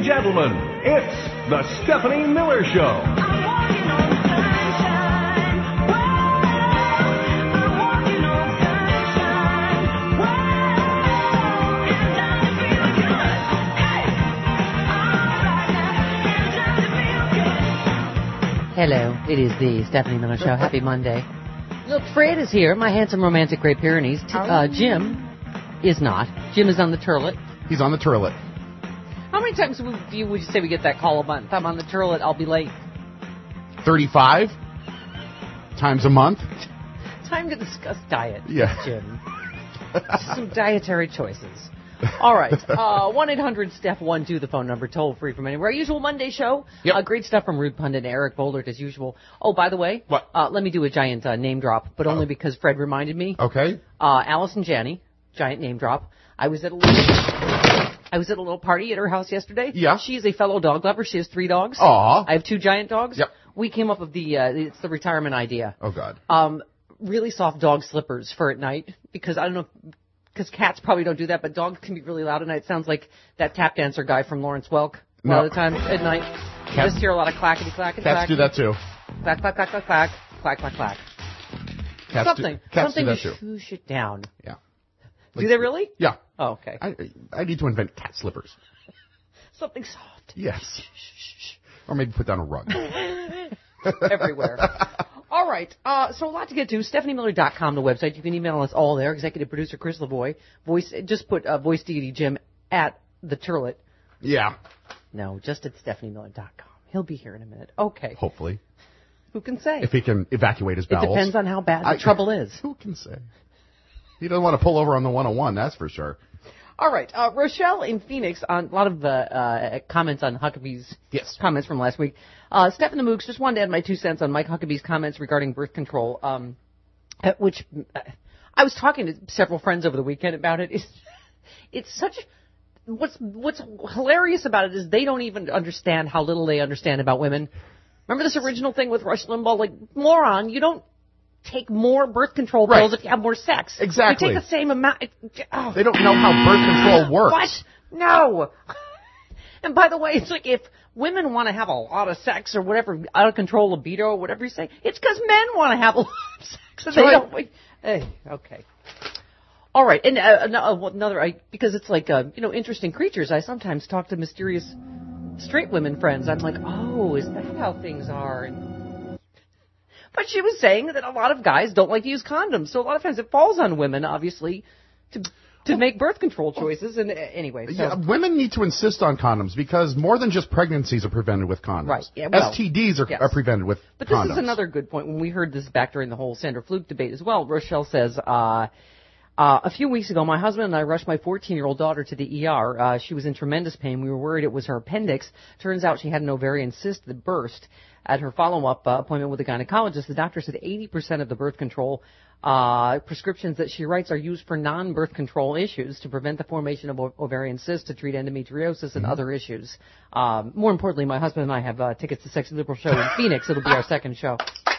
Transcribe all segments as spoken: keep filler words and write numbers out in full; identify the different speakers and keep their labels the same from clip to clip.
Speaker 1: and gentlemen, it's the Stephanie Miller Show.
Speaker 2: Hello, it is the Stephanie Miller Show. Happy Monday. Look, Fred is here, my handsome romantic Great Pyrenees. T- uh, Jim is not. Jim is on the turlet.
Speaker 3: He's on the turlet.
Speaker 2: How many times would you, would you say we get that call about if I'm on the turlet, I'll be late?
Speaker 3: thirty-five times a month.
Speaker 2: Time to discuss diet,
Speaker 3: yeah.
Speaker 2: Jim. Some dietary choices. All right. Uh, one eight hundred Steph one two, the phone number, toll free from anywhere. Our usual Monday show.
Speaker 3: Yep.
Speaker 2: Uh, great stuff from Rude Pundit and Eric Boldert as usual. Oh, by the way,
Speaker 3: what?
Speaker 2: Uh, let me do a giant uh, name drop, but only
Speaker 3: oh.
Speaker 2: because Fred reminded me.
Speaker 3: Okay.
Speaker 2: Uh, Allison Janney, giant name drop. I was at a little, I was at a little party at her house yesterday.
Speaker 3: Yeah.
Speaker 2: She is a fellow dog lover. She has three dogs.
Speaker 3: Aw.
Speaker 2: I have two giant dogs.
Speaker 3: Yep.
Speaker 2: We came up with the, uh, it's the retirement idea.
Speaker 3: Oh, God.
Speaker 2: Um, really soft dog slippers for at night, because I don't know, because cats probably don't do that, but dogs can be really loud at night. It sounds like that tap dancer guy from Lawrence Welk a
Speaker 3: no.
Speaker 2: lot of the time at night. You
Speaker 3: Cats,
Speaker 2: just hear a lot of clackety clackety
Speaker 3: Cats
Speaker 2: clack.
Speaker 3: do that too.
Speaker 2: Clack, clack, clack, clack, clack, clack, clack, clack.
Speaker 3: Cats
Speaker 2: something.
Speaker 3: Do, cats
Speaker 2: something
Speaker 3: do that
Speaker 2: to
Speaker 3: too.
Speaker 2: shoosh it down.
Speaker 3: Yeah.
Speaker 2: Do they really?
Speaker 3: Yeah.
Speaker 2: Oh, okay.
Speaker 3: I I need to invent cat slippers.
Speaker 2: Something soft.
Speaker 3: Yes. Or maybe put down a rug.
Speaker 2: Everywhere. All right. Uh, so a lot to get to. Stephanie Miller dot com, the website. You can email us all there. Executive producer Chris Lavoie. Voice. Just put uh, voice deity Jim at the turlet.
Speaker 3: Yeah.
Speaker 2: No, just at Stephanie Miller dot com. He'll be here in a minute. Okay.
Speaker 3: Hopefully.
Speaker 2: Who can say?
Speaker 3: If he can evacuate his bowels.
Speaker 2: It depends on how bad the
Speaker 3: I,
Speaker 2: trouble is.
Speaker 3: Who can say? He doesn't want to pull over on the one oh one, that's for sure.
Speaker 2: All right. Uh, Rochelle in Phoenix, on a lot of uh, uh, comments on Huckabee's
Speaker 3: yes.
Speaker 2: comments from last week. Uh, Steph and the Mooks, just wanted to add my two cents on Mike Huckabee's comments regarding birth control, um, which uh, I was talking to several friends over the weekend about it. It's, it's such... What's what's hilarious about it is they don't even understand how little they understand about women. Remember this original thing with Rush Limbaugh? Like, moron, you don't take more birth control pills right. if you have more sex.
Speaker 3: Exactly.
Speaker 2: You take the same amount. Oh.
Speaker 3: They don't know how birth control works.
Speaker 2: What? No. And by the way, it's like if women want to have a lot of sex or whatever, out of control libido or whatever you say, it's because men want to have a lot of sex. And they
Speaker 3: right.
Speaker 2: don't. Hey, okay. All right, and uh, another, I, because it's like, uh, you know, interesting creatures, I sometimes talk to mysterious straight women friends. I'm like, oh, is that how things are? And, but she was saying that a lot of guys don't like to use condoms, so a lot of times it falls on women, obviously, to to make birth control choices. And uh, anyway, so.
Speaker 3: Yeah, women need to insist on condoms because more than just pregnancies are prevented with condoms.
Speaker 2: Right. Yeah, well,
Speaker 3: S T Ds are,
Speaker 2: yes.
Speaker 3: are prevented with
Speaker 2: but
Speaker 3: condoms.
Speaker 2: But this is another good point. When we heard this back during the whole Sandra Fluke debate as well, Rochelle says, uh, Uh, a few weeks ago, my husband and I rushed my fourteen-year-old daughter to the E R. Uh, she was in tremendous pain. We were worried it was her appendix. Turns out she had an ovarian cyst that burst. At her follow-up uh, appointment with the gynecologist, the doctor said eighty percent of the birth control uh, prescriptions that she writes are used for non-birth control issues to prevent the formation of o- ovarian cysts, to treat endometriosis and mm-hmm. other issues. Um, more importantly, my husband and I have uh, tickets to Sexy Liberal Show in Phoenix. It'll be our second show.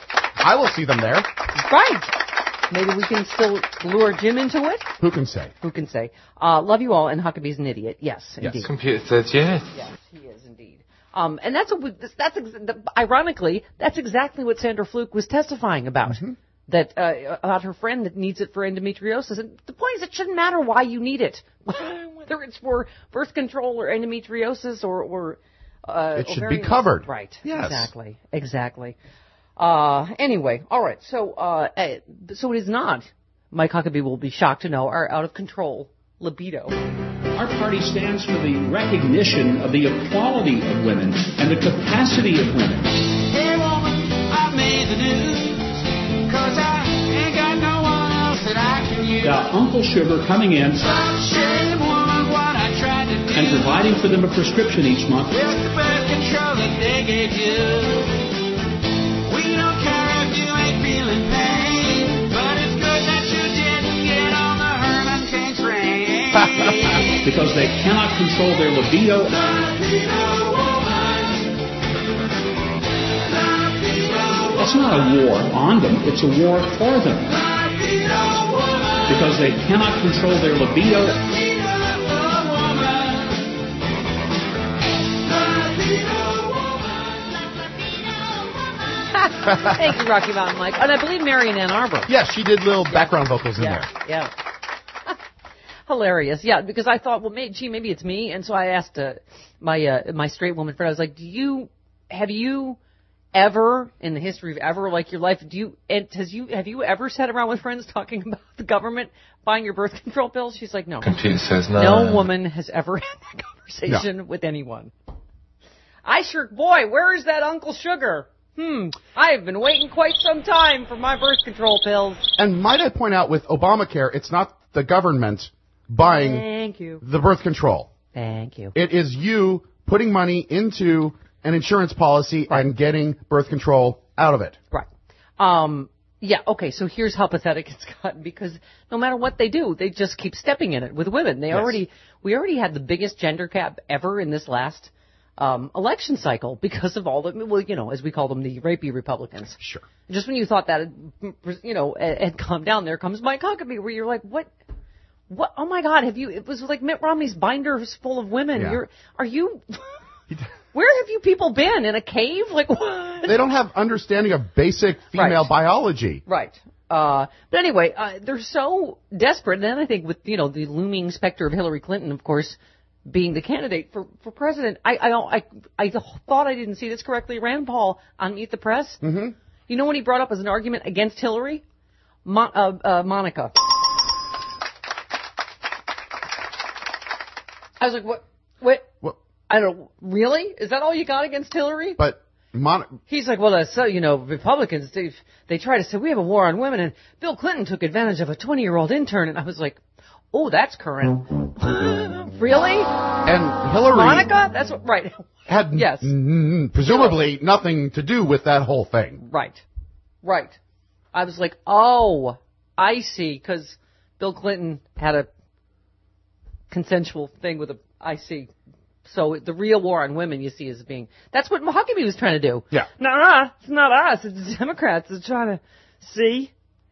Speaker 3: I will see them there.
Speaker 2: Right. Maybe we can still lure Jim into it?
Speaker 3: Who can say?
Speaker 2: Who can say? Uh, love you all, and Huckabee's an idiot. Yes,
Speaker 3: yes.
Speaker 2: indeed.
Speaker 4: Computer says yes.
Speaker 2: Yes, he is indeed. Um, and that's, a, that's ex- ironically, that's exactly what Sandra Fluke was testifying about. Mm-hmm. That, uh, about her friend that needs it for endometriosis. And the point is, it shouldn't matter why you need it. Whether it's for birth control or endometriosis or, or, uh,
Speaker 3: it should
Speaker 2: ovarian.
Speaker 3: be covered.
Speaker 2: Right.
Speaker 3: Yes.
Speaker 2: Exactly. Exactly. Uh, anyway, all right. So, uh, so it is not. Mike Huckabee will be shocked to know our out of control libido.
Speaker 5: Our party stands for the recognition of the equality of women and the capacity of women.
Speaker 6: Hey woman, I made the news, cause I ain't got no one else that I can use.
Speaker 5: Now, Uncle Sugar coming in
Speaker 6: Some shame woman, what I tried to do,
Speaker 5: and providing for them a prescription each month.
Speaker 6: With the birth control that they gave you. We don't care if you ain't feeling pain, but it's good that you didn't get on the Herman Cain train.
Speaker 5: Because they cannot control their libido.
Speaker 6: Libido woman. Libido woman.
Speaker 5: That's not a war on them, it's a war for them.
Speaker 6: Libido woman.
Speaker 5: Because they cannot control their libido.
Speaker 6: Libido woman.
Speaker 2: Thank you, Rocky Mountain Mike. And I believe Mary in Ann Arbor.
Speaker 3: Yes, she did little background vocals in
Speaker 2: Yeah,
Speaker 3: there.
Speaker 2: yeah. Hilarious, yeah, because I thought, well, may, gee, maybe it's me, and so I asked uh, my uh, my straight woman friend, I was like, do you, have you ever, in the history of ever, like your life, do you, and has you, have you ever sat around with friends talking about the government buying your birth control pills? She's like, no.
Speaker 4: Computer says no.
Speaker 2: No woman has ever had that conversation
Speaker 3: No.
Speaker 2: with anyone. I sure, boy, where is that Uncle Sugar? Hmm, I have been waiting quite some time for my birth control pills.
Speaker 3: And might I point out, with Obamacare, it's not the government buying
Speaker 2: Thank you.
Speaker 3: the birth control.
Speaker 2: Thank you.
Speaker 3: It is you putting money into an insurance policy
Speaker 2: Right.
Speaker 3: and getting birth control out of it.
Speaker 2: Right. Um, yeah, okay, so here's how pathetic it's gotten, because no matter what they do, they just keep stepping in it with women. They
Speaker 3: Yes.
Speaker 2: already, we already had the biggest gender gap ever in this last um, election cycle because of all the, well, you know, as we call them, the rapey Republicans.
Speaker 3: Sure.
Speaker 2: Just when you thought that, had, you know, had calmed down, there comes Mike Huckabee, where you're like, what? What? Oh my God! Have you? It was like Mitt Romney's binders full of women.
Speaker 3: Yeah.
Speaker 2: You're, are you? Where have you people been? In a cave? Like what?
Speaker 3: They don't have understanding of basic female
Speaker 2: Right.
Speaker 3: biology.
Speaker 2: Right. Uh, but anyway, uh, they're so desperate. And then I think with, you know, the looming specter of Hillary Clinton, of course, being the candidate for, for president, I, I, don't- I, I thought I didn't see this correctly. Rand Paul on Meet the Press. Mm-hmm. You know what he brought up as an argument against Hillary? Mo- uh, uh, Monica. I was like, what? What?
Speaker 3: Well,
Speaker 2: I don't, really? Is that all you got against Hillary?
Speaker 3: but Mon-
Speaker 2: He's like, well, that's so, you know, Republicans, they they try to say we have a war on women, and Bill Clinton took advantage of a twenty-year-old intern, and I was like, oh, that's current. Really?
Speaker 3: and Hillary
Speaker 2: Monica? That's what, right.
Speaker 3: had
Speaker 2: Yes.
Speaker 3: n- n- presumably nothing to do with that whole thing.
Speaker 2: Right. Right. I was like, oh, I see, because Bill Clinton had a consensual thing with a, I see. So the real war on women, you see, is being, that's what Huckabee was trying to do.
Speaker 3: Yeah.
Speaker 2: Nah, it's not us, it's the Democrats that's trying to, see?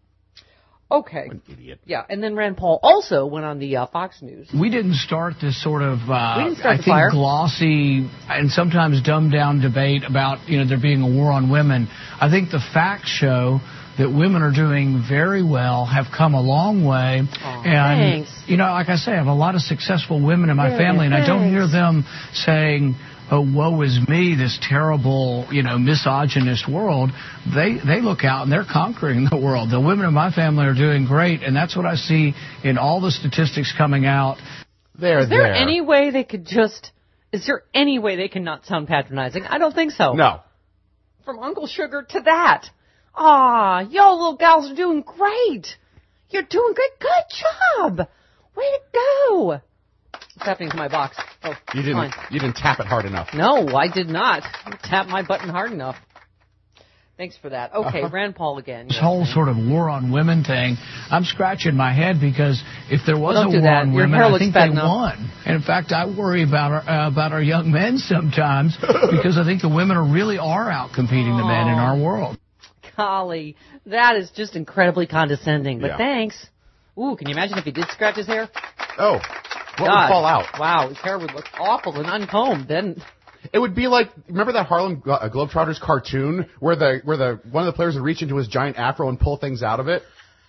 Speaker 2: Okay.
Speaker 3: An idiot.
Speaker 2: Yeah, and then Rand Paul also went on the uh, Fox News.
Speaker 7: We didn't start this sort of, uh,
Speaker 2: We didn't start
Speaker 7: I
Speaker 2: the
Speaker 7: think,
Speaker 2: fire.
Speaker 7: glossy and sometimes dumbed down debate about, you know, there being a war on women. I think the facts show that women are doing very well, have come a long way.
Speaker 2: Aw,
Speaker 7: and,
Speaker 2: thanks.
Speaker 7: you know, like I say, I have a lot of successful women in my
Speaker 2: Yeah,
Speaker 7: family, and I don't
Speaker 2: thanks.
Speaker 7: hear them saying, oh, woe is me, this terrible, you know, misogynist world. They they look out and they're conquering the world. The women in my family are doing great, and that's what I see in all the statistics coming out.
Speaker 3: There,
Speaker 2: Is there
Speaker 3: there.
Speaker 2: any way they could just, is there any way they can not sound patronizing? I don't think so.
Speaker 3: No.
Speaker 2: From Uncle Sugar to that. Aw, y'all little gals are doing great. You're doing great. Good job. Way to go. What's happening to my box? Oh,
Speaker 3: You didn't.
Speaker 2: fine.
Speaker 3: You didn't tap it hard enough.
Speaker 2: No, I did not tap my button hard enough. Thanks for that. Okay,
Speaker 3: Uh-huh.
Speaker 2: Rand Paul again.
Speaker 7: This
Speaker 2: Yes,
Speaker 7: whole
Speaker 2: man.
Speaker 7: sort of war on women thing, I'm scratching my head because if there was
Speaker 2: Well, don't
Speaker 7: a
Speaker 2: do
Speaker 7: war
Speaker 2: that.
Speaker 7: on
Speaker 2: Your
Speaker 7: women,
Speaker 2: hair
Speaker 7: I
Speaker 2: looks
Speaker 7: think
Speaker 2: fat
Speaker 7: they
Speaker 2: enough.
Speaker 7: won. And in fact, I worry about our, uh, about our young men sometimes because I think the women are really are out competing the men in our world.
Speaker 2: Golly, that is just incredibly condescending. But
Speaker 3: Yeah.
Speaker 2: thanks. Ooh, can you imagine if he did scratch his hair?
Speaker 3: Oh, what
Speaker 2: God.
Speaker 3: would fall out?
Speaker 2: Wow, his hair would look awful and uncombed. Then
Speaker 3: It would be like, remember that Harlem Glo- uh, Globetrotters cartoon where the where the one of the players would reach into his giant afro and pull things out of it?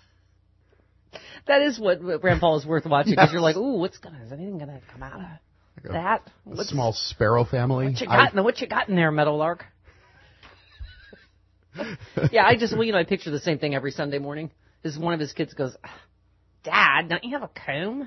Speaker 2: that is what what Rand Paul is worth watching because
Speaker 3: Yes.
Speaker 2: you're like, ooh, what's gonna is anything gonna come out of that?
Speaker 3: A
Speaker 2: What's,
Speaker 3: small sparrow family.
Speaker 2: what you
Speaker 3: I-
Speaker 2: got? in What you got in there, Meadowlark? Yeah, I just well, you know, I picture the same thing every Sunday morning. Is one of his kids goes, Dad, don't you have a comb?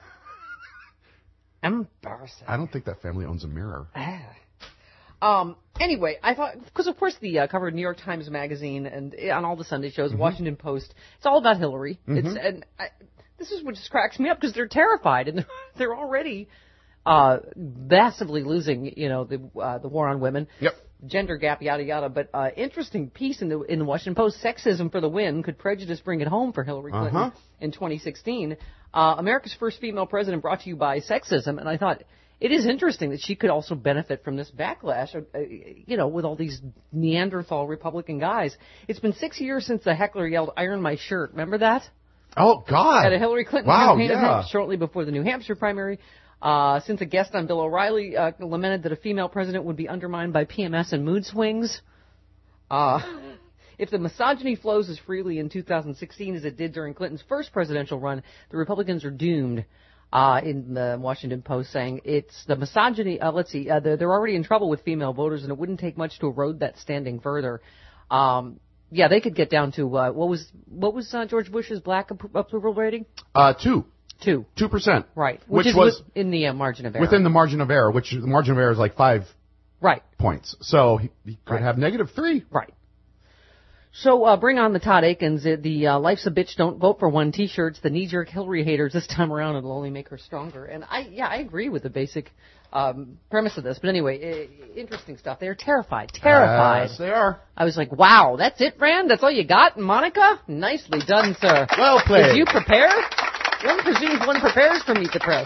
Speaker 2: Embarrassing.
Speaker 3: I don't think that family owns a mirror.
Speaker 2: Um. Anyway, I thought because of course the uh, cover of New York Times Magazine and uh, on all the Sunday shows,
Speaker 3: Mm-hmm.
Speaker 2: Washington Post. It's all about Hillary. It's and I, this is what just cracks me up because they're terrified and they're already uh, massively losing. You know the uh, the war on women.
Speaker 3: Yep.
Speaker 2: Gender gap, yada yada. But uh, interesting piece in the in the Washington Post: sexism for the win. Could prejudice bring it home for Hillary Clinton
Speaker 3: Uh-huh.
Speaker 2: in twenty sixteen? Uh, America's first female president, brought to you by sexism. And I thought it is interesting that she could also benefit from this backlash. Uh, you know, with all these Neanderthal Republican guys. It's been six years since the heckler yelled, "Iron my shirt." Remember that?
Speaker 3: Oh God!
Speaker 2: At a Hillary Clinton
Speaker 3: wow,
Speaker 2: campaign
Speaker 3: yeah.
Speaker 2: event shortly before the New Hampshire primary. Uh, since a guest on Bill O'Reilly uh, lamented that a female president would be undermined by P M S and mood swings. Uh, If the misogyny flows as freely in two thousand sixteen as it did during Clinton's first presidential run, the Republicans are doomed. Uh, in the Washington Post saying it's the misogyny, uh, let's see, uh, they're, they're already in trouble with female voters and it wouldn't take much to erode that standing further. Um, yeah, they could get down to, uh, what was, what was, uh, George Bush's black appro- approval rating?
Speaker 3: Uh, two.
Speaker 2: Two.
Speaker 3: Two percent.
Speaker 2: Right. Which,
Speaker 3: Which
Speaker 2: is
Speaker 3: was
Speaker 2: in the uh, margin of error.
Speaker 3: Within the margin of error, which the margin of error is like five
Speaker 2: right.
Speaker 3: points. So he, he could
Speaker 2: Right.
Speaker 3: have negative three.
Speaker 2: Right. So, uh, bring on the Todd Akins, uh, the, uh, Life's a Bitch, Don't Vote for One t-shirts, the knee-jerk Hillary haters this time around, it'll only make her stronger. And I, yeah, I agree with the basic, um, premise of this. But anyway, uh, interesting stuff. They're terrified. Terrified.
Speaker 3: Yes, they are.
Speaker 2: I was like, wow, that's it, Rand? That's all you got? Monica? Nicely done, sir.
Speaker 3: Well played.
Speaker 2: Did you prepare? One presumes one prepares for Meet the Press.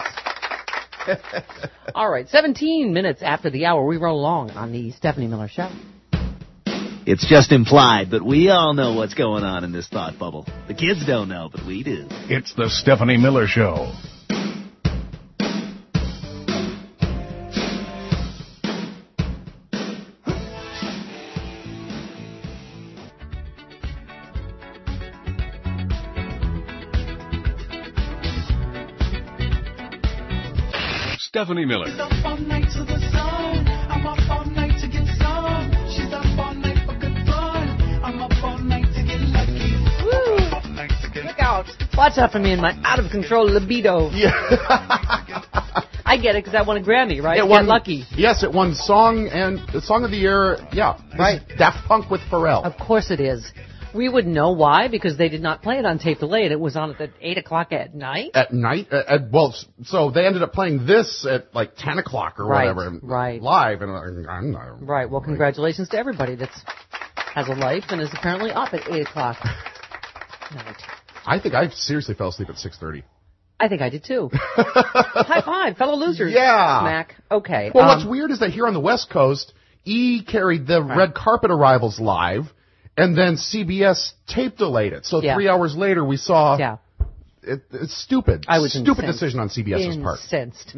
Speaker 2: All right, seventeen minutes after the hour, we roll along on the Stephanie Miller Show.
Speaker 4: It's just implied, but we all know what's going on in this thought bubble. The kids don't know, but we do.
Speaker 1: It's the Stephanie Miller Show. Stephanie Miller.
Speaker 8: She's up all night to the sun. I'm up all night to get some. She's up all night for good fun. I'm up all night to get lucky.
Speaker 2: Woo!
Speaker 8: Up all night to get
Speaker 2: Look out. Watch out for me and my out-of-control libido.
Speaker 3: Yeah.
Speaker 2: I get it because I won a Grammy, right?
Speaker 3: It
Speaker 2: Get
Speaker 3: won,
Speaker 2: lucky.
Speaker 3: Yes, it won Song and the Song of the Year. Yeah. This
Speaker 2: Right.
Speaker 3: is Daft Punk with Pharrell.
Speaker 2: Of course it is. We would know why because they did not play it on tape delay and it was on at the eight o'clock at night.
Speaker 3: At night, uh, at, well, s- so they ended up playing this at like ten o'clock or
Speaker 2: Right,
Speaker 3: whatever,
Speaker 2: right.
Speaker 3: live, and uh, I'm not,
Speaker 2: Right. Well, congratulations to everybody that's has a life and is apparently up at eight o'clock. Night.
Speaker 3: I think I seriously fell asleep at six thirty.
Speaker 2: I think I did too. High five, fellow losers.
Speaker 3: Yeah.
Speaker 2: Smack. Okay.
Speaker 3: Well,
Speaker 2: um,
Speaker 3: what's weird is that here on the West Coast, E carried the red carpet arrivals live, and then C B S tape delayed it. So
Speaker 2: Yeah.
Speaker 3: three hours later, we saw.
Speaker 2: Yeah.
Speaker 3: It, it's stupid.
Speaker 2: I was
Speaker 3: stupid
Speaker 2: incensed.
Speaker 3: decision on CBS's part.
Speaker 2: Incensed.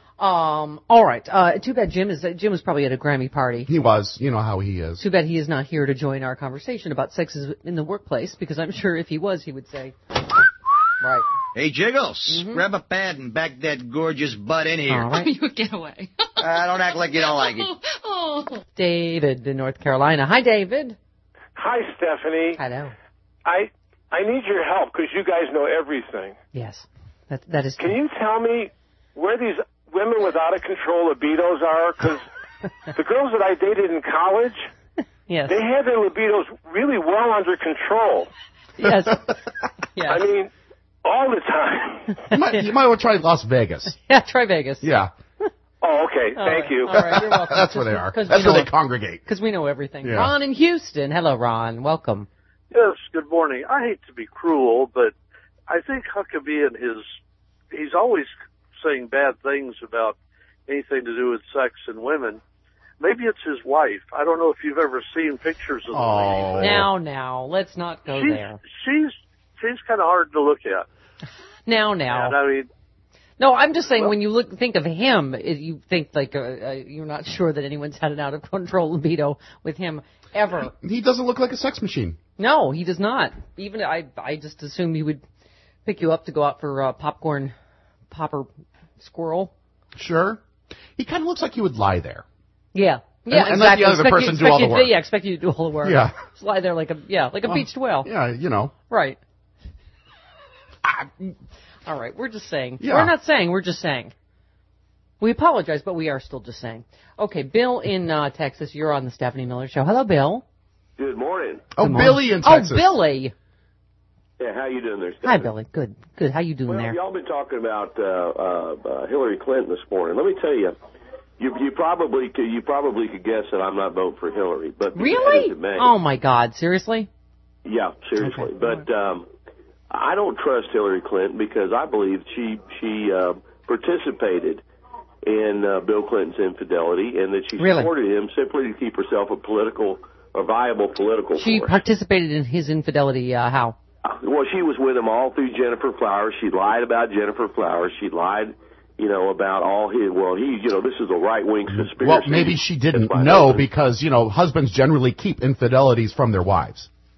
Speaker 2: Um. All right. Uh. Too bad Jim is. Uh, Jim was probably at a Grammy party.
Speaker 3: He was. You know how he is.
Speaker 2: Too bad he is not here to join our conversation about sex in the workplace, because I'm sure if he was, he would say, right.
Speaker 9: Hey, Jiggles, grab a pad and back that gorgeous butt in here.
Speaker 2: All right.
Speaker 10: You get away.
Speaker 9: Uh, don't act like you don't like it.
Speaker 10: Oh.
Speaker 2: David in North Carolina. Hi, David.
Speaker 11: Hi, Stephanie.
Speaker 2: Hello.
Speaker 11: I I need your help because you guys know everything.
Speaker 2: Yes. That that is.
Speaker 11: Can you tell me where these women with out of control libidos are? Because the girls that I dated in college,
Speaker 2: Yes.
Speaker 11: they had their libidos really well under control.
Speaker 2: Yes. Yes.
Speaker 11: I mean, all the time.
Speaker 3: You might, you might want to try Las Vegas.
Speaker 2: Yeah. Try Vegas.
Speaker 3: Yeah.
Speaker 11: Oh, okay.
Speaker 2: All
Speaker 11: Thank
Speaker 2: right.
Speaker 11: you.
Speaker 2: All right. You're welcome.
Speaker 3: That's where they are.
Speaker 2: 'Cause
Speaker 3: That's
Speaker 2: we
Speaker 3: where
Speaker 2: know-
Speaker 3: they congregate.
Speaker 2: Because we know everything.
Speaker 3: Yeah.
Speaker 2: Ron in Houston. Hello, Ron. Welcome.
Speaker 12: Yes, good morning. I hate to be cruel, but I think Huckabee and his, he's always saying bad things about anything to do with sex and women. Maybe it's his wife. I don't know if you've ever seen pictures of the
Speaker 3: Oh.
Speaker 12: lady.
Speaker 2: Now, now, let's not go
Speaker 12: she's,
Speaker 2: there.
Speaker 12: She's, she's kind of hard to look at.
Speaker 2: Now, now.
Speaker 12: And I mean,
Speaker 2: No, I'm just saying
Speaker 12: Well-
Speaker 2: when you look think of him, it, you think like uh, uh, you're not sure that anyone's had an out of control libido with him ever.
Speaker 3: He doesn't look like a sex machine.
Speaker 2: No, he does not. Even I, I just assumed he would pick you up to go out for uh, popcorn, popper, squirrel.
Speaker 3: Sure. He kind of looks like he would lie there.
Speaker 2: Yeah, yeah,
Speaker 3: And- and let
Speaker 2: exactly.
Speaker 3: the other
Speaker 2: Expect
Speaker 3: person
Speaker 2: you,
Speaker 3: do
Speaker 2: expect
Speaker 3: all the
Speaker 2: you to-
Speaker 3: work.
Speaker 2: Yeah, expect you to do all the work.
Speaker 3: Yeah.
Speaker 2: Just lie there like a yeah, like a
Speaker 3: Well,
Speaker 2: beached whale.
Speaker 3: Yeah, you know.
Speaker 2: Right. All right, we're just saying.
Speaker 3: Yeah.
Speaker 2: We're not saying, we're just saying. We apologize, but we are still just saying. Okay, Bill in uh, Texas, you're on the Stephanie Miller Show. Hello, Bill.
Speaker 13: Good morning.
Speaker 3: Oh,
Speaker 2: Good morning.
Speaker 3: Billy in Texas.
Speaker 2: Oh, Billy.
Speaker 13: Yeah, how you doing there, Stephanie?
Speaker 2: Hi, Billy. Good, good. How you doing
Speaker 13: Well,
Speaker 2: there?
Speaker 13: y'all been talking about uh, uh, uh, Hillary Clinton this morning. Let me tell you, you you probably could, you probably could guess that I'm not voting for Hillary, but be that
Speaker 2: Really?
Speaker 13: as it may.
Speaker 2: Oh my God! Seriously?
Speaker 13: Yeah, seriously.
Speaker 2: Okay.
Speaker 13: But um, I don't trust Hillary Clinton because I believe she she uh, participated in uh, Bill Clinton's infidelity and that she
Speaker 2: Really?
Speaker 13: supported him simply to keep herself a political, a viable political
Speaker 2: She
Speaker 13: force.
Speaker 2: participated in his infidelity. Uh, how?
Speaker 13: Well, she was with him all through Jennifer Flowers. She lied about Jennifer Flowers. She lied, you know, about all his. Well, he, you know, this is a right-wing conspiracy.
Speaker 3: Well, maybe she didn't
Speaker 13: That's my
Speaker 3: know
Speaker 13: husband.
Speaker 3: because, you know, husbands generally keep infidelities from their wives.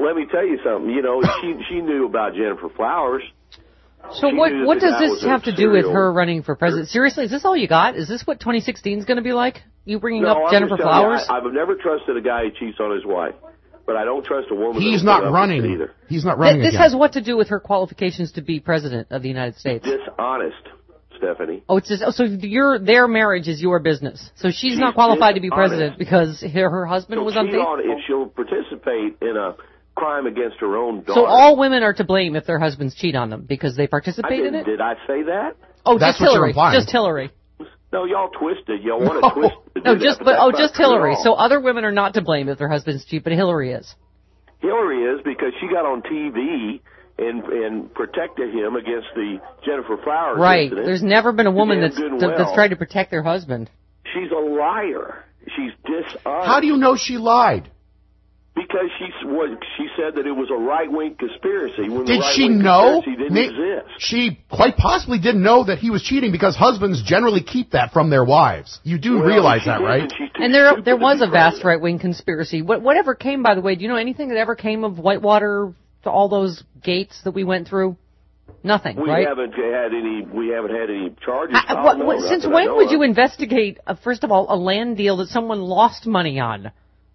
Speaker 13: Well, let me tell you something. You know, she she knew about Jennifer Flowers.
Speaker 2: So
Speaker 13: She
Speaker 2: what
Speaker 13: knew that
Speaker 2: what
Speaker 13: the
Speaker 2: does
Speaker 13: guy
Speaker 2: this
Speaker 13: was a
Speaker 2: have to do with
Speaker 13: serial-
Speaker 2: her running for president? Seriously, is this all you got? Is this what twenty sixteen is going to be like? You bringing
Speaker 13: No,
Speaker 2: up
Speaker 13: I'm
Speaker 2: Jennifer
Speaker 13: just telling you,
Speaker 2: Flowers?
Speaker 13: I, I've never trusted a guy who cheats on his wife, but I don't trust a woman.
Speaker 3: He's
Speaker 13: that'll
Speaker 3: not
Speaker 13: put up with
Speaker 3: running.
Speaker 13: it either.
Speaker 3: He's not
Speaker 2: Th-
Speaker 3: running
Speaker 2: this
Speaker 3: again.
Speaker 2: has what to do with her qualifications to be president of the United States?
Speaker 13: Dishonest, Stephanie.
Speaker 2: Oh, it's just, oh, so your their marriage is your business. So she's,
Speaker 13: She's
Speaker 2: not qualified to be
Speaker 13: dishonest.
Speaker 2: president because her, her husband
Speaker 13: She'll
Speaker 2: was
Speaker 13: cheat
Speaker 2: unfaithful.
Speaker 13: on if she'll participate in a crime against her own daughter.
Speaker 2: So all women are to blame if their husbands cheat on them because they
Speaker 13: I
Speaker 2: participate in
Speaker 13: didn't,
Speaker 2: it?
Speaker 13: did I say that?
Speaker 2: Oh,
Speaker 3: That's
Speaker 2: just
Speaker 3: what you're
Speaker 2: Hillary.
Speaker 3: implying.
Speaker 2: Just Hillary.
Speaker 13: No, y'all twisted. Y'all want to twist it. to
Speaker 2: No,
Speaker 13: do that,
Speaker 2: just
Speaker 13: but
Speaker 2: but
Speaker 13: that's
Speaker 2: oh,
Speaker 13: not
Speaker 2: just
Speaker 13: true at
Speaker 2: Hillary.
Speaker 13: all.
Speaker 2: So other women are not to blame if their husbands cheat, but Hillary is.
Speaker 13: Hillary is because she got on T V and and protected him against the Jennifer Flowers
Speaker 2: Right.
Speaker 13: incident.
Speaker 2: There's never been a woman
Speaker 13: Damn
Speaker 2: that's
Speaker 13: good and
Speaker 2: that- that's
Speaker 13: well.
Speaker 2: tried to protect their husband.
Speaker 13: She's a liar. She's dishonest.
Speaker 3: How do you know she lied?
Speaker 13: Because she s- was, she said that it was a right-wing conspiracy when
Speaker 3: Did
Speaker 13: the
Speaker 3: she
Speaker 13: right-wing
Speaker 3: know?
Speaker 13: conspiracy didn't
Speaker 3: Ma-
Speaker 13: exist.
Speaker 3: She quite possibly didn't know that he was cheating because husbands generally keep that from their wives. You do
Speaker 13: Well,
Speaker 3: realize
Speaker 13: she
Speaker 3: that,
Speaker 13: did,
Speaker 3: right?
Speaker 13: and she's too
Speaker 2: And there
Speaker 13: stupid
Speaker 2: there
Speaker 13: to
Speaker 2: was
Speaker 13: be
Speaker 2: a vast
Speaker 13: president.
Speaker 2: right-wing conspiracy. What whatever came, by the way, do you know anything that ever came of Whitewater, to all those gates that we went through? Nothing,
Speaker 13: We
Speaker 2: right?
Speaker 13: haven't had any. We haven't had any charges.
Speaker 2: I-
Speaker 13: filed,
Speaker 2: what-
Speaker 13: no,
Speaker 2: what-
Speaker 13: not
Speaker 2: since
Speaker 13: that I
Speaker 2: when
Speaker 13: know
Speaker 2: would
Speaker 13: of.
Speaker 2: you investigate, uh, first of all, a land deal that someone lost money on?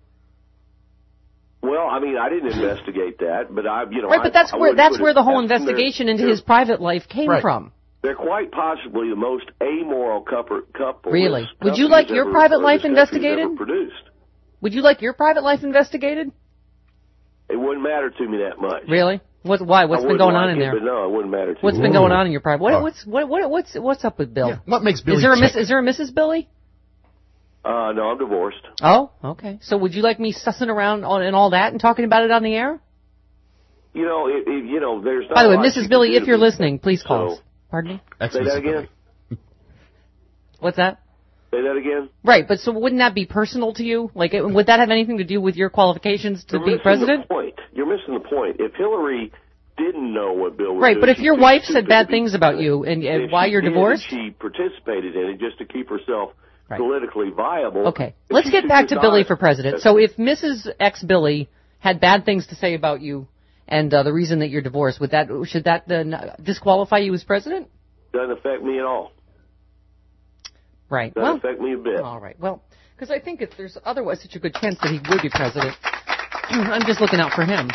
Speaker 13: Well, I mean, I didn't investigate that, but I, you know,
Speaker 2: Right,
Speaker 13: I,
Speaker 2: but that's
Speaker 13: I
Speaker 2: where
Speaker 13: wouldn't
Speaker 2: that's
Speaker 13: put
Speaker 2: where
Speaker 13: it
Speaker 2: the whole
Speaker 13: past them.
Speaker 2: investigation
Speaker 13: They're-
Speaker 2: into
Speaker 13: they're-
Speaker 2: his private life came
Speaker 3: Right.
Speaker 2: from.
Speaker 13: They're quite possibly the most amoral couple. couple
Speaker 2: Really? Would you like your private life investigated?
Speaker 13: Ever produced.
Speaker 2: Would you like your private life investigated?
Speaker 13: It wouldn't matter to me that much.
Speaker 2: Really? What? Why? What's
Speaker 13: I
Speaker 2: been
Speaker 13: wouldn't
Speaker 2: going
Speaker 13: like
Speaker 2: on in
Speaker 13: it,
Speaker 2: there?
Speaker 13: But no, it wouldn't matter to
Speaker 2: What's
Speaker 13: me.
Speaker 2: been going on in your private? What,
Speaker 3: Oh.
Speaker 2: what's what, what what's what's up with Bill?
Speaker 3: Yeah. What makes Billy
Speaker 2: Is there a
Speaker 3: tick?
Speaker 2: miss, is there a Missus Billy?
Speaker 13: Uh, no, I'm divorced.
Speaker 2: Oh, okay. So would you like me sussing around on and all that and talking about it on the air?
Speaker 13: You know, it, it, you know, there's. Not
Speaker 2: By the
Speaker 13: a
Speaker 2: way,
Speaker 13: lot
Speaker 2: Missus
Speaker 13: you
Speaker 2: Billy,
Speaker 13: can do
Speaker 2: if
Speaker 13: to
Speaker 2: you're
Speaker 13: me.
Speaker 2: listening, please call
Speaker 13: So-
Speaker 2: us. Pardon me?
Speaker 13: Say that again.
Speaker 2: What's that?
Speaker 13: Say that again.
Speaker 2: Right, but so wouldn't that be personal to you? Like, it, would that have anything to do with your qualifications to
Speaker 13: You're
Speaker 2: be
Speaker 13: missing
Speaker 2: president?
Speaker 13: The point. You're missing the point. If Hillary didn't know what Bill was
Speaker 2: Right,
Speaker 13: doing,
Speaker 2: but if
Speaker 13: she's
Speaker 2: your
Speaker 13: too
Speaker 2: wife
Speaker 13: stupid
Speaker 2: said
Speaker 13: to
Speaker 2: bad
Speaker 13: be
Speaker 2: things about
Speaker 13: president.
Speaker 2: you and, and
Speaker 13: If
Speaker 2: why
Speaker 13: she
Speaker 2: you're
Speaker 13: did,
Speaker 2: divorced?
Speaker 13: She participated in it just to keep herself
Speaker 2: Right.
Speaker 13: politically viable.
Speaker 2: Okay,
Speaker 13: If
Speaker 2: let's
Speaker 13: she's
Speaker 2: get
Speaker 13: too
Speaker 2: back to Billy
Speaker 13: dishonest,
Speaker 2: for president. So if Missus X Billy had bad things to say about you and uh, the reason that you're divorced, would that should that uh, n- disqualify you as president?
Speaker 13: doesn't affect me at all.
Speaker 2: Right.
Speaker 13: Doesn't
Speaker 2: Well,
Speaker 13: affect me a bit.
Speaker 2: all right. Well, because I think if there's otherwise such a good chance that he would be president. I'm just looking out for him.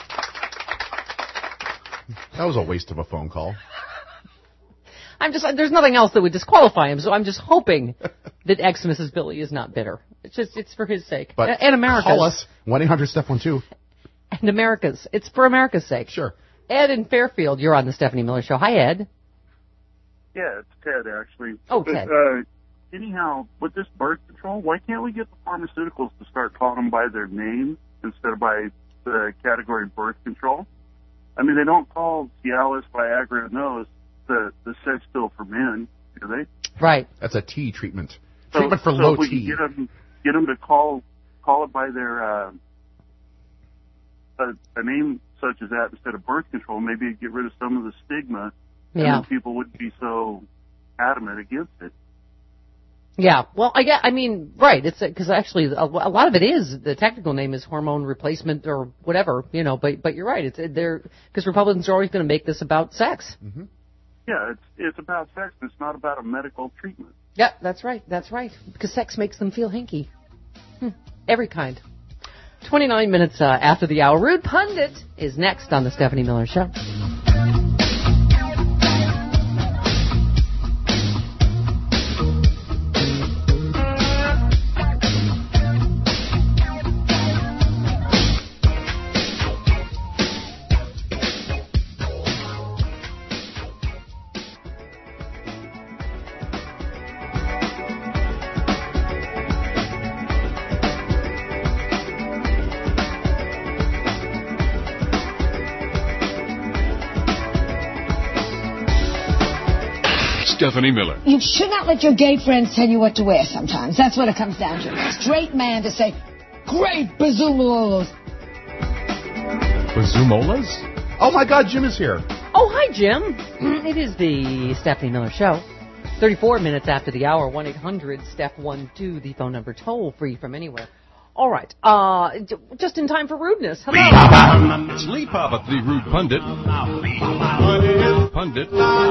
Speaker 3: That was a waste of a phone call.
Speaker 2: I'm just there's nothing else that would disqualify him, so I'm just hoping that ex Missus Billy is not bitter. It's just it's for his sake
Speaker 3: But
Speaker 2: and America's.
Speaker 3: call us one eight hundred Steph one two.
Speaker 2: And America's. It's for America's sake.
Speaker 3: Sure.
Speaker 2: Ed in Fairfield, you're on the Stephanie Miller Show. Hi, Ed.
Speaker 10: Yeah, it's Ted, actually.
Speaker 2: Oh,
Speaker 10: but,
Speaker 2: Ted.
Speaker 10: Uh, anyhow, with this birth control, why can't we get the pharmaceuticals to start calling them by their name instead of by the category birth control? I mean, they don't call Cialis, Viagra, and those the, the sex pill for men, do they?
Speaker 2: Right.
Speaker 3: That's a T treatment.
Speaker 10: So,
Speaker 3: Treatment for
Speaker 10: so
Speaker 3: low
Speaker 10: if we
Speaker 3: T.
Speaker 10: can get them, get them to call call it by their uh, a, a name such as that instead of birth control, maybe it'd get rid of some of the stigma,
Speaker 2: Yeah.
Speaker 10: and then people wouldn't be so adamant against it.
Speaker 2: Yeah. Well, I get. I mean, right. It's because actually a, a lot of it is the technical name is hormone replacement or whatever, you know. But but you're right. It's they're because Republicans are always going to make this about sex.
Speaker 3: Mm-hmm.
Speaker 10: Yeah, it's it's about sex. It's not about a medical treatment.
Speaker 2: Yeah, that's right. That's right. Because sex makes them feel hinky. Hmm. Every kind. twenty-nine minutes uh, after the hour. Rude Pundit is next on the Stephanie Miller Show.
Speaker 1: Stephanie Miller.
Speaker 14: You should not let your gay friends tell you what to wear sometimes. That's what it comes down to. A straight man to say, great bazoomolos.
Speaker 3: Bazumolas? Oh my God, Jim is here.
Speaker 2: Oh, hi, Jim. It is the Stephanie Miller Show. thirty-four minutes after the hour, one eight hundred Steph one two, the phone number toll free from anywhere. All right. Uh, j- just in time for rudeness. Hello.
Speaker 1: It's Lee Papa, the rude pundit. Pundit.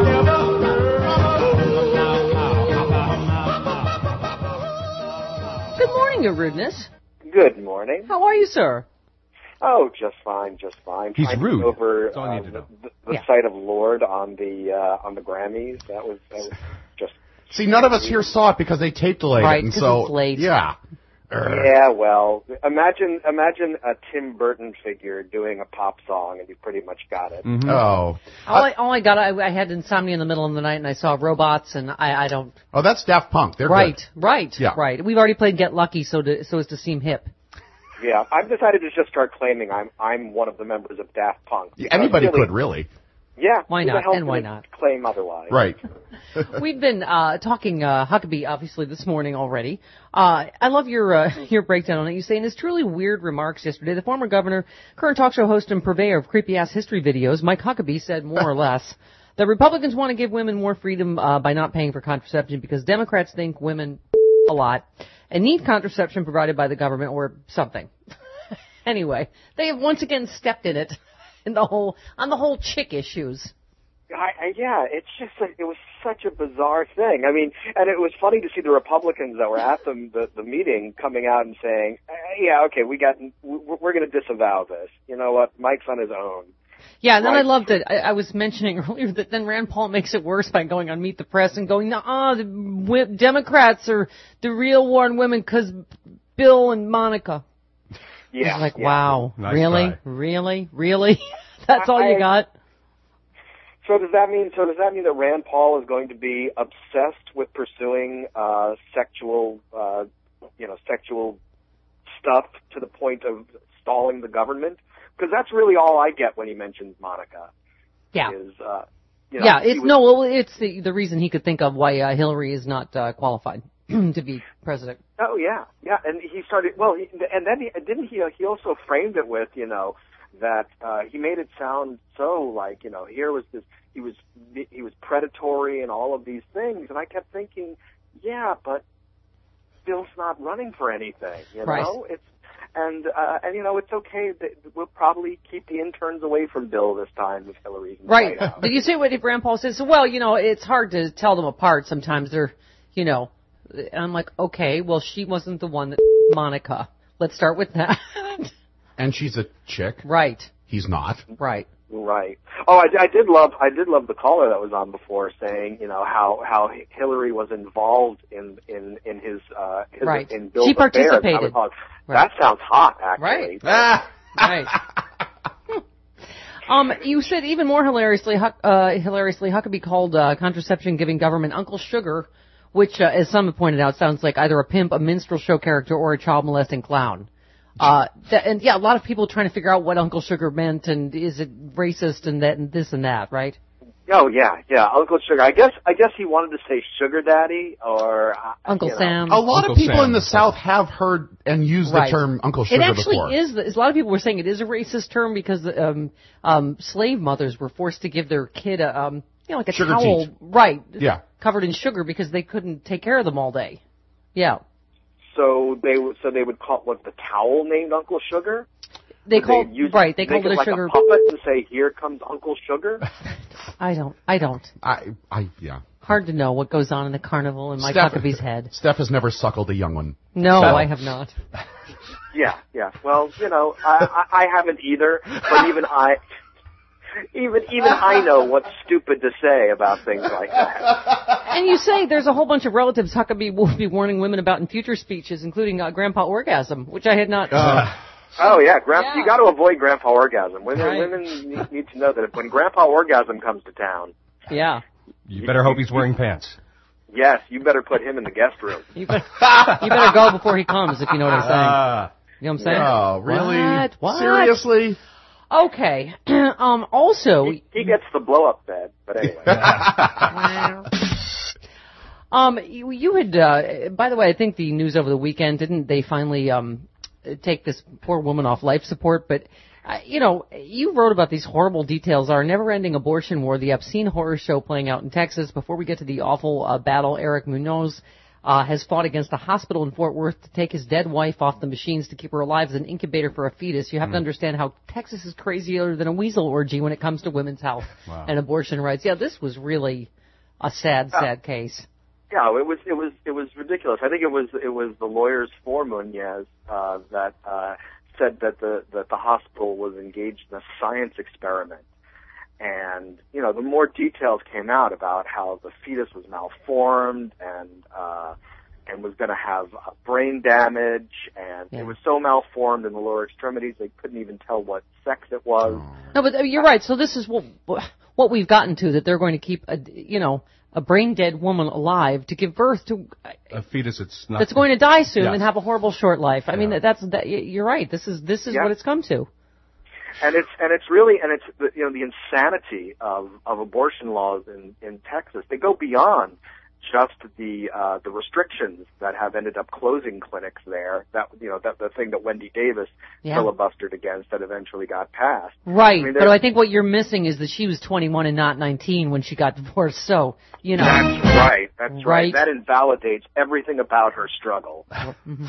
Speaker 2: Good morning, Your Rudeness.
Speaker 15: Good morning.
Speaker 2: How are you, sir?
Speaker 15: Oh, just fine, just fine.
Speaker 1: He's
Speaker 15: Trying to
Speaker 1: rude.
Speaker 15: get Over
Speaker 1: That's all I
Speaker 15: uh,
Speaker 1: need to know.
Speaker 15: the, the
Speaker 2: Yeah.
Speaker 15: sight of Lord on the uh, on the Grammys. That was, that was just.
Speaker 3: See, none of us here saw it because they tape delayed
Speaker 2: Right,
Speaker 3: it, and
Speaker 2: 'cause
Speaker 3: so
Speaker 2: it's late.
Speaker 3: yeah.
Speaker 15: Yeah, well, imagine imagine a Tim Burton figure doing a pop song, and you pretty much got it.
Speaker 3: Mm-hmm. Oh.
Speaker 2: All I, all I got, I, I had insomnia in the middle of the night, and I saw robots, and I, I don't.
Speaker 3: Oh, that's Daft Punk. They're
Speaker 2: right,
Speaker 3: good.
Speaker 2: right,
Speaker 3: Yeah.
Speaker 2: right. We've already played Get Lucky, so to, so as to seem hip.
Speaker 15: Yeah, I've decided to just start claiming I'm I'm one of the members of Daft Punk.
Speaker 3: Yeah, anybody
Speaker 15: Really-
Speaker 3: could, really.
Speaker 15: Yeah.
Speaker 2: Why
Speaker 15: who the
Speaker 2: not?
Speaker 15: hell's
Speaker 2: And why
Speaker 15: gonna
Speaker 2: not?
Speaker 15: Claim otherwise.
Speaker 3: Right.
Speaker 2: We've been uh, talking uh, Huckabee, obviously, this morning already. Uh, I love your uh, your breakdown on it. You say, in his truly weird remarks yesterday, the former governor, current talk show host, and purveyor of creepy-ass history videos, Mike Huckabee, said more or less that Republicans want to give women more freedom uh, by not paying for contraception because Democrats think women a lot and need contraception provided by the government or something. Anyway, they have once again stepped in it in the whole on the whole chick issues.
Speaker 15: I, I, yeah, it's just like, it was such a bizarre thing. I mean, and it was funny to see the Republicans that were at the the, the meeting coming out and saying, eh, "Yeah, okay, we got, we're, we're going to disavow this. You know what? Mike's on his own."
Speaker 2: Yeah, and then
Speaker 15: Right.
Speaker 2: I loved it. I, I was mentioning earlier that then Rand Paul makes it worse by going on Meet the Press and going, "Nah, the w- Democrats are the real war on women because Bill and Monica."
Speaker 15: Yeah,
Speaker 2: It's like,
Speaker 15: yeah.
Speaker 2: wow,
Speaker 1: Nice
Speaker 2: really,
Speaker 1: try.
Speaker 2: really, really? That's all you
Speaker 15: I-
Speaker 2: got?
Speaker 15: So does that mean? So does that mean that Rand Paul is going to be obsessed with pursuing uh, sexual, uh, you know, sexual stuff to the point of stalling the government? Because that's really all I get when he mentions Monica.
Speaker 2: Yeah.
Speaker 15: Is, uh, you know,
Speaker 2: Yeah,
Speaker 15: he
Speaker 2: it's
Speaker 15: was-
Speaker 2: no, well, it's the the reason he could think of why uh, Hillary is not uh, qualified to be president.
Speaker 15: Oh yeah, yeah, and he started. Well, he, and then he didn't he. He also framed it with, you know, that uh, he made it sound so like, you know, here was this. He was he was predatory and all of these things, and I kept thinking, yeah, but Bill's not running for anything, you
Speaker 2: Right.
Speaker 15: know. It's and uh, and you know it's okay. That we'll probably keep the interns away from Bill this time if Hillary's in the
Speaker 2: Right.
Speaker 15: White House.
Speaker 2: Did you say what if Rand Paul says? So, well, you know, it's hard to tell them apart sometimes. They're, you know, and I'm like, okay, well, she wasn't the one that Monica. Let's start with that.
Speaker 3: And she's a chick.
Speaker 2: Right.
Speaker 3: He's not.
Speaker 2: Right.
Speaker 15: Right. Oh, I, I did love I did love the caller that was on before saying, you know, how how Hillary was involved in in in his uh his,
Speaker 2: Right.
Speaker 15: in Bill's
Speaker 2: She
Speaker 15: affairs.
Speaker 2: participated.
Speaker 15: I was like,
Speaker 2: Right.
Speaker 15: that sounds hot, actually.
Speaker 2: Right. Right. Um, you said even more hilariously, Huck, uh, hilariously, Huckabee called uh, contraception giving government Uncle Sugar, which, uh, as some have pointed out, sounds like either a pimp, a minstrel show character, or a child molesting clown. Uh, that, and yeah, a lot of people trying to figure out what Uncle Sugar meant, and is it racist, and that, and this and that, right?
Speaker 15: Oh yeah, yeah, Uncle Sugar. I guess I guess he wanted to say Sugar Daddy or uh,
Speaker 2: Uncle
Speaker 15: you know.
Speaker 2: Sam.
Speaker 3: A lot
Speaker 1: Uncle
Speaker 3: of people
Speaker 1: Sam.
Speaker 3: in the South have heard and used
Speaker 2: Right.
Speaker 3: the term Uncle Sugar
Speaker 2: It actually
Speaker 3: before.
Speaker 2: is. A lot of people were saying it is a racist term because um, um, slave mothers were forced to give their kid a, um, you know, like a
Speaker 3: Sugar
Speaker 2: towel,
Speaker 3: teat.
Speaker 2: right?
Speaker 3: Yeah.
Speaker 2: Covered in sugar because they couldn't take care of them all day. Yeah.
Speaker 15: So they would so they would call what the towel named Uncle Sugar.
Speaker 2: They
Speaker 15: Would
Speaker 2: called
Speaker 15: use-
Speaker 2: right. They
Speaker 15: make
Speaker 2: called it a
Speaker 15: like
Speaker 2: sugar.
Speaker 15: a puppet and say, "Here comes Uncle Sugar."
Speaker 2: I don't. I don't.
Speaker 3: I, I, yeah.
Speaker 2: Hard to know what goes on in the carnival in Mike
Speaker 3: Steph-
Speaker 2: Huckabee's head.
Speaker 3: Steph has never suckled a young one.
Speaker 2: No,
Speaker 3: So-
Speaker 2: I have not.
Speaker 15: Yeah, yeah. Well, you know, I, I, I haven't either. But even I, even even I know what's stupid to say about things like that.
Speaker 2: And you say there's a whole bunch of relatives Huckabee will be warning women about in future speeches, including uh, Grandpa Orgasm, which I had not.
Speaker 3: Uh,
Speaker 15: Oh yeah, Grandpa.
Speaker 2: Yeah.
Speaker 15: You got to avoid Grandpa Orgasm. Women,
Speaker 2: Right.
Speaker 15: women need, need to know that if, when Grandpa Orgasm comes to town,
Speaker 2: Yeah.
Speaker 1: You better hope he's wearing pants.
Speaker 15: yes, you better put him in the guest room.
Speaker 2: You better, you better go before he comes, if you know what I'm saying.
Speaker 1: Uh,
Speaker 2: You know what I'm saying?
Speaker 3: oh, really?
Speaker 2: What? What?
Speaker 3: Seriously?
Speaker 2: Okay. um. Also,
Speaker 15: He, he gets the blow up bed, but anyway.
Speaker 2: um, you, you had. Uh, by the way, I think the news over the weekend didn't they finally um take this poor woman off life support? But uh, you know, you wrote about these horrible details. Our never-ending abortion war, the obscene horror show playing out in Texas. Before we get to the awful uh, battle, Eric Munoz. uh, has fought against a hospital in Fort Worth to take his dead wife off the machines to keep her alive as an incubator for a fetus. You have mm. to understand how Texas is crazier than a weasel orgy when it comes to women's health wow. and abortion rights. Yeah, this was really a sad, sad uh, case.
Speaker 15: Yeah, it was it was it was ridiculous. I think it was it was the lawyers for Munoz uh, that uh, said that the that the hospital was engaged in a science experiment. And, you know, the more details came out about how the fetus was malformed and, uh, and was going to have uh, brain damage, and yeah. it was so malformed in the lower extremities they couldn't even tell what sex it was.
Speaker 2: No, but you're right. So this is what, what we've gotten to, that they're going to keep, a, you know, a brain-dead woman alive to give birth to
Speaker 16: a fetus that's not...
Speaker 2: That's going to die soon yeah. and have a horrible short life. I
Speaker 16: yeah.
Speaker 2: mean, that's, that, you're right. This is, this is yeah. what it's come to.
Speaker 15: And it's and it's really and it's the, you know the insanity of, of abortion laws in, in Texas. They go beyond just the uh, the restrictions that have ended up closing clinics there. That you know that the thing that Wendy Davis yeah. filibustered against that eventually got passed.
Speaker 2: Right,
Speaker 15: I mean,
Speaker 2: but I think what you're missing is that she was twenty-one and not nineteen when she got divorced. So you know
Speaker 15: that's right. That's right.
Speaker 2: right.
Speaker 15: That invalidates everything about her struggle.
Speaker 2: mm-hmm.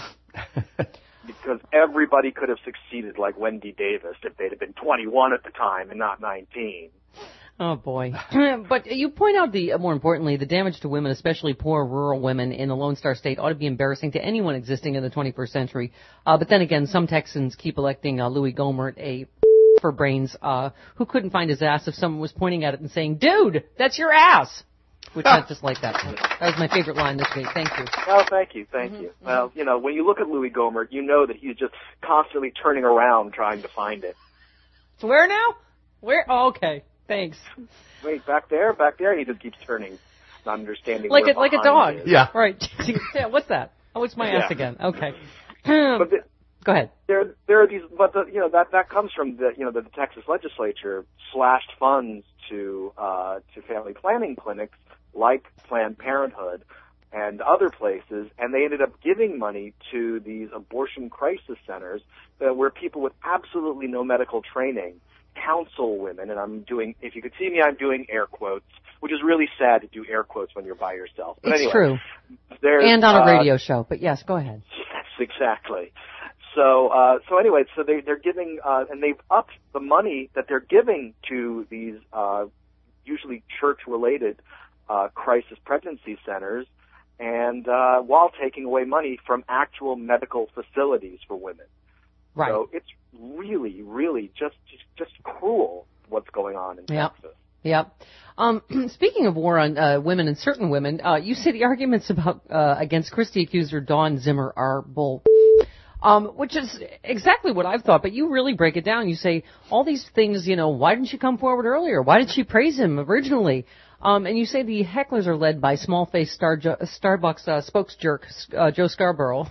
Speaker 15: Because everybody could have succeeded like Wendy Davis if they'd have been twenty-one at the time and not nineteen.
Speaker 2: Oh, boy. But you point out, the more importantly, the damage to women, especially poor rural women in the Lone Star State, ought to be embarrassing to anyone existing in the twenty-first century. Uh, but then again, some Texans keep electing uh, Louis Gohmert a for brains uh, who couldn't find his ass if someone was pointing at it and saying, "Dude, that's your ass." Which I just like that. That was my favorite line this week. Thank you.
Speaker 15: Oh, thank you, thank
Speaker 2: mm-hmm.
Speaker 15: you. Well, you know, when you look at Louis Gohmert, you know that he's just constantly turning around trying to find it.
Speaker 2: So where now? Where? Oh, okay, thanks.
Speaker 15: Wait, back there, back there. He just keeps turning, not understanding.
Speaker 2: Like
Speaker 15: where
Speaker 2: a like a
Speaker 15: behind
Speaker 2: dog.
Speaker 15: is.
Speaker 3: Yeah.
Speaker 2: Right. Yeah. What's that? Oh, it's my
Speaker 15: Yeah.
Speaker 2: ass again. Okay.
Speaker 15: But the,
Speaker 2: Go ahead.
Speaker 15: There, there are these, but the, you know that that comes from the you know the, the Texas legislature slashed funds to uh, to family planning clinics like Planned Parenthood and other places, and they ended up giving money to these abortion crisis centers that where people with absolutely no medical training counsel women, and I'm doing, if you could see me, I'm doing air quotes, which is really sad to do air quotes when you're by yourself. But
Speaker 2: it's
Speaker 15: anyway,
Speaker 2: true. And on a radio uh, show, but yes, go ahead.
Speaker 15: Yes, exactly. So, uh, so anyway, so they, they're giving, uh, and they've upped the money that they're giving to these, uh, usually church-related Uh, crisis pregnancy centers, and uh, while taking away money from actual medical facilities for women.
Speaker 2: Right.
Speaker 15: So it's really, really just just, just cruel what's going on in
Speaker 2: yep.
Speaker 15: Texas.
Speaker 2: Yep. Um, speaking of war on uh, women and certain women, uh, you say the arguments about uh, against Christie accuser Dawn Zimmer are bull. Um, which is exactly what I've thought, but you really break it down. You say all these things, you know, why didn't she come forward earlier? Why did she praise him originally? Um, and you say the hecklers are led by small-faced Star Starbucks uh, spokesjerk uh, Joe Scarborough.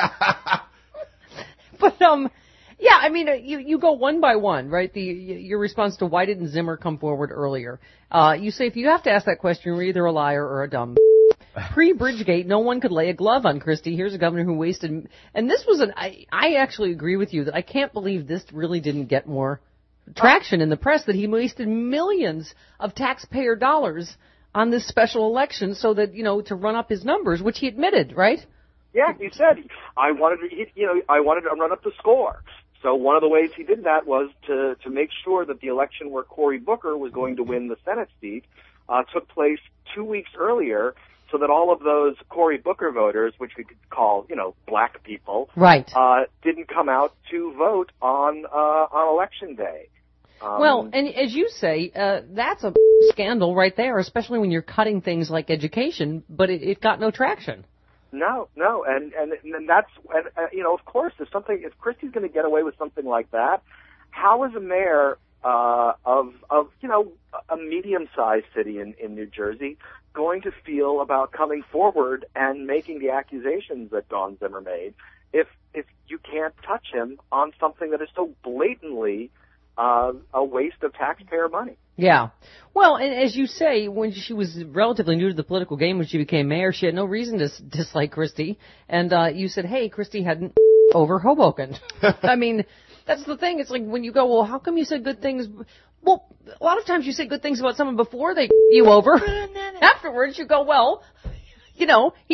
Speaker 2: But um, yeah, I mean, you you go one by one, right? The your response to why didn't Zimmer come forward earlier? Uh, you say if you have to ask that question, you're either a liar or a dumb. Pre-Bridgegate, no one could lay a glove on Christie. Here's a governor who wasted, and this was an. I I actually agree with you that I can't believe this really didn't get more traction in the press, that he wasted millions of taxpayer dollars on this special election so that, you know, to run up his numbers, which he admitted, right?
Speaker 15: Yeah, he said, I wanted to, you know, I wanted to run up the score. So one of the ways he did that was to, to make sure that the election where Cory Booker was going to win the Senate seat uh, took place two weeks earlier, so that all of those Cory Booker voters, which we could call, you know, black people,
Speaker 2: right,
Speaker 15: uh, didn't come out to vote on uh, on election day. Um,
Speaker 2: well, and as you say, uh, that's a scandal right there, especially when you're cutting things like education, but it, it got no traction.
Speaker 15: No, no, and and, and that's, and, uh, you know, of course, if something, if Christie's going to get away with something like that, how is a mayor uh, of of you know a medium-sized city in in New Jersey going to feel about coming forward and making the accusations that Dawn Zimmer made if if you can't touch him on something that is so blatantly uh, a waste of taxpayer money?
Speaker 2: Yeah. Well, and as you say, when she was relatively new to the political game when she became mayor, she had no reason to s- dislike Christie. And uh, you said, hey, Christie hadn't over Hoboken. I mean, that's the thing. It's like when you go, well, how come you said good things? Well, a lot of times you say good things about someone before they you over. Afterwards, you go, well, you know, he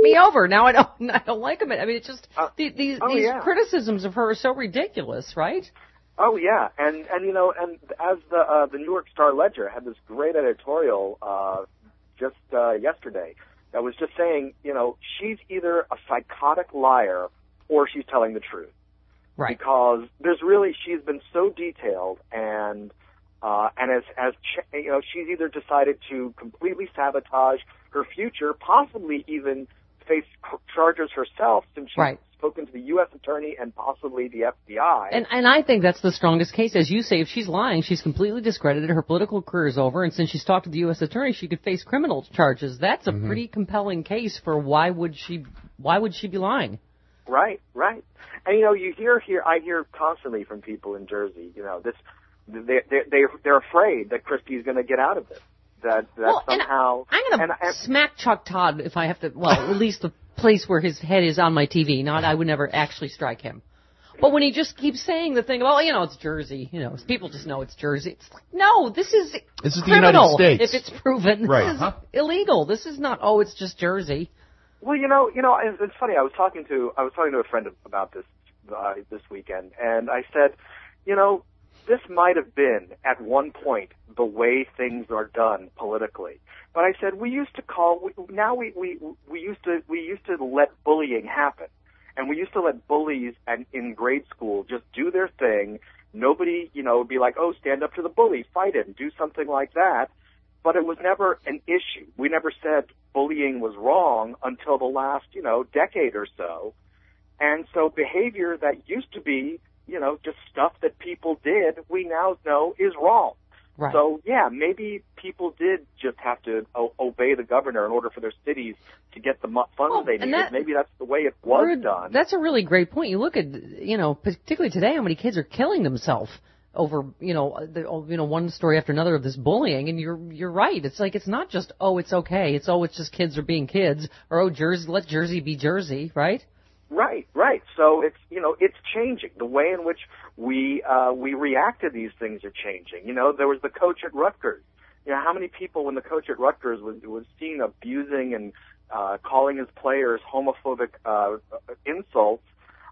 Speaker 2: me over. Now I don't, I don't like him. I mean, it's just,
Speaker 15: Uh,
Speaker 2: these, these,
Speaker 15: oh,
Speaker 2: these
Speaker 15: yeah.
Speaker 2: criticisms of her are so ridiculous, right?
Speaker 15: Oh yeah, and and you know, and as the uh, the New York Star Ledger had this great editorial uh, just uh, yesterday that was just saying, you know, she's either a psychotic liar or she's telling the truth.
Speaker 2: Right.
Speaker 15: Because there's really, she's been so detailed, and uh, and as as ch- you know, she's either decided to completely sabotage her future, possibly even face c- charges herself, since she's
Speaker 2: Right.
Speaker 15: spoken to the U S attorney and possibly the F B I.
Speaker 2: And and I think that's the strongest case. As you say, if she's lying, she's completely discredited. Her political career is over, and since she's talked to the U S attorney, she could face criminal charges. That's a
Speaker 15: Mhm.
Speaker 2: pretty compelling case for why would she why would she be lying?
Speaker 15: Right, right. And you know, you hear here, I hear constantly from people in Jersey, you know, this, they they they they're afraid that Christie's going to get out of this. That that
Speaker 2: Well, and
Speaker 15: somehow.
Speaker 2: I'm going to smack Chuck Todd if I have to. Well, at least the place where his head is on my T V. Not, I would never actually strike him. But when he just keeps saying the thing, well, you know, it's Jersey. You know, people just know it's Jersey. It's like, no, this is
Speaker 3: This is the
Speaker 2: criminal.
Speaker 3: United States.
Speaker 2: If it's proven,
Speaker 3: Right.
Speaker 2: this is
Speaker 3: Huh?
Speaker 2: illegal. This is not. Oh, it's just Jersey.
Speaker 15: Well, you know, you know, it's, it's funny. I was talking to I was talking to a friend about this uh, this weekend, and I said, you know, this might have been at one point the way things are done politically. But I said we used to call we, now we, we we used to we used to let bullying happen, and we used to let bullies and in grade school just do their thing. Nobody, you know, would be like, oh, stand up to the bully, fight him, do something like that. But it was never an issue. We never said bullying was wrong until the last, you know, decade or so. And so behavior that used to be, you know, just stuff that people did, we now know is wrong.
Speaker 2: Right.
Speaker 15: So, yeah, maybe people did just have to o- obey the governor in order for their cities to get the mu- funds
Speaker 2: Well,
Speaker 15: they
Speaker 2: and
Speaker 15: needed.
Speaker 2: that-
Speaker 15: Maybe that's the way it was
Speaker 2: Rude,
Speaker 15: done.
Speaker 2: That's a really great point. You look at, you know, particularly today, how many kids are killing themselves over, you know, the, you know, one story after another of this bullying. And you're you're right. It's like it's not just oh, it's okay. It's oh, it's just kids are being kids, or oh, Jersey, let Jersey be Jersey, right?
Speaker 15: Right, right. So it's, you know, it's changing. The way in which we uh, we react to these things are changing. You know, there was the coach at Rutgers. You know, how many people when the coach at Rutgers was was seen abusing and uh, calling his players homophobic uh, insults?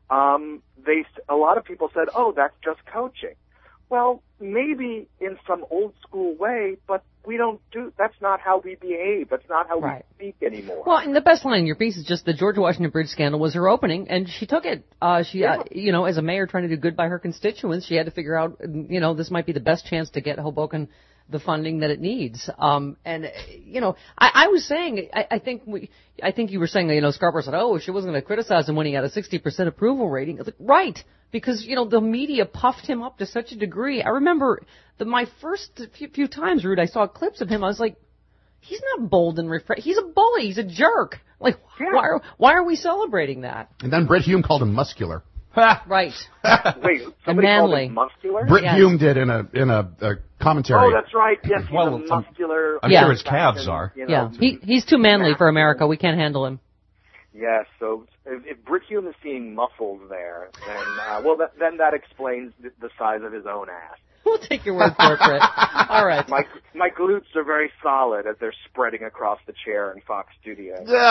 Speaker 15: Um, they a lot of people said, "Oh, that's just coaching." Well, maybe in some old school way, but we don't do, that's not how we behave. That's not how
Speaker 2: Right.
Speaker 15: we speak anymore.
Speaker 2: Well, and the best line in your piece is just the George Washington Bridge scandal was her opening, and she took it. Uh, she, uh, you know, as a mayor trying to do good by her constituents, she had to figure out, you know, this might be the best chance to get Hoboken the funding that it needs. Um, and, uh, you know, I, I was saying, I, I think we, I think you were saying, you know, Scarborough said, oh, she wasn't going to criticize him when he had a sixty percent approval rating. I was like, right. Because, you know, the media puffed him up to such a degree. I remember the, my first few, few times, Rude, I saw clips of him. I was like, he's not bold and refreshed. He's a bully. He's a jerk. Like, why are, why are we celebrating that?
Speaker 3: And then Brit Hume called him muscular.
Speaker 2: Right.
Speaker 15: Wait,
Speaker 2: And
Speaker 15: somebody called
Speaker 2: manly.
Speaker 15: him muscular?
Speaker 3: Brit
Speaker 2: Yes.
Speaker 3: Hume did in a in a, a commentary.
Speaker 15: Oh, that's right. Yes, he's
Speaker 16: Well,
Speaker 15: a
Speaker 16: I'm-
Speaker 15: muscular.
Speaker 16: I'm
Speaker 2: Yeah.
Speaker 16: sure his calves are.
Speaker 15: You know,
Speaker 2: Yeah. He, he's too manly for America. We can't handle him.
Speaker 15: Yes, so if, if Brit Hume is seeing muscles there, then uh, well, that, then that explains the, the size of his own ass.
Speaker 2: We'll take your word for it, Britt. All right.
Speaker 15: My my glutes are very solid as they're spreading across the chair in Fox Studios.
Speaker 2: Oh,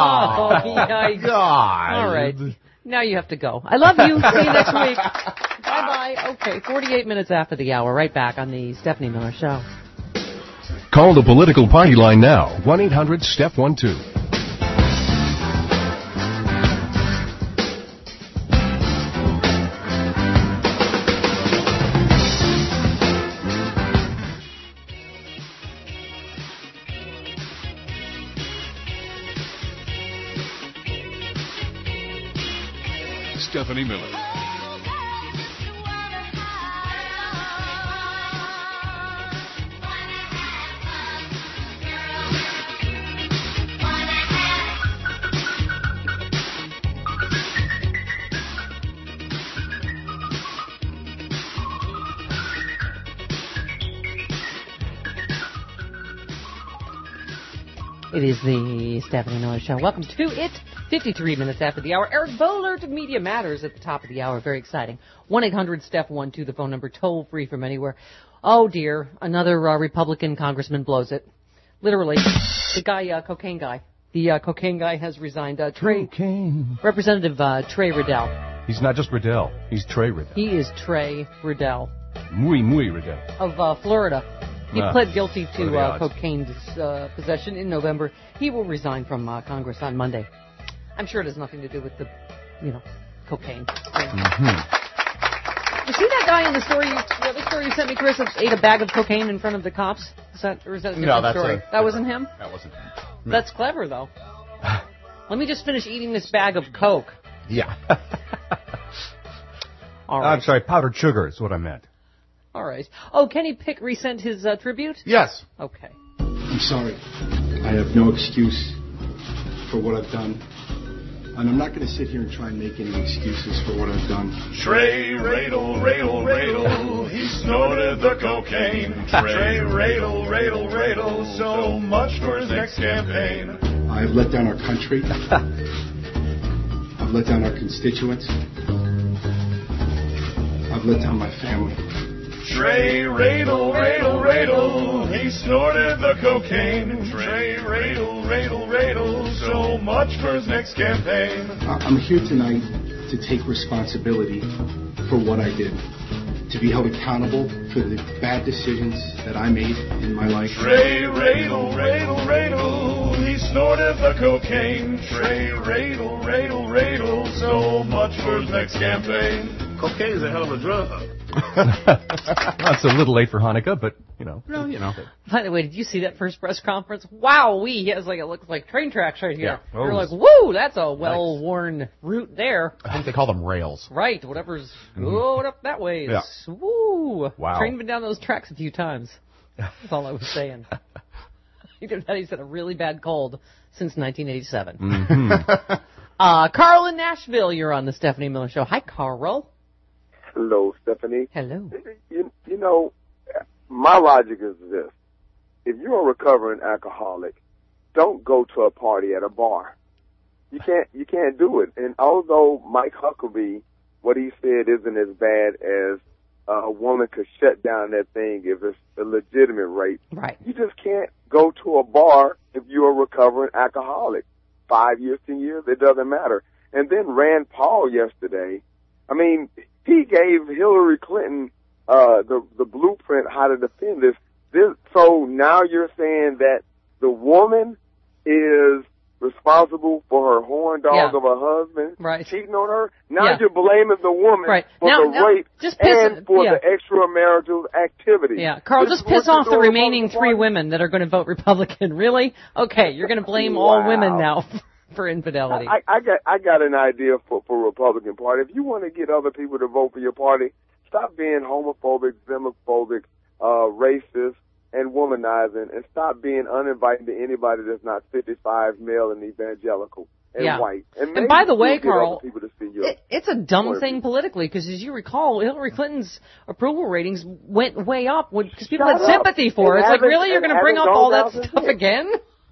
Speaker 2: yikes.
Speaker 3: God.
Speaker 2: All right. Now you have to go. I love you. See you next week. Bye-bye. Okay, forty-eight minutes after the hour. Right back on the Stephanie Miller Show.
Speaker 1: Call the political party line now. one eight hundred step one two. Stephanie Miller.
Speaker 2: It is the Stephanie Miller Show. Welcome to it. fifty-three minutes after the hour. Eric Bollert of Media Matters at the top of the hour. Very exciting. one eight hundred step one two, the phone number, toll free from anywhere. Oh, dear. Another uh, Republican congressman blows it. Literally. The guy, uh, cocaine guy. The uh, cocaine guy has resigned. Uh, Trey,
Speaker 1: Cocaine.
Speaker 2: Representative uh, Trey Riddell.
Speaker 1: He's not just Riddell. He's Trey Riddell.
Speaker 2: He is Trey Riddell
Speaker 1: Muy, muy Riddell.
Speaker 2: of uh, Florida. He
Speaker 1: Ah,
Speaker 2: pled guilty
Speaker 1: what are
Speaker 2: to
Speaker 1: the
Speaker 2: uh,
Speaker 1: odds?
Speaker 2: cocaine uh, possession in November. He will resign from uh, Congress on Monday. I'm sure it has nothing to do with the, you know, cocaine.
Speaker 1: Mm-hmm.
Speaker 2: You see that guy in the story, the other story you sent me, Chris, that ate a bag of cocaine in front of the cops? Is that, or is that a different
Speaker 3: No, that's
Speaker 2: story?
Speaker 3: a-
Speaker 2: that wasn't him?
Speaker 3: That wasn't him.
Speaker 2: That's clever, though. Let me just finish eating this bag of Coke.
Speaker 3: Yeah.
Speaker 2: All right.
Speaker 1: I'm sorry, powdered sugar is what I meant.
Speaker 2: All right. Oh, Kenny Pick resent his uh, tribute?
Speaker 3: Yes.
Speaker 2: Okay.
Speaker 16: I'm sorry. I have no excuse for what I've done. And I'm not going to sit here and try and make any excuses for what I've done.
Speaker 17: Trey Radel, Radel, Radel, he snorted the cocaine. Trey Radel, Radel, Radel, so much for his next campaign.
Speaker 16: I've let down our country. I've let down our constituents. I've let down my family.
Speaker 17: Trey Radel, Radel, Radel, he snorted the cocaine. Trey Radel, Radel, Radel, so much for his next campaign.
Speaker 16: I- I'm here tonight to take responsibility for what I did. To be held accountable for the bad decisions that I made in my life.
Speaker 17: Trey Radel, Radel, Radel, he snorted the cocaine. Trey Radel, Radel, Radel, so much for his next campaign.
Speaker 9: Cocaine's a hell of a drug.
Speaker 1: That's a little late for Hanukkah, but, you know.
Speaker 3: No, you know.
Speaker 2: By the way, did you see that first press conference? Wow, we he has like it looks like train tracks right here.
Speaker 1: Yeah.
Speaker 2: We're
Speaker 1: Oh.
Speaker 2: like, woo, that's a well-worn route there.
Speaker 3: I think they call them rails.
Speaker 2: Right, whatever's
Speaker 3: Mhm.
Speaker 2: going up that way is
Speaker 3: Yeah.
Speaker 2: woo.
Speaker 3: Wow.
Speaker 2: Train been down those tracks a few times. That's all I was saying. Either that, he's had a really bad cold since nineteen eighty-seven.
Speaker 1: Mm-hmm.
Speaker 2: uh, Carl in Nashville, you're on the Stephanie Miller Show. Hi, Carl.
Speaker 18: Hello, Stephanie.
Speaker 2: Hello.
Speaker 18: You, you know, my logic is this. If you're a recovering alcoholic, don't go to a party at a bar. You can't, you can't do it. And although Mike Huckabee, what he said isn't as bad as uh, a woman could shut down that thing if it's a legitimate rape.
Speaker 2: Right.
Speaker 18: You just can't go to a bar if you're a recovering alcoholic. Five years, ten years, it doesn't matter. And then Rand Paul yesterday, I mean, he gave Hillary Clinton uh, the the blueprint how to defend this. This. So now you're saying that the woman is responsible for her horn dog
Speaker 2: Yeah.
Speaker 18: of a husband
Speaker 2: Right.
Speaker 18: cheating on her. Now
Speaker 2: Yeah.
Speaker 18: you're blaming the woman
Speaker 2: Right.
Speaker 18: for
Speaker 2: Now-
Speaker 18: the
Speaker 2: now,
Speaker 18: rape
Speaker 2: just piss-
Speaker 18: and for
Speaker 2: yeah.
Speaker 18: the extramarital activity.
Speaker 2: Yeah, Carl,
Speaker 18: This
Speaker 2: just
Speaker 18: is what
Speaker 2: piss
Speaker 18: you're
Speaker 2: off the
Speaker 18: doing,
Speaker 2: remaining
Speaker 18: Republican
Speaker 2: three
Speaker 18: Party.
Speaker 2: women that are going to vote Republican. Really? Okay, you're going to blame all
Speaker 18: Wow.
Speaker 2: women now for infidelity.
Speaker 18: I, I got I got an idea for for Republican Party. If you want to get other people to vote for your party, stop being homophobic, xenophobic, uh, racist, and womanizing, and stop being uninviting to anybody that's not fifty-five, male, and evangelical and
Speaker 2: Yeah.
Speaker 18: white.
Speaker 2: And
Speaker 18: maybe
Speaker 2: by the
Speaker 18: you'll
Speaker 2: way,
Speaker 18: get
Speaker 2: Carl,
Speaker 18: other people to see your
Speaker 2: It, it's a dumb
Speaker 18: point of
Speaker 2: thing
Speaker 18: view.
Speaker 2: politically because, as you recall, Hillary Clinton's approval ratings went way up because people
Speaker 18: Shut
Speaker 2: had
Speaker 18: up.
Speaker 2: sympathy for her.
Speaker 18: It
Speaker 2: It's like,
Speaker 18: hasn't-
Speaker 2: really, you're
Speaker 18: it
Speaker 2: going to bring up
Speaker 18: hasn't
Speaker 2: all
Speaker 18: gone
Speaker 2: that
Speaker 18: down since
Speaker 2: stuff
Speaker 18: then.
Speaker 2: again?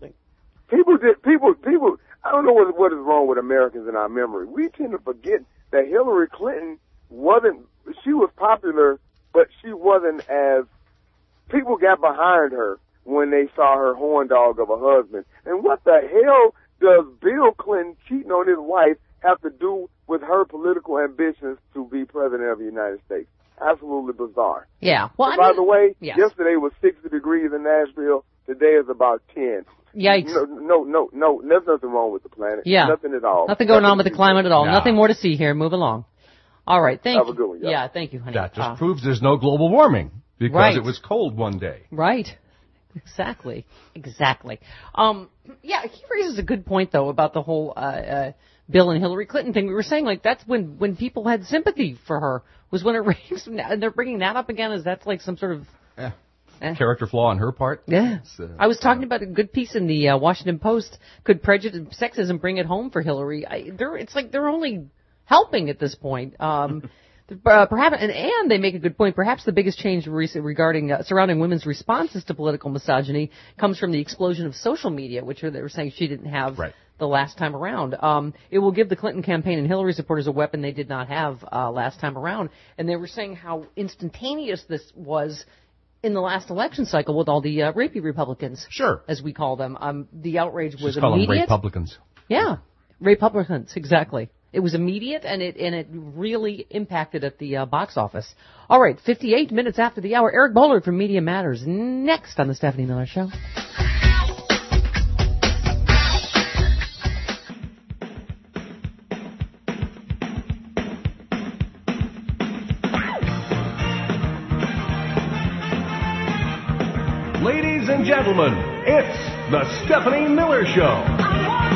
Speaker 18: People did people people. I don't know what what is wrong with Americans in our memory. We tend to forget that Hillary Clinton wasn't. She was popular, but she wasn't as. People got behind her when they saw her horn dog of a husband. And what the hell does Bill Clinton cheating on his wife have to do with her political ambitions to be president of the United States? Absolutely bizarre.
Speaker 2: Yeah. Well,
Speaker 18: And
Speaker 2: I
Speaker 18: by
Speaker 2: mean,
Speaker 18: the way,
Speaker 2: yes.
Speaker 18: yesterday was sixty degrees in Nashville. Today is about ten.
Speaker 2: Yikes.
Speaker 18: No, no, no, no. There's nothing wrong with the planet.
Speaker 2: Yeah.
Speaker 18: Nothing at all.
Speaker 2: Nothing going on with the climate at all.
Speaker 1: Nah.
Speaker 2: Nothing more to see here. Move along. All right. Thank
Speaker 18: Have
Speaker 2: you.
Speaker 18: a good one, y'all.
Speaker 2: Yeah. Thank you, honey.
Speaker 1: That just
Speaker 2: Uh,
Speaker 1: proves there's no global warming because
Speaker 2: Right.
Speaker 1: it was cold one day.
Speaker 2: Right. Exactly. Exactly. Um, yeah, he raises a good point, though, about the whole uh, uh, Bill and Hillary Clinton thing. We were saying, like, that's when, when people had sympathy for her, was when it raised, and they're bringing that up again as that's like some sort of...
Speaker 1: Eh.
Speaker 2: Eh.
Speaker 1: Character flaw on her part.
Speaker 2: Yeah.
Speaker 1: It's, uh,
Speaker 2: I was talking about a good piece in the uh, Washington Post. Could prejudice, sexism bring it home for Hillary? I, they're, it's like they're only helping at this point. Um, uh, perhaps, and, and they make a good point. Perhaps the biggest change recent regarding uh, surrounding women's responses to political misogyny comes from the explosion of social media, which they were saying she didn't have
Speaker 1: Right.
Speaker 2: the last time around. Um, it will give the Clinton campaign and Hillary supporters a weapon they did not have uh, last time around. And they were saying how instantaneous this was. in the last election cycle with all the uh, rapey Republicans.
Speaker 3: Sure.
Speaker 2: As we call them. Um, the outrage was
Speaker 1: Just call them
Speaker 2: immediate.
Speaker 1: Republicans.
Speaker 2: Yeah, Republicans, exactly. It was immediate, and it and it really impacted at the uh, box office. All right, fifty-eight minutes after the hour, Eric Bollard from Media Matters, next on the Stephanie Miller Show.
Speaker 1: Ladies and gentlemen, it's the Stephanie Miller Show.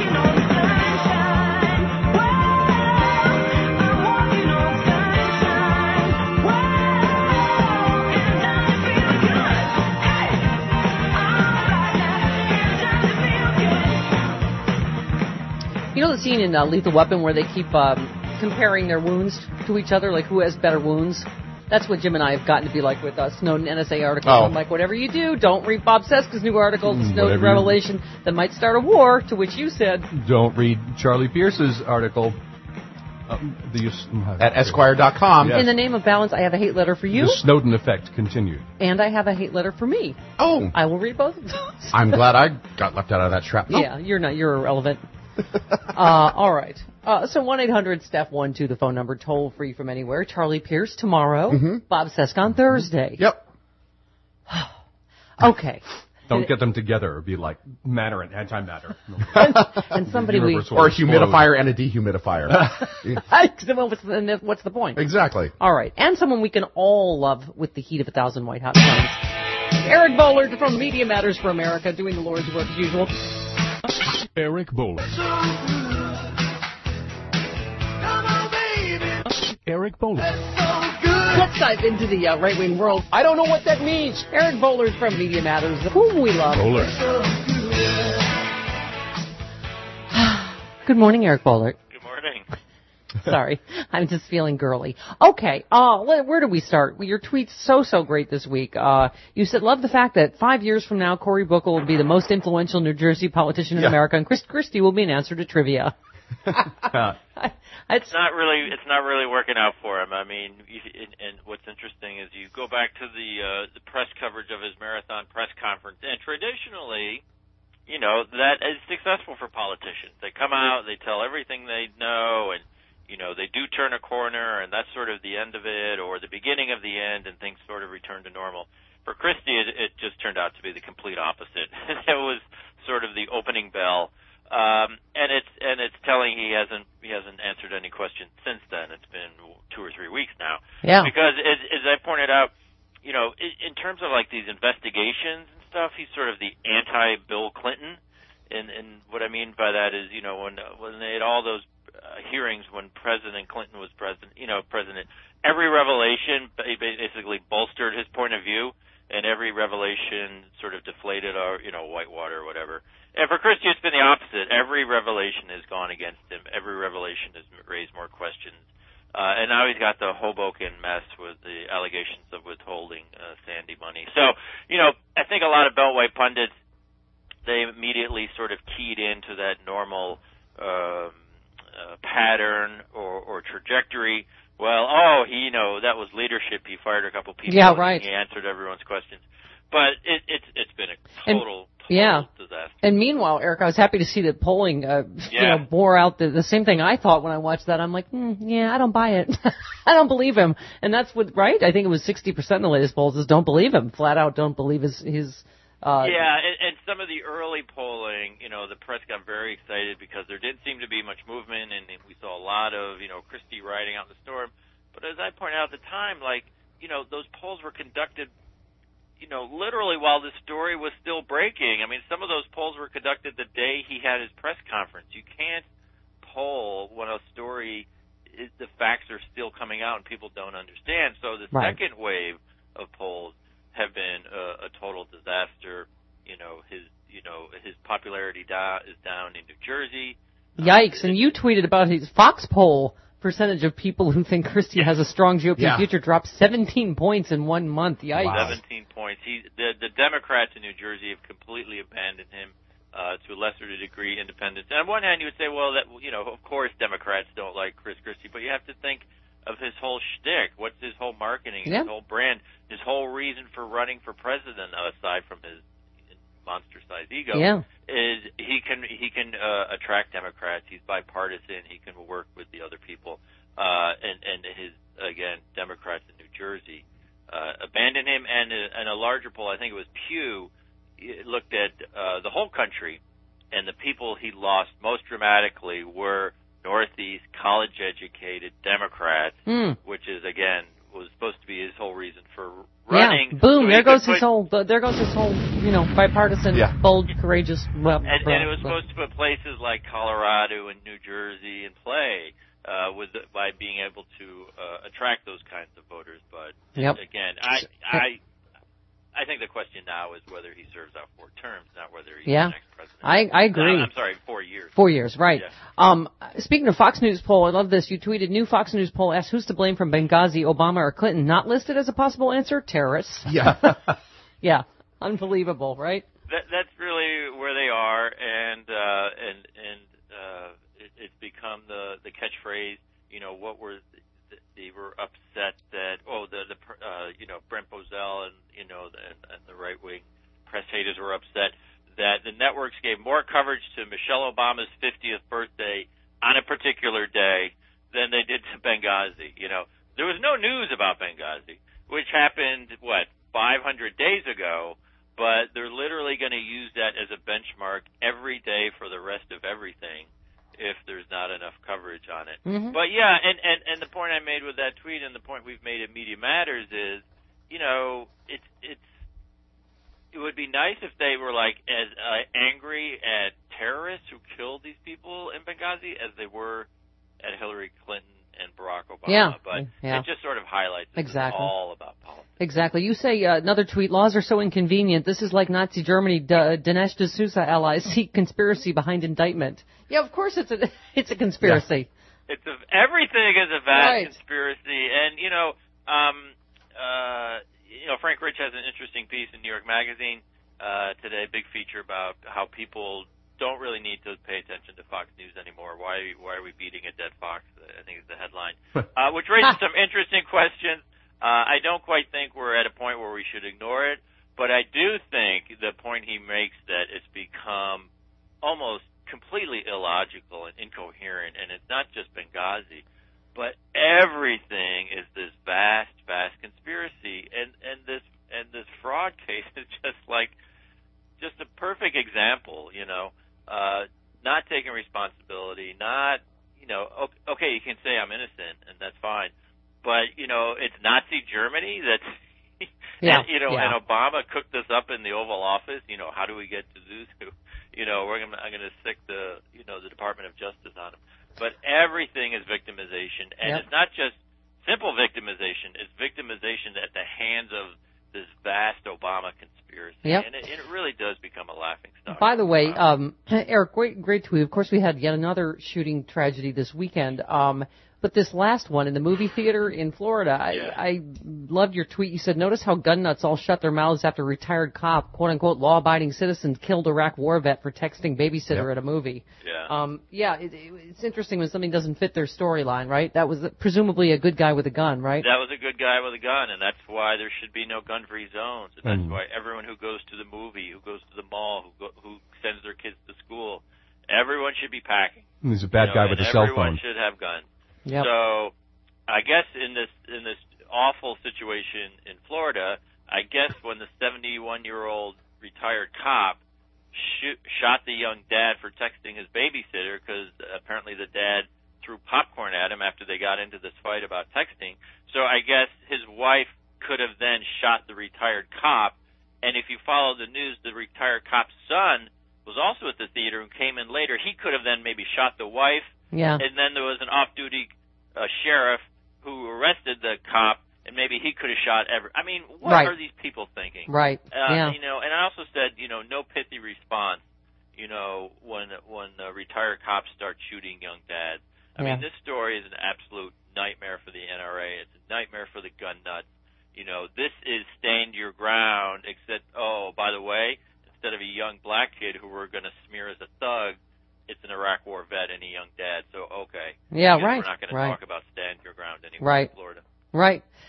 Speaker 2: You know the scene in uh, Lethal Weapon where they keep um, comparing their wounds to each other, like who has better wounds? That's what Jim and I have gotten to be like with uh, Snowden N S A articles.
Speaker 3: Oh.
Speaker 2: I'm like, whatever you do, don't read Bob Cesca's new article, the
Speaker 1: Mm,
Speaker 2: Snowden
Speaker 1: whatever you-
Speaker 2: revelation that might start a war, to which you said,
Speaker 1: Don't read Charlie Pierce's article. Um, the,
Speaker 3: At Esquire dot com.
Speaker 1: Yes.
Speaker 2: in the name of balance, I have a hate letter for you,
Speaker 1: The Snowden effect continued.
Speaker 2: and I have a hate letter for me.
Speaker 3: Oh.
Speaker 2: I will read both of those.
Speaker 3: I'm glad I got left out of that trap. Oh.
Speaker 2: Yeah, you're not, you're irrelevant. uh, all right. Uh, so one eight hundred Steph one two, the phone number, toll free from anywhere. Charlie Pierce tomorrow.
Speaker 3: Mhm.
Speaker 2: Bob Cesca on Thursday.
Speaker 3: Yep.
Speaker 2: Okay.
Speaker 1: Don't get them together. It'd be like matter and antimatter.
Speaker 2: And somebody we...
Speaker 1: Universe will
Speaker 3: Or a
Speaker 1: explode.
Speaker 3: humidifier and a dehumidifier.
Speaker 2: what's, the, what's the point?
Speaker 3: Exactly.
Speaker 2: All right. And someone we can all love with the heat of a thousand white hot suns. Eric Bollard from Media Matters for America, doing the Lord's work as usual.
Speaker 1: Eric Bollard. Eric Bollard.
Speaker 2: Let's dive into the uh, right-wing world. I don't know what that means. Eric Bollard from Media Matters, whom we love.
Speaker 1: Bollard.
Speaker 2: Good morning, Eric Bollard.
Speaker 19: Good morning.
Speaker 2: Sorry, I'm just feeling girly. Okay, uh, where do we start? Well, your tweet's so, so great this week. Uh, you said, love the fact that five years from now, Cory Booker will be the most influential New Jersey politician in
Speaker 19: Yeah.
Speaker 2: America, and Chris Christie will be an answer to trivia.
Speaker 19: It's not really it's not really working out for him. I mean, you, and, and what's interesting is you go back to the uh, the press coverage of his marathon press conference, and traditionally, you know, that is successful for politicians. They come out, they tell everything they know, and you know, they do turn a corner, and that's sort of the end of it, or the beginning of the end, and things sort of return to normal. For Christie, it, it just turned out to be the complete opposite. It was sort of the opening bell. Um, and it's and it's telling he hasn't he hasn't answered any questions since then. It's been two or three weeks now.
Speaker 2: Yeah.
Speaker 19: Because as, as I pointed out, you know, in, in terms of like these investigations and stuff, he's sort of the anti-Bill Clinton. And and what I mean by that is, you know, when when they had all those uh, hearings when President Clinton was president, you know, president, every revelation basically bolstered his point of view, and every revelation sort of deflated our, you know, whitewater or whatever. And for Christie, it's been the opposite. Every revelation has gone against him. Every revelation has raised more questions. Uh, and now he's got the Hoboken mess with the allegations of withholding uh, Sandy money. So, you know, I think a lot of Beltway pundits, they immediately sort of keyed into that normal um, uh, pattern or, or trajectory. Well, oh, he, you know, that was leadership. He fired a couple people.
Speaker 2: Yeah, right.
Speaker 19: And he answered everyone's questions. But it, it's it's been a total,
Speaker 2: And, yeah.
Speaker 19: total disaster.
Speaker 2: And meanwhile, Eric, I was happy to see that polling, uh, you
Speaker 19: Yeah.
Speaker 2: know, bore out the, the same thing I thought when I watched that. I'm like, hmm, yeah, I don't buy it. I don't believe him. And that's what, right? I think it was sixty percent in the latest polls is don't believe him. Flat out don't believe his, his, uh,
Speaker 19: yeah, and, and some of the early polling, you know, the press got very excited because there didn't seem to be much movement, and we saw a lot of, you know, Christie riding out the storm. But as I pointed out at the time, like, you know, those polls were conducted, you know, literally while the story was still breaking. I mean, some of those polls were conducted the day he had his press conference. You can't poll when a story, is, the facts are still coming out and people don't understand. So the
Speaker 2: Right.
Speaker 19: second wave of polls have been a, a total disaster. You know, his, you know, his popularity da- is down in New Jersey.
Speaker 2: yikes. And you tweeted about his Fox poll percentage of people who think Christie has a strong G O P
Speaker 19: Yeah.
Speaker 2: future dropped seventeen points in one month. Yikes.
Speaker 19: seventeen points. He, the, the Democrats in New Jersey have completely abandoned him, uh, to a lesser degree, independents. And on one hand, you would say, well, that, you know, of course Democrats don't like Chris Christie, but you have to think of his whole shtick. What's his whole marketing,
Speaker 2: Yeah.
Speaker 19: his whole brand? his whole reason for running for president, aside from his monster-sized ego,
Speaker 2: Yeah.
Speaker 19: is he can he can uh, attract Democrats. He's bipartisan. He can work with the other people, uh, and and his again Democrats in New Jersey uh, abandoned him. And a, and a larger poll, I think it was Pew, looked at uh, the whole country, and the people he lost most dramatically were Northeast, college-educated Democrats,
Speaker 2: Mm.
Speaker 19: which is again was supposed to be his whole reason for running.
Speaker 2: Yeah. Boom.
Speaker 19: So
Speaker 2: there
Speaker 19: he
Speaker 2: goes
Speaker 19: could
Speaker 2: his
Speaker 19: put-
Speaker 2: whole. There goes his whole. You know, bipartisan,
Speaker 3: Yeah.
Speaker 2: bold, courageous. Well,
Speaker 19: And, and it was supposed to put places like Colorado and New Jersey in play uh, with the, by being able to uh, attract those kinds of voters. But
Speaker 2: Yep.
Speaker 19: again, I I I think the question now is whether he serves out four terms, not whether he's
Speaker 2: Yeah.
Speaker 19: the next president.
Speaker 2: I I agree.
Speaker 19: No, I'm sorry, four years.
Speaker 2: Four years, right.
Speaker 19: Yeah.
Speaker 2: Um, speaking of Fox News poll, I love this. You tweeted, new Fox News poll asks who's to blame from Benghazi, Obama or Clinton? Not listed as a possible answer? Terrorists.
Speaker 3: Yeah.
Speaker 2: Yeah. Unbelievable, right?
Speaker 19: That, that's really where they are, and uh, and and uh, it, it's become the the catchphrase. You know, what were they were upset that oh the the uh, you know Brent Bozell and you know the, and, and the right wing press haters were upset that the networks gave more coverage to Michelle Obama's fiftieth birthday on a particular day than they did to Benghazi. You know, there was no news about Benghazi, which happened what five hundred days ago. But they're literally going to use that as a benchmark every day for the rest of everything if there's not enough coverage on it.
Speaker 2: Mhm.
Speaker 19: But yeah, and, and, and the point I made with that tweet and the point we've made at Media Matters is, you know, it's, it's, it would be nice if they were like as uh, angry at terrorists who killed these people in Benghazi as they were at Hillary Clinton and Barack Obama.
Speaker 2: Yeah.
Speaker 19: But
Speaker 2: Yeah.
Speaker 19: it just sort of highlights this is
Speaker 2: Exactly.
Speaker 19: all about politics.
Speaker 2: Exactly. You say uh, another tweet, laws are so inconvenient. This is like Nazi Germany. D- Dinesh D'Souza allies seek conspiracy behind indictment. Yeah, of course it's a it's a conspiracy.
Speaker 19: It's a, everything is a vast
Speaker 2: Right.
Speaker 19: conspiracy, and you know, um, uh, you know, Frank Rich has an interesting piece in New York Magazine uh, today, big feature about how people don't really need to pay attention to Fox News anymore. Why why are we beating a dead fox? I think is the headline, uh, which raises some interesting questions. Uh, I don't quite think we're at a point where we should ignore it, but I do think the point he makes that it's become almost completely illogical and incoherent, and it's not just Benghazi, but everything is this vast, vast conspiracy, and, and this and this fraud case is just like just a perfect example, you know, uh, not taking responsibility, not, you know, okay, you can say I'm innocent, and that's fine. But, you know, it's Nazi Germany that's,
Speaker 2: Yeah,
Speaker 19: and, you know,
Speaker 2: yeah.
Speaker 19: and Obama cooked this up in the Oval Office. You know, how do we get to this? You know, we're gonna, I'm going to stick the, you know, the Department of Justice on him. But everything is victimization. And
Speaker 2: Yep.
Speaker 19: it's not just simple victimization. It's victimization at the hands of this vast Obama conspiracy.
Speaker 2: Yep.
Speaker 19: And it, it really does become a laughing stock.
Speaker 2: By the way, um, Eric, great, great tweet. Of course, we had yet another shooting tragedy this weekend. Um, but this last one in the movie theater in Florida, I, I loved your tweet. You said, notice how gun nuts all shut their mouths after a retired cop, quote unquote, law-abiding citizen killed Iraq war vet for texting babysitter
Speaker 3: Yep.
Speaker 2: at a movie.
Speaker 19: Yeah.
Speaker 2: Um, yeah, it, it, it's interesting when something doesn't fit their storyline, right? That was presumably a good guy with a gun, right?
Speaker 19: That was a good guy with a gun, and that's why there should be no gun-free zones. And that's
Speaker 3: Mm.
Speaker 19: why everyone who goes to the movie, who goes to the mall, who go, who sends their kids to school, everyone should be packing.
Speaker 1: He's a bad
Speaker 19: You know,
Speaker 1: guy with
Speaker 19: and
Speaker 1: a cell
Speaker 19: everyone
Speaker 1: phone.
Speaker 19: should have guns.
Speaker 2: Yep.
Speaker 19: So, I guess in this in this awful situation in Florida, I guess when the seventy-one-year-old retired cop shoot, shot the young dad for texting his babysitter because apparently the dad threw popcorn at him after they got into this fight about texting. So I guess his wife could have then shot the retired cop, and if you follow the news, the retired cop's son was also at the theater and came in later. He could have then maybe shot the wife.
Speaker 2: Yeah.
Speaker 19: And then there was an off-duty uh, sheriff who arrested the cop, and maybe he could have shot every. I mean, what
Speaker 2: Right.
Speaker 19: are these people thinking?
Speaker 2: Right.
Speaker 19: Uh,
Speaker 2: Yeah.
Speaker 19: You know, and I also said, you know, no pithy response. You know, when when uh, retired cops start shooting young dads. I
Speaker 2: Yeah.
Speaker 19: mean, this story is an absolute nightmare for the N R A. It's a nightmare for the gun nuts. You know, this is stand your ground. Except, oh, by the way, instead of a young black kid who we're going to smear as a thug, it's an Iraq War vet and a young dad. So, okay.
Speaker 2: Yeah,
Speaker 19: I guess
Speaker 2: right,
Speaker 19: We're not going to
Speaker 2: right.
Speaker 19: talk about stand your ground anymore
Speaker 2: Right.
Speaker 19: in Florida.
Speaker 2: Right.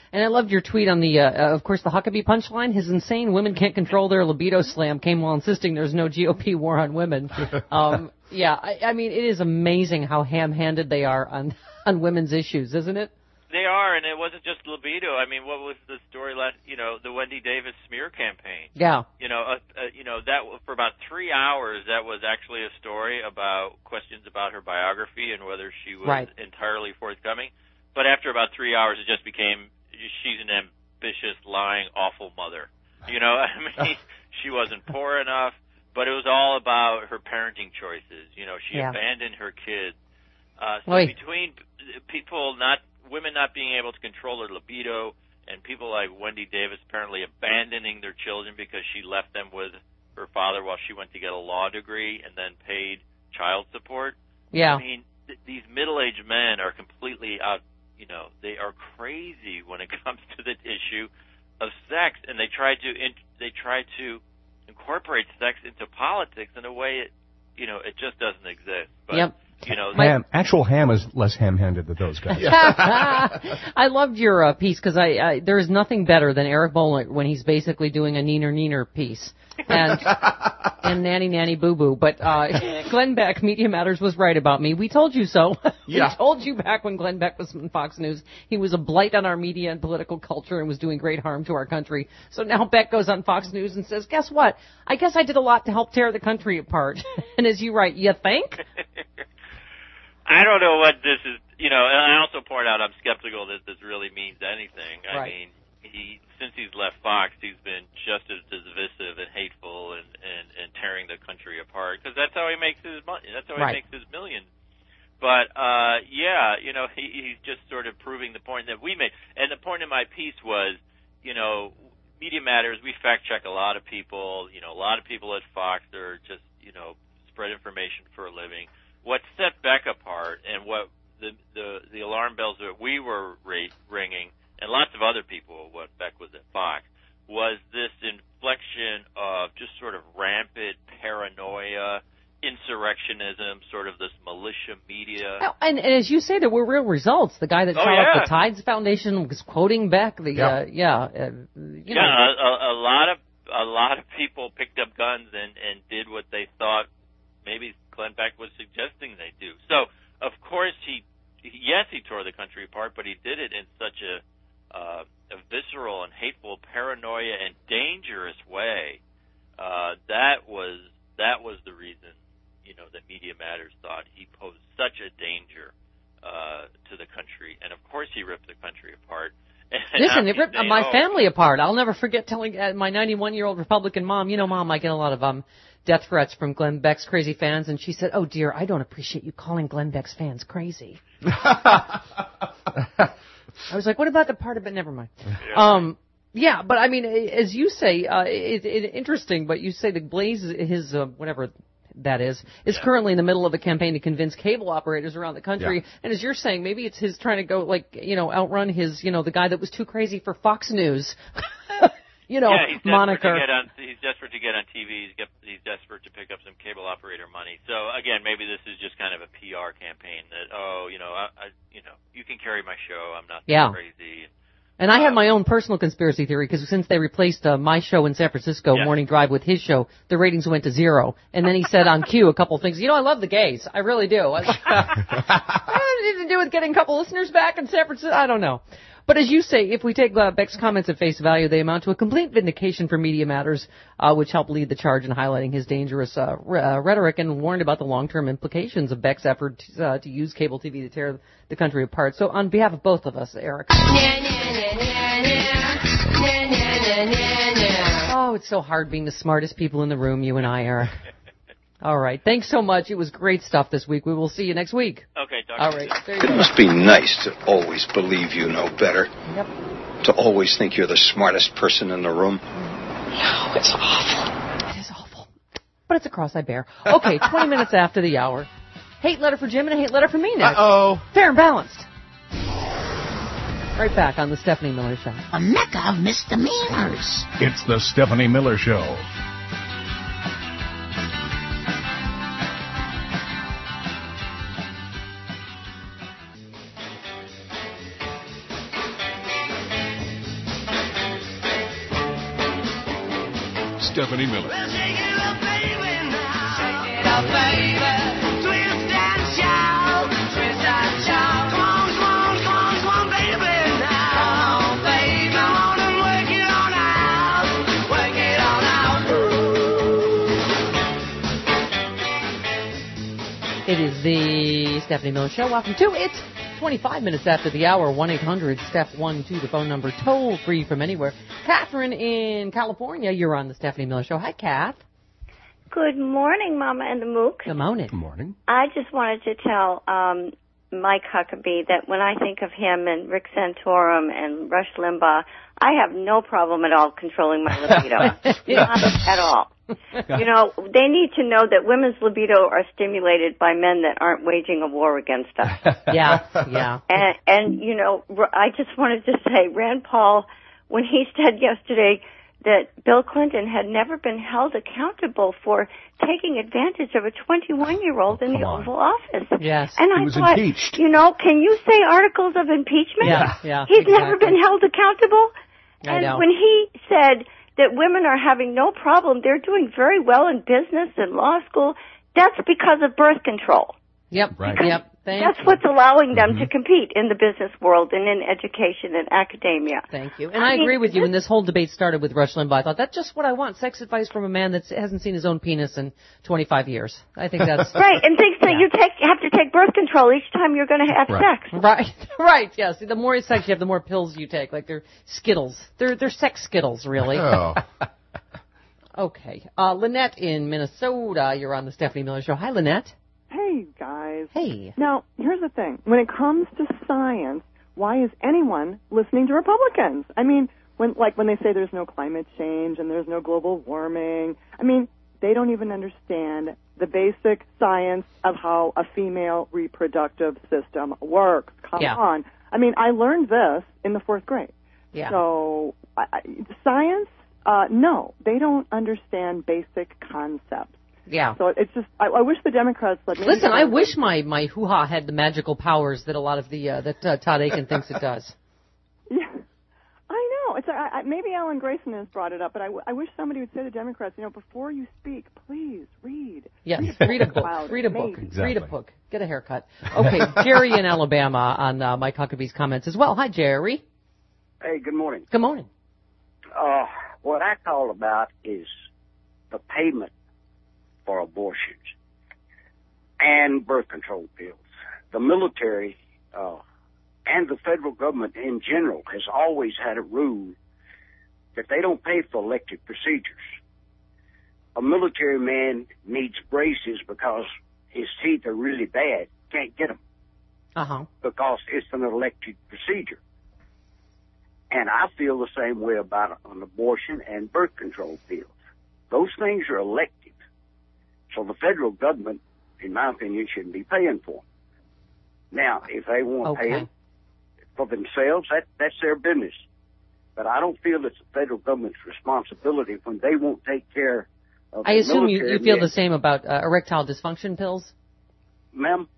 Speaker 2: And I loved your tweet on the, uh, uh, of course, the Huckabee punchline. His insane women can't control their libido slam came while insisting there's no G O P war on women. Um, yeah, I, I mean, it is amazing how ham-handed they are on, on women's issues, isn't it?
Speaker 19: They are, and it wasn't just libido. I mean, what was the story last, you know, the Wendy Davis smear campaign?
Speaker 2: Yeah.
Speaker 19: You know, uh, uh, you know, that for about three hours, that was actually a story about questions about her biography and whether she was
Speaker 2: Right.
Speaker 19: entirely forthcoming. But after about three hours, it just became, she's an ambitious, lying, awful mother. You know, I mean, she wasn't poor enough, but it was all about her parenting choices. You know, she
Speaker 2: Yeah.
Speaker 19: abandoned her kids. Uh, so
Speaker 2: Oy.
Speaker 19: between people not, women not being able to control their libido and people like Wendy Davis apparently abandoning their children because she left them with her father while she went to get a law degree and then paid child support.
Speaker 2: Yeah.
Speaker 19: I mean, th- these middle-aged men are completely out, you know, they are crazy when it comes to the issue of sex, and they try to in- they try to incorporate sex into politics in a way it, you know, it just doesn't exist. But,
Speaker 2: Yep.
Speaker 19: you know,
Speaker 1: Ham, actual ham is less ham-handed than those guys.
Speaker 2: I loved your uh, piece because I, I there is nothing better than Eric Bolling when he's basically doing a neener neener piece and and nanny nanny boo boo. But uh, Glenn Beck, Media Matters, was right about me. We told you so.
Speaker 3: Yeah.
Speaker 2: We told you back when Glenn Beck was on Fox News. He was a blight on our media and political culture and was doing great harm to our country. So now Beck goes on Fox News and says, "Guess what? I guess I did a lot to help tear the country apart." And as you write, you think?
Speaker 19: I don't know what this is, you know, and I also point out I'm skeptical that this really means anything. I
Speaker 2: Right.
Speaker 19: mean, he since he's left Fox, he's been just as divisive and hateful and, and, and tearing the country apart because that's how he makes his money. That's how
Speaker 2: Right.
Speaker 19: he makes his millions. But, uh, yeah, you know, he, he's just sort of proving the point that we made. And the point of my piece was, you know, Media Matters, we fact-check a lot of people. You know, a lot of people at Fox are just, you know, spread information for a living. What set Beck apart and what the, the, the alarm bells that we were ra- ringing, and lots of other people when Beck was at Fox, was this inflection of just sort of rampant paranoia, insurrectionism, sort of this militia media.
Speaker 2: Oh, and, and as you say, there were real results. The guy that
Speaker 19: Oh,
Speaker 2: shot
Speaker 19: yeah.
Speaker 2: up the Tides Foundation was quoting Beck. The
Speaker 19: Yeah.
Speaker 2: uh, yeah, uh, you
Speaker 19: yeah,
Speaker 2: know.
Speaker 19: a, a lot of a lot of people picked up guns and, and did what they thought maybe Glenn Beck was suggesting they do. So, of course, he, yes, he tore the country apart, but he did it in such a, uh, a visceral and hateful, paranoia and dangerous way. Uh, that was that was the reason, you know, that Media Matters thought he posed such a danger uh, to the country, and of course, he ripped the country apart. And
Speaker 2: Listen,
Speaker 19: now
Speaker 2: it
Speaker 19: he's
Speaker 2: ripped
Speaker 19: saying,
Speaker 2: my
Speaker 19: oh,
Speaker 2: family apart. I'll never forget telling uh, my ninety-one-year-old Republican mom, you know, Mom, I get a lot of um death threats from Glenn Beck's crazy fans, and she said, "Oh dear, I don't appreciate you calling Glenn Beck's fans crazy." I was like, "What about the part of it? Never mind."
Speaker 19: Yeah.
Speaker 2: Um, yeah, but I mean, as you say, uh, it, it interesting. But you say that Blaze, his uh, whatever that is, is
Speaker 19: Yeah.
Speaker 2: currently in the middle of a campaign to convince cable operators around the country.
Speaker 3: Yeah.
Speaker 2: And as you're saying, maybe it's his trying to go like, you know, outrun his, you know, the guy that was too crazy for Fox News. You know,
Speaker 19: yeah, he's desperate
Speaker 2: moniker.
Speaker 19: To get on, he's desperate to get on T V. He's, get, he's desperate to pick up some cable operator money. So again, maybe this is just kind of a P R campaign that, oh, you know, I, I you know, you can carry my show. I'm not
Speaker 2: Yeah.
Speaker 19: crazy.
Speaker 2: And I have my own personal conspiracy theory because since they replaced uh, my show in San Francisco,
Speaker 19: Yeah.
Speaker 2: Morning Drive, with his show, the ratings went to zero. And then he said on cue a couple things. You know, I love the gays. I really do. I, it to do with getting a couple listeners back in San Francisco. I don't know. But as you say, if we take uh, Beck's comments at face value, they amount to a complete vindication for Media Matters, uh, which helped lead the charge in highlighting his dangerous uh, re- uh, rhetoric and warned about the long-term implications of Beck's effort uh, to use cable T V to tear the country apart. So on behalf of both of us, Eric. Oh, it's so hard being the smartest people in the room, you and I, Eric. All right. Thanks so much. It was great stuff this week. We will see you next week.
Speaker 19: Okay, talk
Speaker 2: All
Speaker 19: to you
Speaker 2: right.
Speaker 19: soon.
Speaker 2: There you
Speaker 20: It
Speaker 2: go.
Speaker 20: must be nice to always believe you know better.
Speaker 2: Yep.
Speaker 20: To always think you're the smartest person in the room.
Speaker 2: No, it's awful. It is awful. But it's a cross I bear. Okay, twenty minutes after the hour. Hate letter for Jim and a hate letter for me next.
Speaker 3: Uh-oh.
Speaker 2: Fair and balanced. Right back on the Stephanie Miller Show.
Speaker 21: A mecca of misdemeanors.
Speaker 1: It's the Stephanie Miller Show. Stephanie Miller.
Speaker 2: It is the Stephanie Miller Show. Welcome to it. twenty-five minutes after the hour. one eight hundred Steph one two, the phone number, toll free from anywhere. Catherine in California, you're on the Stephanie Miller Show. Hi, Kath.
Speaker 5: Good morning, Mama and the Mook.
Speaker 2: Good morning.
Speaker 1: Good morning.
Speaker 5: I just wanted to tell um, Mike Huckabee that when I think of him and Rick Santorum and Rush Limbaugh, I have no problem at all controlling my libido. Not at all. You know, they need to know that women's libido are stimulated by men that aren't waging a war against us.
Speaker 2: Yeah, yeah.
Speaker 5: And, and, you know, I just wanted to say, Rand Paul, when he said yesterday that Bill Clinton had never been held accountable for taking advantage of a twenty-one-year-old in the Oval Office.
Speaker 2: Yes.
Speaker 5: And
Speaker 2: He
Speaker 5: I
Speaker 2: was
Speaker 5: thought,
Speaker 2: impeached.
Speaker 5: you know, can you say articles of impeachment?
Speaker 2: Yeah, yeah,
Speaker 5: He's
Speaker 2: exactly.
Speaker 5: never been held accountable.
Speaker 2: I
Speaker 5: And
Speaker 2: know.
Speaker 5: when he said that women are having no problem, they're doing very well in business and law school, that's because of birth control.
Speaker 2: Yep,
Speaker 5: Right.
Speaker 2: yep. Thank
Speaker 5: That's
Speaker 2: you.
Speaker 5: what's allowing them to compete in the business world and in education and academia.
Speaker 2: Thank you. And I,
Speaker 5: mean,
Speaker 2: agree with you. When this whole debate started with Rush Limbaugh, I thought, that's just what I want. Sex advice from a man that hasn't seen his own penis in twenty-five years. I think that's...
Speaker 5: Right, and thinks that you take have to take birth control each time you're going to have
Speaker 2: Right.
Speaker 5: sex.
Speaker 2: Right, right, yes. The more sex you have, the more pills you take. Like they're Skittles. They're, they're sex Skittles, really.
Speaker 3: Oh.
Speaker 2: Okay. Uh, Lynette in Minnesota, you're on the Stephanie Miller Show. Hi, Lynette.
Speaker 22: Hey, guys.
Speaker 2: Hey.
Speaker 22: Now, here's the thing. When it comes to science, why is anyone listening to Republicans? I mean, when like when they say there's no climate change and there's no global warming, I mean, they don't even understand the basic science of how a female reproductive system works. Come
Speaker 2: Yeah.
Speaker 22: on. I mean, I learned this in the fourth grade.
Speaker 2: Yeah.
Speaker 22: So, I, I, science, uh, no, they don't understand basic concepts.
Speaker 2: Yeah.
Speaker 22: So it's just, I, I wish the Democrats let me.
Speaker 2: Listen, I wish my, my hoo-ha had the magical powers that a lot of the, uh, that uh, Todd Aiken thinks it does.
Speaker 22: Yeah, I know. It's I, I, maybe Alan Grayson has brought it up, but I, w- I wish somebody would say to Democrats, you know, before you speak, please read.
Speaker 2: Yes,
Speaker 22: read,
Speaker 2: read a book.
Speaker 22: about it,
Speaker 2: Read a book.
Speaker 22: maybe.
Speaker 2: Read a book. Get a haircut. Okay, Jerry in Alabama on uh, Mike Huckabee's comments as well. Hi, Jerry.
Speaker 23: Hey, good morning.
Speaker 2: Good morning.
Speaker 23: Uh, what I call about is the payment for abortions and birth control pills. The military uh, and the federal government in general has always had a rule that they don't pay for elective procedures. A military man needs braces because his teeth are really bad, can't get them
Speaker 2: Uh-huh.
Speaker 23: because it's an elective procedure. And I feel the same way about an abortion and birth control pills. Those things are elective. So the federal government, in my opinion, shouldn't be paying for them. Now, if they want to pay
Speaker 2: Okay.
Speaker 23: it for themselves, that, that's their business. But I don't feel it's the federal government's responsibility when they won't take care of
Speaker 2: I
Speaker 23: the
Speaker 2: assume you,
Speaker 23: military
Speaker 2: you feel
Speaker 23: men.
Speaker 2: the same about uh, erectile dysfunction pills?
Speaker 23: Ma'am?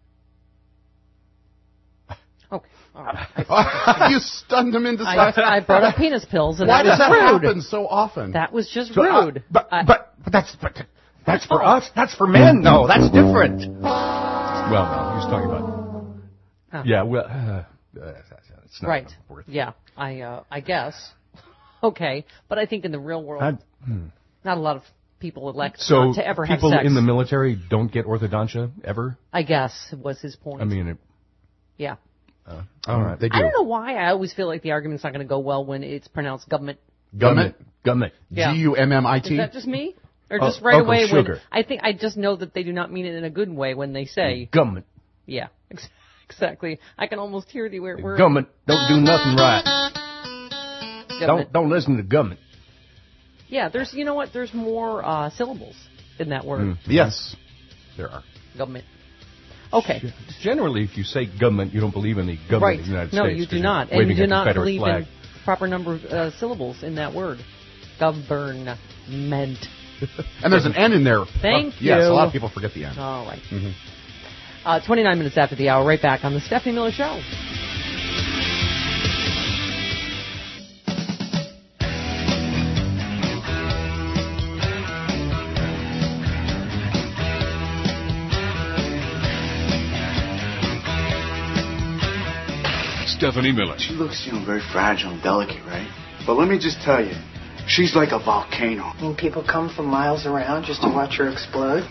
Speaker 2: Okay. All right.
Speaker 3: You stunned him into
Speaker 2: I,
Speaker 3: silence.
Speaker 2: I brought up penis pills, and
Speaker 3: Why
Speaker 2: that
Speaker 3: does
Speaker 2: was
Speaker 3: that
Speaker 2: rude.
Speaker 3: happen so often?
Speaker 2: That was just
Speaker 24: So, uh,
Speaker 2: rude.
Speaker 24: but,
Speaker 2: I-
Speaker 24: but but that's but that's for us. That's for men. No, that's different.
Speaker 1: Well, no, he was talking about.
Speaker 2: Huh.
Speaker 1: Yeah, well, uh, uh, it's not
Speaker 2: right.
Speaker 1: worth it.
Speaker 2: Yeah, I uh, I guess. Okay, but I think in the real world,
Speaker 1: I- hmm.
Speaker 2: not a lot of people elect
Speaker 1: So
Speaker 2: not to ever have
Speaker 1: people
Speaker 2: sex.
Speaker 1: in the military don't get orthodontia ever?
Speaker 2: I guess was his point.
Speaker 1: I mean, it,
Speaker 2: yeah.
Speaker 1: uh, all right, they do.
Speaker 2: I don't know why I always feel like the argument's not going to go well when it's pronounced government.
Speaker 3: Gummit?
Speaker 1: Gummit.
Speaker 2: Yeah.
Speaker 3: G U M M I T?
Speaker 2: Is that just me? Or
Speaker 1: Oh,
Speaker 2: just right
Speaker 1: Uncle
Speaker 2: away
Speaker 1: Sugar.
Speaker 2: when I think I just know that they do not mean it in a good way when they say
Speaker 1: Gummit.
Speaker 2: yeah, ex- exactly. I can almost hear the word.
Speaker 1: Gummit don't do nothing right.
Speaker 2: Government.
Speaker 1: Don't don't listen to government.
Speaker 2: Yeah, there's you know what? There's more uh, syllables in that word.
Speaker 1: Mm, yes, there are.
Speaker 2: Government. Okay.
Speaker 1: Generally, if you say government, you don't believe in the government
Speaker 2: Right.
Speaker 1: of the United
Speaker 2: no,
Speaker 1: States.
Speaker 2: you
Speaker 1: 'cause
Speaker 2: do
Speaker 1: you're
Speaker 2: not, and
Speaker 1: waving
Speaker 2: you do
Speaker 1: a
Speaker 2: not
Speaker 1: Confederate
Speaker 2: believe
Speaker 1: flag.
Speaker 2: in proper number of uh, syllables in that word. Government.
Speaker 3: And there's an N in there.
Speaker 2: Thank
Speaker 3: Oh, Yes,
Speaker 2: you.
Speaker 3: a lot of people forget the N.
Speaker 2: All right.
Speaker 3: Mhm.
Speaker 2: Uh, twenty-nine minutes after the hour, right back on the Stephanie Miller Show.
Speaker 1: Stephanie Miller.
Speaker 4: She looks, you know, very fragile and delicate, right? But let me just tell you, she's like a volcano.
Speaker 6: When people come from miles around just to watch her explode.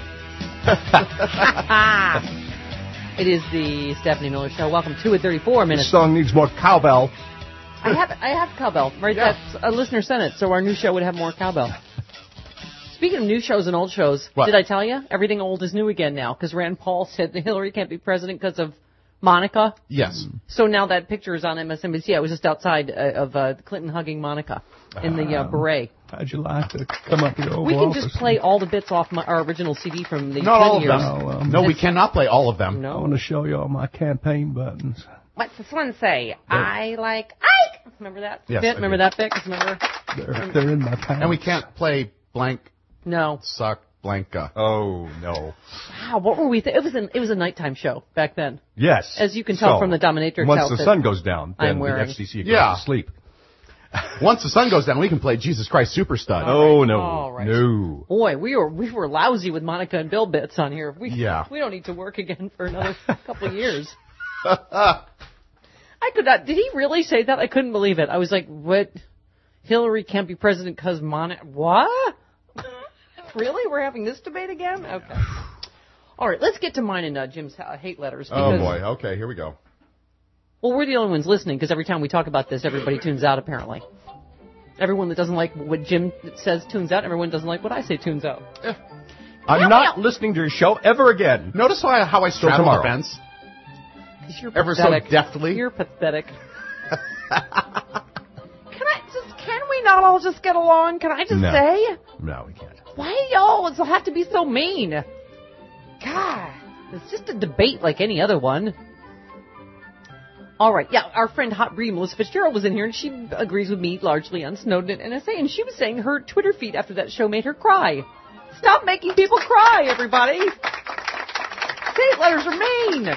Speaker 2: It is the Stephanie Miller Show. Welcome to it. thirty-four minutes.
Speaker 24: This song needs more cowbell.
Speaker 2: I have I have cowbell. Right,
Speaker 24: Yeah.
Speaker 2: that's a listener sent it, so our new show would have more cowbell. Speaking of new shows and old shows,
Speaker 3: What?
Speaker 2: did I tell you? Everything old is new again now, because Rand Paul said that Hillary can't be president because of Monica.
Speaker 3: Yes.
Speaker 2: So now that picture is on M S N B C. I was just outside uh, of uh, Clinton hugging Monica in the uh, beret.
Speaker 24: How'd you like to come up to the Oval
Speaker 2: We can
Speaker 24: Office?
Speaker 2: just play all the bits off my, our original C D from the
Speaker 3: Not all of
Speaker 2: Clinton
Speaker 3: them.
Speaker 2: years.
Speaker 24: No, um,
Speaker 3: No, we cannot play all of them.
Speaker 2: No.
Speaker 24: I want to show you all my campaign buttons.
Speaker 2: What's this one say? I like Ike. Remember that
Speaker 3: Yes,
Speaker 2: bit?
Speaker 3: I
Speaker 2: Remember
Speaker 3: do.
Speaker 2: that bit? 'Cause remember?
Speaker 24: They're, they're in my pants.
Speaker 3: And we can't play blank
Speaker 2: No.
Speaker 3: suck blanca.
Speaker 24: Oh, no.
Speaker 2: Wow, what were we? Th- it was an it was a nighttime show back then.
Speaker 24: Yes.
Speaker 2: As you can tell
Speaker 24: So,
Speaker 2: from the dominatrix
Speaker 24: Once
Speaker 2: outfit
Speaker 24: the sun goes down,
Speaker 2: I'm
Speaker 24: then the
Speaker 2: wearing.
Speaker 24: F C C goes
Speaker 3: Yeah.
Speaker 24: to sleep.
Speaker 3: Once the sun goes down, we can play Jesus Christ Superstud.
Speaker 24: Oh, no.
Speaker 2: All right.
Speaker 24: No.
Speaker 2: Boy, we were we were lousy with Monica and Bill bits on here. We
Speaker 3: Yeah.
Speaker 2: we don't need to work again for another couple of years. I could not. Did he really say that? I couldn't believe it. I was like, what? Hillary can't be president because Monica. What? Really? We're having this debate again? Okay. All right, let's get to mine and uh, Jim's uh, hate letters.
Speaker 3: Oh,
Speaker 2: Because,
Speaker 3: boy. Okay, here we go.
Speaker 2: Well, we're the only ones listening because every time we talk about this, everybody tunes out, apparently. Everyone that doesn't like what Jim says tunes out. Everyone doesn't like what I say tunes out.
Speaker 24: I'm
Speaker 2: Yeah,
Speaker 24: not
Speaker 2: well-
Speaker 24: listening to your show ever again.
Speaker 3: Notice how I, how I straddle the
Speaker 24: tomorrow.
Speaker 3: fence?
Speaker 2: 'Cause you're
Speaker 3: Ever so
Speaker 2: pathetic.
Speaker 3: deftly.
Speaker 2: You're pathetic. Can I just, can we not all just get along? Can I just
Speaker 24: No.
Speaker 2: say?
Speaker 24: No, we can't.
Speaker 2: Why do y'all have to be so mean? God, it's just a debate like any other one. All right, yeah, our friend Hot Breed Melissa Fitzgerald was in here, and she agrees with me largely on Snowden and N S A, and she was saying her Twitter feed after that show made her cry. Stop making people cry, everybody. Hate letters are mean.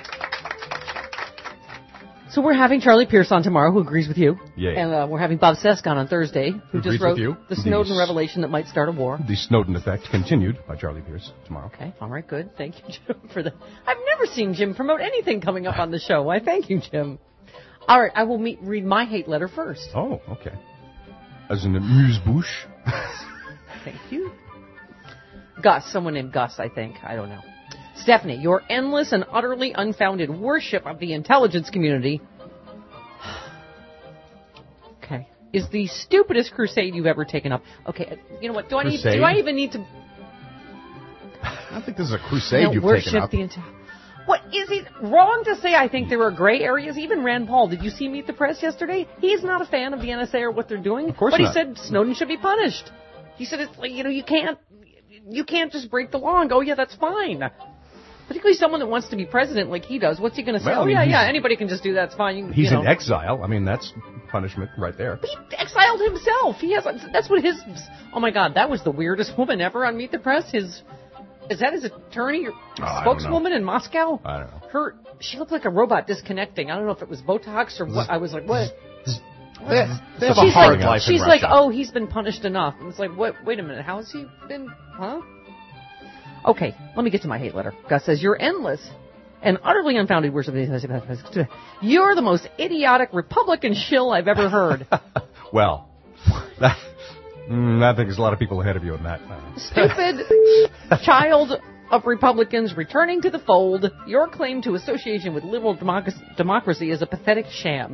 Speaker 2: So we're having Charlie Pierce on tomorrow, who agrees with you.
Speaker 24: Yay.
Speaker 2: And uh, we're having Bob Sesk on on Thursday, who
Speaker 24: Agrees
Speaker 2: just wrote
Speaker 24: with you.
Speaker 2: The Snowden
Speaker 24: These-
Speaker 2: Revelation That Might Start a War.
Speaker 24: The Snowden Effect continued by Charlie Pierce tomorrow.
Speaker 2: Okay, all right, good. Thank you, Jim, for the... I've never seen Jim promote anything coming up on the show. Why, thank you, Jim. All right, I will meet, read my hate letter first.
Speaker 24: Oh, okay. As in amuse-bouche.
Speaker 2: Thank you. Gus, someone named Gus, I think. I don't know. Stephanie, your endless and utterly unfounded worship of the intelligence community okay, is the stupidest crusade you've ever taken up. Okay, you know what? Do I need?
Speaker 3: Crusade?
Speaker 2: Do I even need to?
Speaker 3: I don't think this is a crusade
Speaker 2: No,
Speaker 3: you've
Speaker 2: worship
Speaker 3: taken up.
Speaker 2: the intel. What is it wrong to say? I think there are gray areas. Even Rand Paul. Did you see Meet the Press yesterday? He's not a fan of the N S A or what they're doing. Of
Speaker 24: course
Speaker 2: but
Speaker 24: not.
Speaker 2: he said Snowden should be punished. He said it's like, you know, you can't you can't just break the law and go, yeah, that's fine. Particularly someone that wants to be president like he does. What's he going to say?
Speaker 24: Well, I
Speaker 2: oh
Speaker 24: mean,
Speaker 2: yeah,
Speaker 24: he's-
Speaker 2: yeah, anybody can just do that. It's fine. You,
Speaker 24: He's
Speaker 2: you know.
Speaker 24: in exile. I mean, that's punishment right there.
Speaker 2: He exiled himself. He has. That's what his. Oh my God, that was the weirdest woman ever on Meet the Press. His. Is that his attorney or
Speaker 24: Oh, I don't know.
Speaker 2: spokeswoman in Moscow?
Speaker 24: I don't know.
Speaker 2: Her, she looked like a robot disconnecting. I don't know if it was Botox or what. I was like, what?
Speaker 3: They, they have a
Speaker 2: she's
Speaker 3: hard
Speaker 2: like,
Speaker 3: life in
Speaker 2: she's like,
Speaker 3: Russia.
Speaker 2: oh, he's been punished enough. And it's like, what? Wait a minute, how has he been? Huh? Okay, let me get to my hate letter. Gus says, you're endless and utterly unfounded worship. You're the most idiotic Republican shill I've ever heard.
Speaker 24: Well, that, mm, I think there's a lot of people ahead of you on that. Uh,
Speaker 2: Stupid child of Republicans returning to the fold. Your claim to association with liberal democ- democracy is a pathetic sham.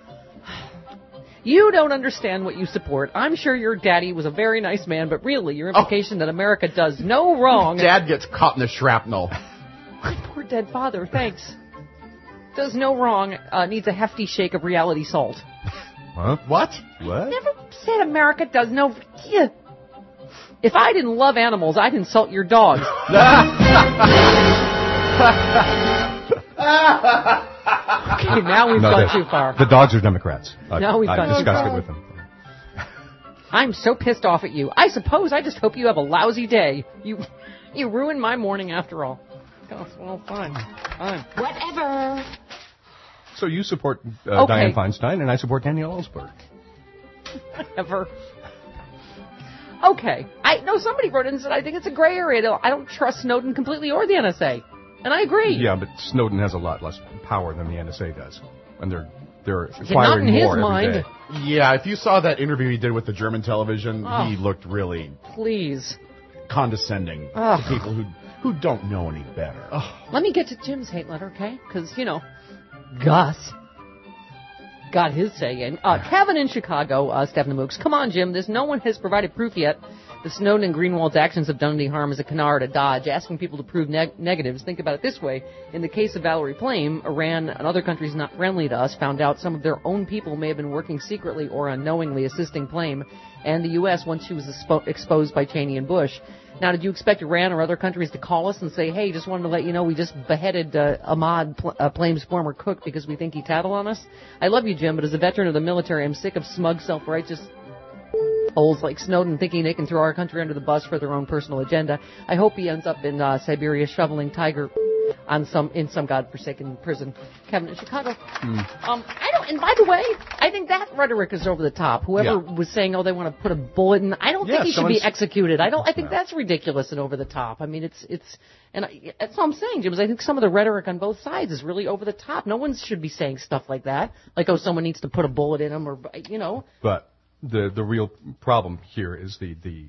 Speaker 2: You don't understand what you support. I'm sure your daddy was a very nice man, but really, your implication that America does no wrong...
Speaker 3: Dad gets caught in the shrapnel.
Speaker 2: My poor dead father, thanks. Does no wrong, uh, needs a hefty shake of reality salt.
Speaker 24: Huh?
Speaker 3: What?
Speaker 24: What?
Speaker 2: Never said America does no... Yeah. If I didn't love animals, I'd insult your dogs. Okay, now we've
Speaker 24: No,
Speaker 2: gone
Speaker 24: the-
Speaker 2: too far.
Speaker 24: The dogs are Democrats. I,
Speaker 2: Now we've
Speaker 24: I
Speaker 2: gone too
Speaker 24: discussed
Speaker 2: far.
Speaker 24: it with them.
Speaker 2: I'm so pissed off at you. I suppose I just hope you have a lousy day. You you ruined my morning after all. Oh, well, fine. Fine.
Speaker 21: Whatever.
Speaker 24: So you support uh,
Speaker 2: Okay.
Speaker 24: Dianne Feinstein, and I support Danielle Ellsberg.
Speaker 2: Whatever. Okay. I no. Somebody wrote in and said I think it's a gray area. I don't trust Snowden completely or the N S A, and I agree.
Speaker 24: Yeah, but Snowden has a lot less power than the N S A does, and they're they're
Speaker 2: Not
Speaker 24: acquiring
Speaker 2: in his
Speaker 24: more every
Speaker 2: mind.
Speaker 24: day.
Speaker 3: Yeah, if you saw that interview he did with the German television,
Speaker 2: Oh.
Speaker 3: he looked really
Speaker 2: Please.
Speaker 3: condescending
Speaker 2: Oh.
Speaker 3: to people who who don't know any better.
Speaker 2: Let me get to Jim's hate letter, okay? Because, you know, Gus got his say in. Uh, Kevin in Chicago, uh, Stephen Mooks. Come on, Jim. There's no one has provided proof yet that Snowden and Greenwald's actions have done any harm as a canard, a dodge, asking people to prove neg- negatives. Think about it this way. In the case of Valerie Plame, Iran and other countries not friendly to us found out some of their own people may have been working secretly or unknowingly assisting Plame and the U S once she was expo- exposed by Cheney and Bush. Now, did you expect Iran or other countries to call us and say, hey, just wanted to let you know we just beheaded uh, Ahmad, Pl- uh, Plame's former cook because we think he tattled on us? I love you, Jim, but as a veteran of the military, I'm sick of smug, self-righteous holes like Snowden thinking they can throw our country under the bus for their own personal agenda. I hope he ends up in uh, Siberia shoveling tiger on some in some godforsaken prison. Kevin in Chicago.
Speaker 24: Hmm.
Speaker 2: Um, I don't. And by the way, I think that rhetoric is over the top. Whoever
Speaker 24: Yeah.
Speaker 2: was saying, "Oh, they want to put a bullet in," I don't
Speaker 24: Yeah,
Speaker 2: think he should be
Speaker 24: someone's-
Speaker 2: executed. I don't. I think that's ridiculous and over the top. I mean, it's it's, and I, that's all I'm saying, Jim. Is I think some of the rhetoric on both sides is really over the top. No one should be saying stuff like that, like, "Oh, someone needs to put a bullet in him," or you know.
Speaker 24: But the the real problem here is the the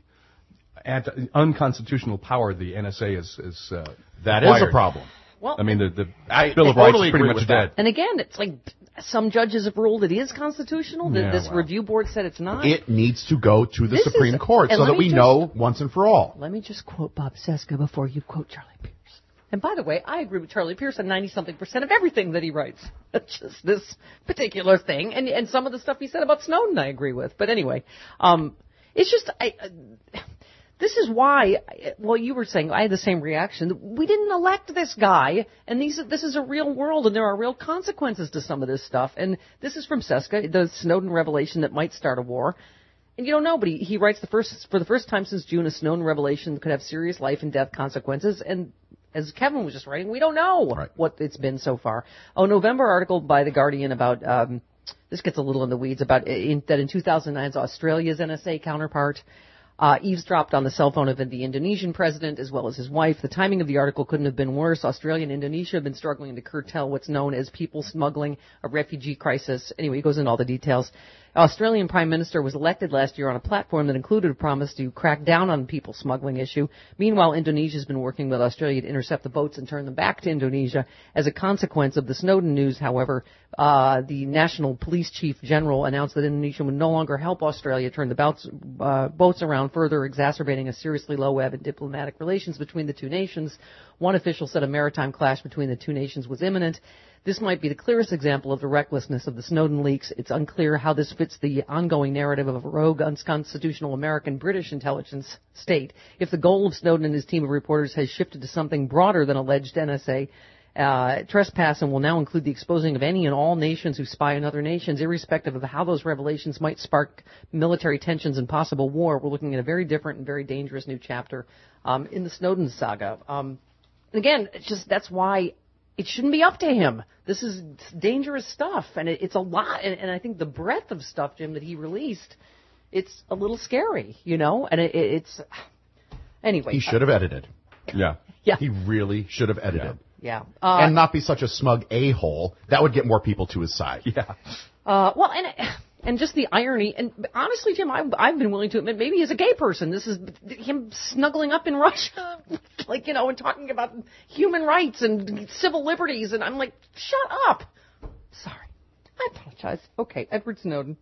Speaker 24: anti, unconstitutional power the N S A is is uh,
Speaker 3: That is a
Speaker 24: acquired.
Speaker 3: problem.
Speaker 2: Well,
Speaker 24: I mean, the, the
Speaker 3: I
Speaker 24: Bill of
Speaker 3: totally
Speaker 24: Rights is pretty
Speaker 3: agree
Speaker 24: much
Speaker 3: with
Speaker 24: dead.
Speaker 3: that.
Speaker 2: And again, it's like some judges have ruled it is constitutional. that
Speaker 3: Yeah,
Speaker 2: this
Speaker 3: well.
Speaker 2: review board said it's not.
Speaker 3: It needs to go to the
Speaker 2: This
Speaker 3: Supreme
Speaker 2: is-
Speaker 3: Court
Speaker 2: and
Speaker 3: so
Speaker 2: let
Speaker 3: that
Speaker 2: me
Speaker 3: we
Speaker 2: just-
Speaker 3: know once and for all.
Speaker 2: Let me just quote Bob Seska before you quote Charlie Pierce. And by the way, I agree with Charlie Pierce on ninety-something percent of everything that he writes. Just this particular thing. And and some of the stuff he said about Snowden I agree with. But anyway, um, it's just... I. Uh, This is why, well, you were saying, I had the same reaction. We didn't elect this guy, and these, this is a real world, and there are real consequences to some of this stuff. And this is from Seska, the Snowden revelation that might start a war. And you don't know, but he, he writes the first, for the first time since June, a Snowden revelation could have serious life and death consequences. And as Kevin was just writing, we don't know
Speaker 3: Right.
Speaker 2: what it's been so far. Oh, November article by The Guardian about, um, this gets a little in the weeds, about in, that in two thousand nine, Australia's N S A counterpart Uh, eavesdropped on the cell phone of the Indonesian president as well as his wife. The timing of the article couldn't have been worse. Australia and Indonesia have been struggling to curtail what's known as people smuggling, a refugee crisis. Anyway, he goes into all the details. Australian Prime Minister was elected last year on a platform that included a promise to crack down on the people smuggling issue. Meanwhile, Indonesia has been working with Australia to intercept the boats and turn them back to Indonesia. As a consequence of the Snowden news, however, uh, the National Police Chief General announced that Indonesia would no longer help Australia turn the boats, uh, boats around, further exacerbating a seriously low ebb in diplomatic relations between the two nations. One official said a maritime clash between the two nations was imminent. This might be the clearest example of the recklessness of the Snowden leaks. It's unclear how this fits the ongoing narrative of a rogue, unconstitutional American-British intelligence state. If the goal of Snowden and his team of reporters has shifted to something broader than alleged N S A uh, trespass and will now include the exposing of any and all nations who spy on other nations, irrespective of how those revelations might spark military tensions and possible war, we're looking at a very different and very dangerous new chapter um, in the Snowden saga. Um, and again, it's just that's why it shouldn't be up to him. This is dangerous stuff, and it, it's a lot. And, and I think the breadth of stuff, Jim, that he released, it's a little scary, you know. And it, it, it's anyway.
Speaker 3: He should have edited.
Speaker 24: Yeah.
Speaker 2: Yeah.
Speaker 3: He really should have edited.
Speaker 2: Yeah. Uh,
Speaker 3: and not be such a smug a-hole. That would get more people to his side.
Speaker 24: Yeah.
Speaker 2: Uh, well, and and just the irony, and honestly, Jim, I've, I've been willing to admit maybe he's a gay person. This is him snuggling up in Russia, like, you know, and talking about human rights and civil liberties, and I'm like, shut up. Sorry. I apologize. Okay, Edward Snowden.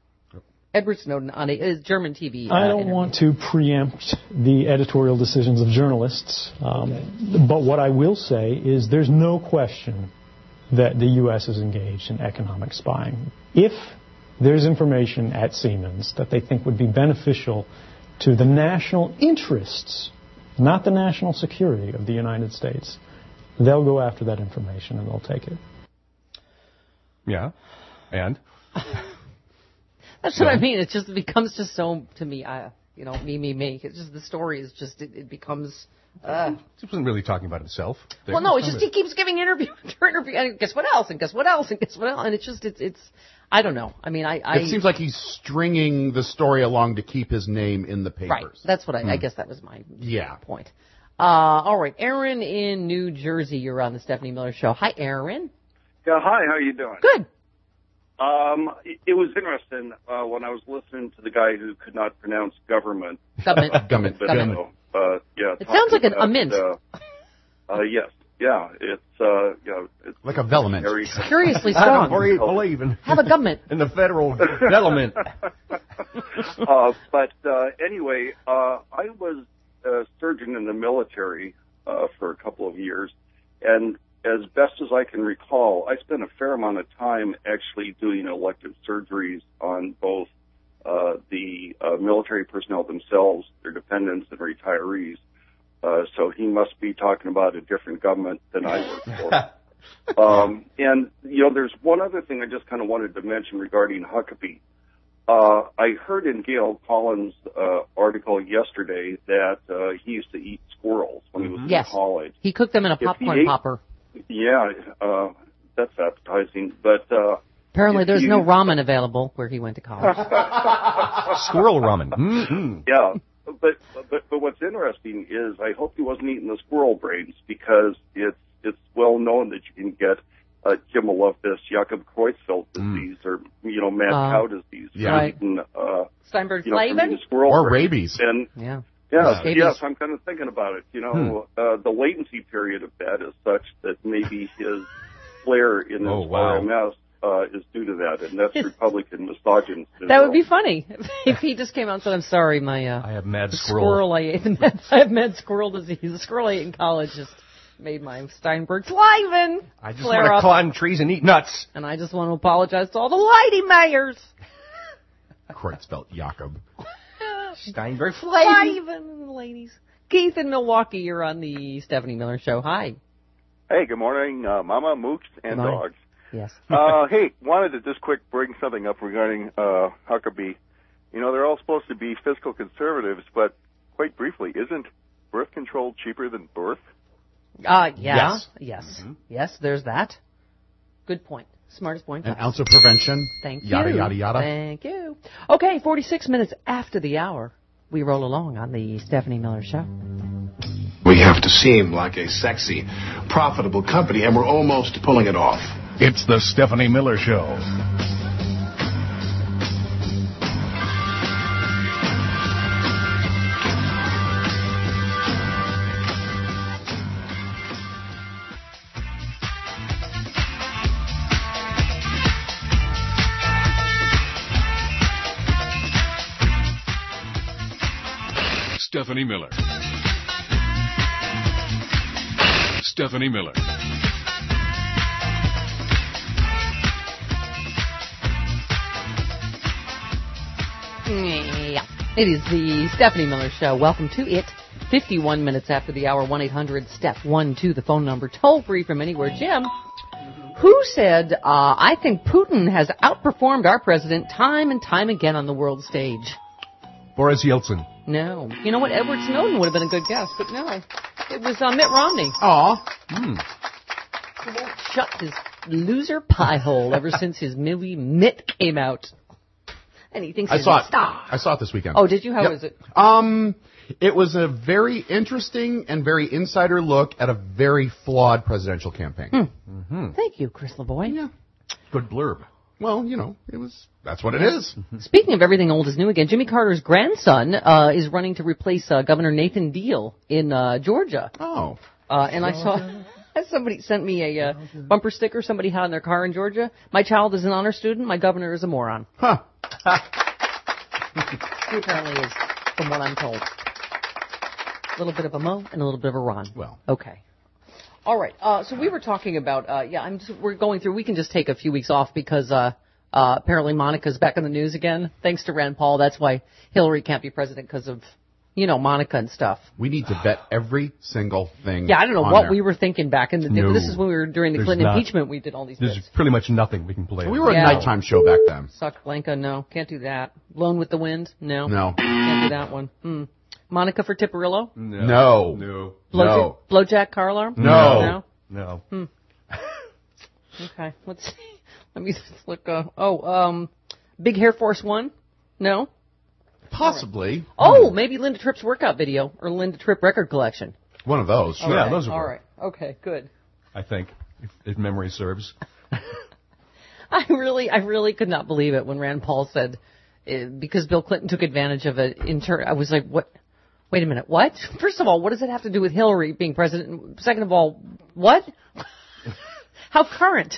Speaker 2: Edward Snowden on a, a German T V. Uh,
Speaker 7: I don't
Speaker 2: interview.
Speaker 7: want to preempt the editorial decisions of journalists, um, but what I will say is there's no question that the U S is engaged in economic spying. If there's information at Siemens that they think would be beneficial to the national interests, not the national security of the United States, they'll go after that information and they'll take it.
Speaker 24: Yeah. And?
Speaker 2: That's what I mean. It just becomes just so, to me, I, you know, me, me, me. It's just the story is just, it, it becomes... Uh,
Speaker 24: He wasn't really talking about himself.
Speaker 2: well, no, it's just he keeps giving interview after interview, and guess what else, and guess what else, and guess what else, and it's just, it's, it's I don't know. I mean, I... I
Speaker 3: It seems like he's stringing the story along to keep his name in the papers.
Speaker 2: Right, that's what I,
Speaker 3: Hmm.
Speaker 2: I guess that was my
Speaker 3: Yeah.
Speaker 2: point. Uh, all right, Aaron in New Jersey, you're on the Stephanie Miller Show. Hi, Aaron.
Speaker 8: Yeah, hi, how you doing?
Speaker 2: Good.
Speaker 10: Um, it, it was interesting uh, when I was listening to the guy who could not pronounce government.
Speaker 2: Government.
Speaker 3: Government.
Speaker 10: But,
Speaker 3: Government.
Speaker 10: uh, uh, yeah.
Speaker 2: It sounds like an,
Speaker 10: about,
Speaker 2: a mint.
Speaker 10: Uh, uh, yes. Yeah. It's uh, you know, it's
Speaker 3: like a velament.
Speaker 10: very-
Speaker 2: Curiously strong.
Speaker 24: I don't believe in,
Speaker 2: Have a government.
Speaker 24: in the federal element.
Speaker 10: uh, but uh, anyway, uh, I was a surgeon in the military uh, for a couple of years, and as best as I can recall, I spent a fair amount of time actually doing elective surgeries on both uh, the uh, military personnel themselves, their dependents, and retirees. Uh, so he must be talking about a different government than I work for. um, and, you know, there's one other thing I just kind of wanted to mention regarding Huckabee. Uh, I heard in Gail Collins' uh, article yesterday that uh, he used to eat squirrels when he was
Speaker 2: Yes.
Speaker 10: in college.
Speaker 2: He cooked them in a
Speaker 10: If he
Speaker 2: popcorn
Speaker 10: ate-
Speaker 2: popper.
Speaker 10: Yeah, uh, that's appetizing. But uh,
Speaker 2: Apparently
Speaker 10: if
Speaker 2: there's
Speaker 10: you-
Speaker 2: no ramen available where he went to college.
Speaker 24: Squirrel ramen. Mm-hmm.
Speaker 10: Yeah, but but but what's interesting is I hope he wasn't eating the squirrel brains, because it's it's well known that you can get uh, Gimmelopus, Jakob Creutzfeldt disease, or you know mad
Speaker 2: Uh,
Speaker 10: cow disease.
Speaker 3: yeah.
Speaker 2: Right.
Speaker 10: Eating, uh,
Speaker 2: Steinberg
Speaker 10: you know, from
Speaker 2: Flavin?
Speaker 10: eating squirrel
Speaker 3: Or
Speaker 10: brains.
Speaker 3: rabies.
Speaker 10: And
Speaker 2: Yeah.
Speaker 10: yes,
Speaker 2: Rabies.
Speaker 10: yes, I'm kind of thinking about it. You know, uh, the latency period of that is such that maybe his flare in his
Speaker 24: Oh, wow.
Speaker 10: R M S uh, is due to that, and that's Republican misogyny.
Speaker 2: That would be funny if he just came out and said, "I'm sorry, my uh,
Speaker 24: I have mad
Speaker 2: the
Speaker 24: squirrel.
Speaker 2: squirrel I ate. I have mad squirrel disease. The squirrel I ate in college just made my Steinberg Flavin
Speaker 24: I just
Speaker 2: flare
Speaker 24: want to
Speaker 2: up,
Speaker 24: climb trees and eat nuts.
Speaker 2: and I just want to apologize to all the lady mayors.
Speaker 3: Creutzfeldt Jakob.
Speaker 24: Steinberg Flavin.
Speaker 2: Flavin, ladies. Keith in Milwaukee, you're on the Stephanie Miller Show. Hi.
Speaker 8: Hey, good morning, uh, Mama, Mooks, and
Speaker 2: Good morning.
Speaker 8: dogs.
Speaker 2: Yes.
Speaker 8: Uh, hey, wanted to just quick bring something up regarding uh, Huckabee. You know, they're all supposed to be fiscal conservatives, but quite briefly, isn't birth control cheaper than birth?
Speaker 2: Uh, yeah.
Speaker 3: Yes.
Speaker 2: Yes.
Speaker 24: Mm-hmm.
Speaker 2: Yes, there's that. Good point. Smartest point.
Speaker 3: An
Speaker 2: ever.
Speaker 3: ounce of prevention.
Speaker 2: Thank
Speaker 3: Yada,
Speaker 2: you.
Speaker 3: yada, yada.
Speaker 2: Thank you. Okay, forty-six minutes after the hour, we roll along on the Stephanie Miller Show.
Speaker 11: We have to seem like a sexy, profitable company, and we're almost pulling it off.
Speaker 1: It's the Stephanie Miller Show. Stephanie Miller. Stephanie Miller.
Speaker 2: Yeah. It is the Stephanie Miller Show. Welcome to it. fifty-one minutes after the hour, one eight hundred step one two, the phone number, toll free from anywhere. Jim, who said, uh, I think Putin has outperformed our president time and time again on the world stage?
Speaker 24: Boris Yeltsin.
Speaker 2: No. You know what? Edward Snowden would have been a good guess, but no. It was uh, Mitt Romney.
Speaker 3: Aw.
Speaker 24: Hmm.
Speaker 2: He won't shut his loser pie hole ever since his movie Mitt came out. And he thinks
Speaker 3: I
Speaker 2: he's
Speaker 3: saw
Speaker 2: a
Speaker 3: it.
Speaker 2: star.
Speaker 3: I saw it this weekend.
Speaker 2: Oh, did you? How
Speaker 3: Yep.
Speaker 2: was it?
Speaker 3: Um, it was a very interesting and very insider look at a very flawed presidential campaign.
Speaker 2: Hmm.
Speaker 24: Mm-hmm.
Speaker 2: Thank you, Chris LeBoy.
Speaker 3: Yeah.
Speaker 24: Good blurb.
Speaker 3: Well, you know, it was. That's what it is.
Speaker 2: Speaking of everything old is new again, Jimmy Carter's grandson uh, is running to replace uh, Governor Nathan Deal in uh, Georgia.
Speaker 3: Oh.
Speaker 2: Uh, and I saw somebody sent me a uh, bumper sticker somebody had in their car in Georgia. My child is an honor student. My governor is a moron.
Speaker 3: Huh.
Speaker 2: He apparently is, from what I'm told. A little bit of a Mo and a little bit of a Ron.
Speaker 3: Well.
Speaker 2: Okay. All right. Uh, so we were talking about, uh, yeah, I'm just, we're going through, we can just take a few weeks off because uh, uh, apparently Monica's back in the news again, thanks to Rand Paul. That's why Hillary can't be president because of, you know, Monica and stuff.
Speaker 3: We need to vet every single thing.
Speaker 2: Yeah, I don't know
Speaker 3: on
Speaker 2: what
Speaker 3: there.
Speaker 2: we were thinking back in the day.
Speaker 24: No.
Speaker 2: This is when we were during the
Speaker 24: There's
Speaker 2: Clinton
Speaker 24: not.
Speaker 2: impeachment. We did all these
Speaker 24: There's
Speaker 2: bits.
Speaker 24: pretty much nothing we can play.
Speaker 3: We were a
Speaker 2: Yeah.
Speaker 3: nighttime show back then.
Speaker 2: Suck Blanca, no, can't do that. Blown with the Wind, no,
Speaker 3: No.
Speaker 2: can't do that one. Hmm. Monica for Tipperillo,
Speaker 24: No.
Speaker 3: No.
Speaker 24: No.
Speaker 2: Blow
Speaker 3: No.
Speaker 2: Blowjack car alarm,
Speaker 3: No.
Speaker 2: no.
Speaker 24: No.
Speaker 2: Hmm. Okay, let's see. Let me just look. Uh, oh, um, Big Hair Force One, no.
Speaker 3: Possibly.
Speaker 2: Oh, maybe Linda Tripp's workout video or Linda Tripp record collection.
Speaker 3: One of those. Sure.
Speaker 24: Yeah,
Speaker 2: Okay,
Speaker 24: those would
Speaker 2: all
Speaker 24: work.
Speaker 2: right. Okay, good.
Speaker 24: I think, if, if memory serves.
Speaker 2: I really, I really could not believe it when Rand Paul said, uh, because Bill Clinton took advantage of it. In turn, I was like, what? Wait a minute, what? First of all, what does it have to do with Hillary being president? Second of all, what? How current?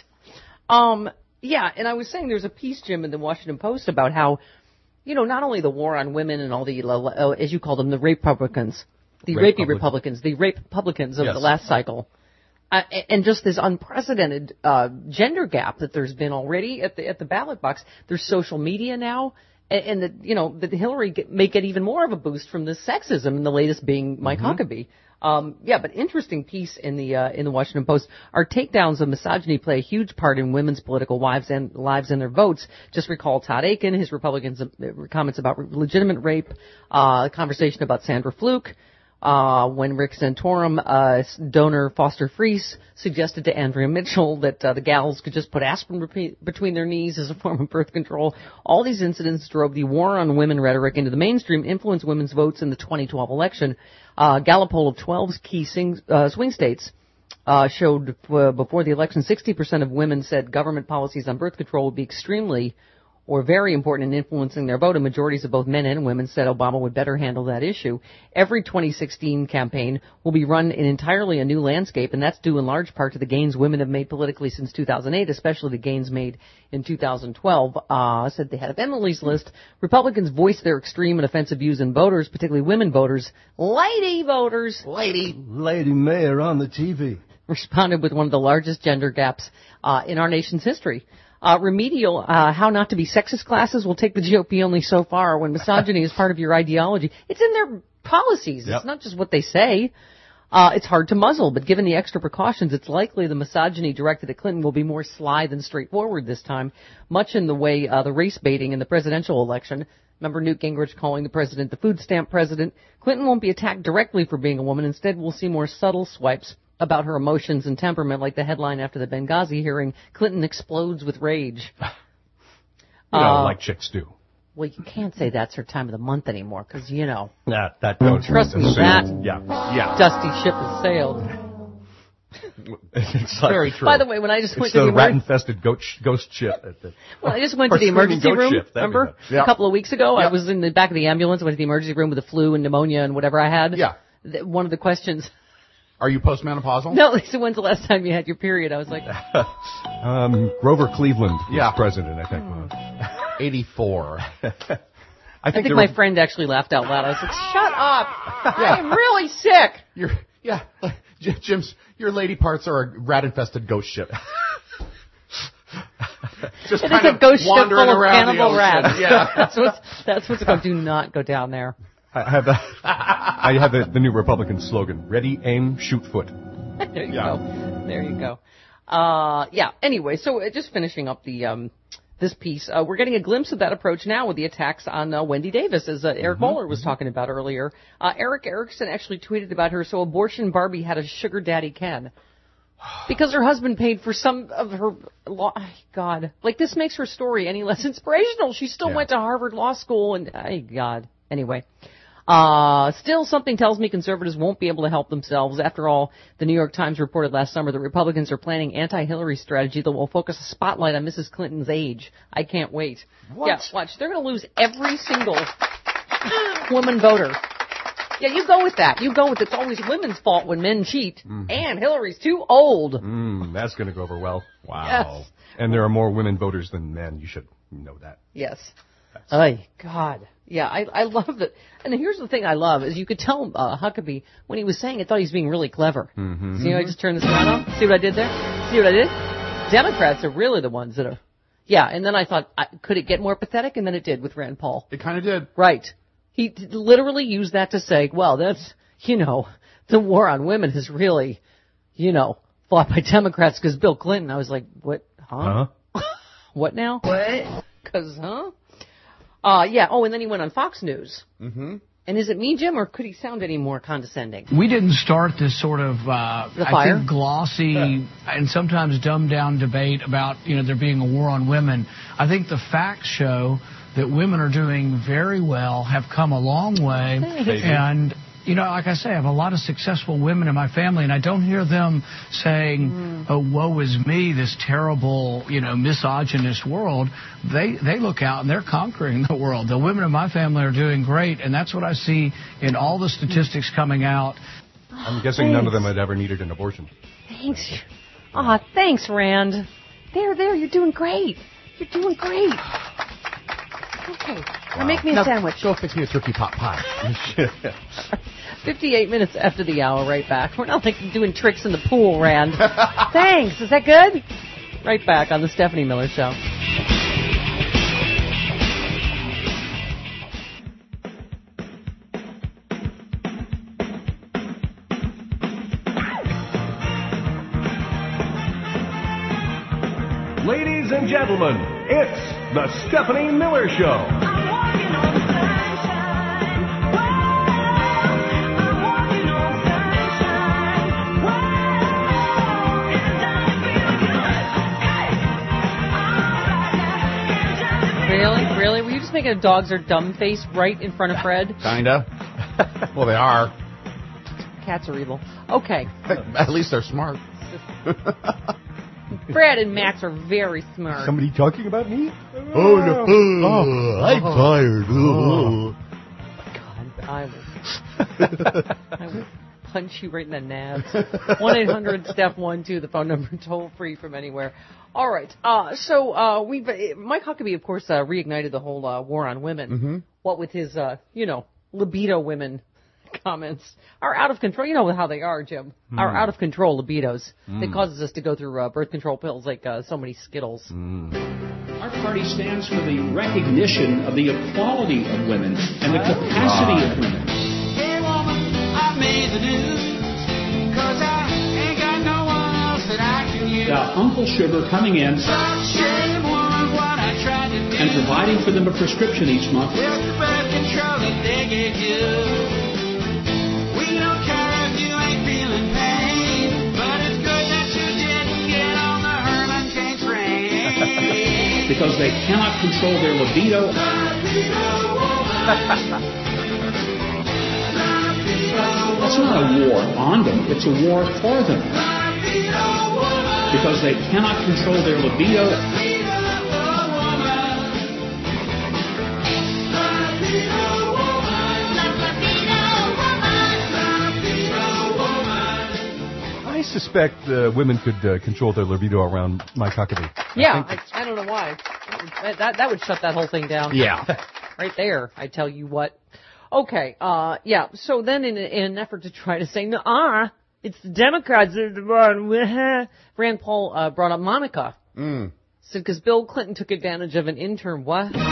Speaker 2: Um, yeah, and I was saying there's a piece, Jim, in the Washington Post about how, you know, not only the war on women and all the, uh, as you call them, the rape Republicans, the
Speaker 24: Rape
Speaker 2: rapey Republicans, the rape Republicans of
Speaker 24: Yes.
Speaker 2: the last cycle, uh, and just this unprecedented uh, gender gap that there's been already at the at the ballot box. There's social media now. And that, you know, that Hillary get, may get even more of a boost from this sexism, and the latest being Mike
Speaker 24: Mm-hmm.
Speaker 2: Huckabee. Um, yeah, but interesting piece in the uh, in the Washington Post. Our takedowns of misogyny play a huge part in women's political lives and lives and their votes. Just recall Todd Aiken, his Republicans' uh, comments about legitimate rape, uh, conversation about Sandra Fluke. Uh, when Rick Santorum, uh, donor Foster Friess suggested to Andrea Mitchell that uh, the gals could just put aspirin be- between their knees as a form of birth control. All these incidents drove the war on women rhetoric into the mainstream, influenced women's votes in the twenty twelve election. Uh, Gallup poll of twelve key sing- uh, swing states uh, showed uh, before the election sixty percent of women said government policies on birth control would be extremely or very important in influencing their vote, and majorities of both men and women said Obama would better handle that issue. Every twenty sixteen campaign will be run in entirely a new landscape, and that's due in large part to the gains women have made politically since two thousand eight, especially the gains made in two thousand twelve, uh, said the head of Emily's List. Republicans voiced their extreme and offensive views in voters, particularly women voters, lady voters, lady,
Speaker 24: Lady Mayor on the T V.
Speaker 2: responded with one of the largest gender gaps uh, in our nation's history. Uh, remedial, uh, how not to be sexist classes will take the G O P only so far when misogyny is part of your ideology. It's in their policies.
Speaker 24: Yep.
Speaker 2: It's not just what they say. Uh, it's hard to muzzle, but given the extra precautions, it's likely the misogyny directed at Clinton will be more sly than straightforward this time, much in the way uh, the race baiting in the presidential election. Remember Newt Gingrich calling the president the food stamp president? Clinton won't be attacked directly for being a woman. Instead, we'll see more subtle swipes about her emotions and temperament, like the headline after the Benghazi hearing, Clinton explodes with rage.
Speaker 24: You know,
Speaker 2: Uh,
Speaker 24: like chicks do.
Speaker 2: Well, you can't say that's her time of the month anymore, because, you know,
Speaker 24: That, that goes
Speaker 2: trust me,
Speaker 24: with the
Speaker 2: that
Speaker 24: suit. Yeah, yeah.
Speaker 2: dusty ship has sailed.
Speaker 24: It's like, very true.
Speaker 2: By the way, when I just
Speaker 24: It's
Speaker 2: went to
Speaker 24: the
Speaker 2: the emer-
Speaker 24: rat-infested ghost, ghost ship. At the,
Speaker 2: Well, I just went to
Speaker 24: or
Speaker 2: the
Speaker 24: screaming
Speaker 2: emergency
Speaker 24: goat
Speaker 2: room,
Speaker 24: ship, that'd be
Speaker 2: remember?
Speaker 24: nice.
Speaker 2: A couple of weeks ago, I was in the back of the ambulance, went to the emergency room with the flu and pneumonia and whatever I had.
Speaker 3: Yeah.
Speaker 2: Th- One of the questions...
Speaker 3: Are you postmenopausal?
Speaker 2: No, they said, when's the last time you had your period? I was like...
Speaker 24: um, Grover Cleveland was
Speaker 3: Yeah.
Speaker 24: president, I think.
Speaker 3: eighty-four.
Speaker 24: I think,
Speaker 2: I think
Speaker 24: there
Speaker 2: my
Speaker 24: were-
Speaker 2: friend actually laughed out loud. I was like, shut up! I'm really sick!
Speaker 3: You're, yeah, J- Jim's, your lady parts are a rat-infested ghost ship. Just
Speaker 2: It is
Speaker 3: kind
Speaker 2: a
Speaker 3: of
Speaker 2: ghost ship
Speaker 3: wandering
Speaker 2: full of
Speaker 3: around the
Speaker 2: cannibal
Speaker 3: ocean.
Speaker 2: rats.
Speaker 3: Yeah.
Speaker 2: that's what's, that's what's going to do not go down there.
Speaker 24: I have, the, I have the, the new Republican slogan, ready, aim, shoot, foot.
Speaker 2: There you
Speaker 24: Yeah.
Speaker 2: go. There you go. Uh, yeah, anyway, so uh, just finishing up the, um, this piece, uh, we're getting a glimpse of that approach now with the attacks on uh, Wendy Davis, as uh, Eric
Speaker 24: Mm-hmm.
Speaker 2: Bowler was talking about earlier. Uh, Eric Erickson actually tweeted about her, so abortion Barbie had a sugar daddy Ken. Because her husband paid for some of her law. God. Like, this makes her story any less inspirational. She still
Speaker 24: Yeah.
Speaker 2: went to Harvard Law School, and, oh, God. Anyway. Uh, still, something tells me conservatives won't be able to help themselves. After all, the New York Times reported last summer that Republicans are planning anti-Hillary strategy that will focus a spotlight on Missus Clinton's age. I can't wait.
Speaker 3: What?
Speaker 2: Yeah, watch. They're going to lose every single woman voter. Yeah, you go with that. You go with it's always women's fault when men cheat.
Speaker 24: Mhm.
Speaker 2: And Hillary's too old.
Speaker 24: Mm, that's going to go over well. Wow.
Speaker 2: Yes.
Speaker 24: And there are more women voters than men. You should know that.
Speaker 2: Yes. Oh, God. Yeah, I, I love that. And here's the thing I love is you could tell uh, Huckabee when he was saying it, thought he was being really clever.
Speaker 24: Mm-hmm.
Speaker 2: See how I just turned this around on? See what I did there? See what I did? Democrats are really the ones that are. Yeah, and then I thought, I, could it get more pathetic? And then it did with Rand Paul.
Speaker 3: It kind of did.
Speaker 2: Right. He t- literally used that to say, well, that's, you know, the war on women is really, you know, fought by Democrats because Bill Clinton. I was like, what? Huh?
Speaker 24: Huh?
Speaker 2: What now? What? Because, huh? Uh, yeah. Oh, and then he went on Fox News.
Speaker 3: Mm-hmm.
Speaker 2: And is it me, Jim, or could he sound any more condescending?
Speaker 12: We didn't start this sort of, uh,
Speaker 2: The
Speaker 12: I
Speaker 2: fire?
Speaker 12: think, glossy and sometimes dumbed down debate about, you know, there being a war on women. I think the facts show that women are doing very well, have come a long way,
Speaker 2: Hey.
Speaker 12: and you know, like I say, I have a lot of successful women in my family, and I don't hear them saying, mm. oh, woe is me, this terrible, you know, misogynist world. They they look out and they're conquering the world. The women in my family are doing great, and that's what I see in all the statistics coming out.
Speaker 24: I'm guessing
Speaker 2: thanks.
Speaker 24: none of them had ever needed an abortion.
Speaker 2: Thanks. Aw, oh, thanks, Rand. There, there, you're doing great. You're doing great. Okay, wow. Now make me a
Speaker 3: now,
Speaker 2: sandwich.
Speaker 3: Go fix me a turkey pot pie.
Speaker 2: fifty-eight minutes after the hour, right back. We're not like doing tricks in the pool, Rand. Thanks. Is that good? Right back on the Stephanie Miller Show.
Speaker 1: Ladies and gentlemen, it's the Stephanie Miller Show.
Speaker 2: Really? Really? Were you just making a dogs are dumb face right in front of Fred?
Speaker 3: Kinda. Well, they are.
Speaker 2: Cats are evil. Okay.
Speaker 3: At least they're smart.
Speaker 2: Fred and Max are very smart.
Speaker 24: Somebody talking about me?
Speaker 3: Oh, no. Oh, I'm tired.
Speaker 2: Oh. God, I will, I will punch you right in the nabs. one eight hundred step one two, the phone number, toll free from anywhere. All right. Uh, so uh, we've Mike Huckabee, of course, uh, reignited the whole uh, war on women.
Speaker 3: Mm-hmm.
Speaker 2: What with his, uh, you know, libido women comments are out of control. You know how they are, Jim. Mm. Are out of control libidos. Mm. That causes us to go through uh, birth control pills like uh, so many Skittles.
Speaker 13: Mm. Our party stands for the recognition of the equality of women and the capacity wow. of women.
Speaker 14: Hey woman, I made the news, cause I ain't got no one else that I can use.
Speaker 13: Now, Uncle Sugar coming in
Speaker 14: shame on what I tried to do.
Speaker 13: And providing for them a prescription each month.
Speaker 14: With the birth control that they gave you. We don't care if you ain't feeling pain, but it's good that you didn't get on the Herman Cain train.
Speaker 13: Because they cannot control their libido. That's not a war on them, it's a war for them. Because they cannot control their libido.
Speaker 24: I suspect uh, women could uh, control their libido around Mike Huckabee.
Speaker 2: Yeah, I, I, I don't know why. That, that that would shut that whole thing down.
Speaker 3: Yeah.
Speaker 2: Right there, I tell you what. Okay, uh, yeah, so then in, in an effort to try to say, nah, it's the Democrats that are the one. Rand Paul uh, brought up Monica.
Speaker 3: Mm.
Speaker 2: Said, because Bill Clinton took advantage of an intern, what?
Speaker 24: And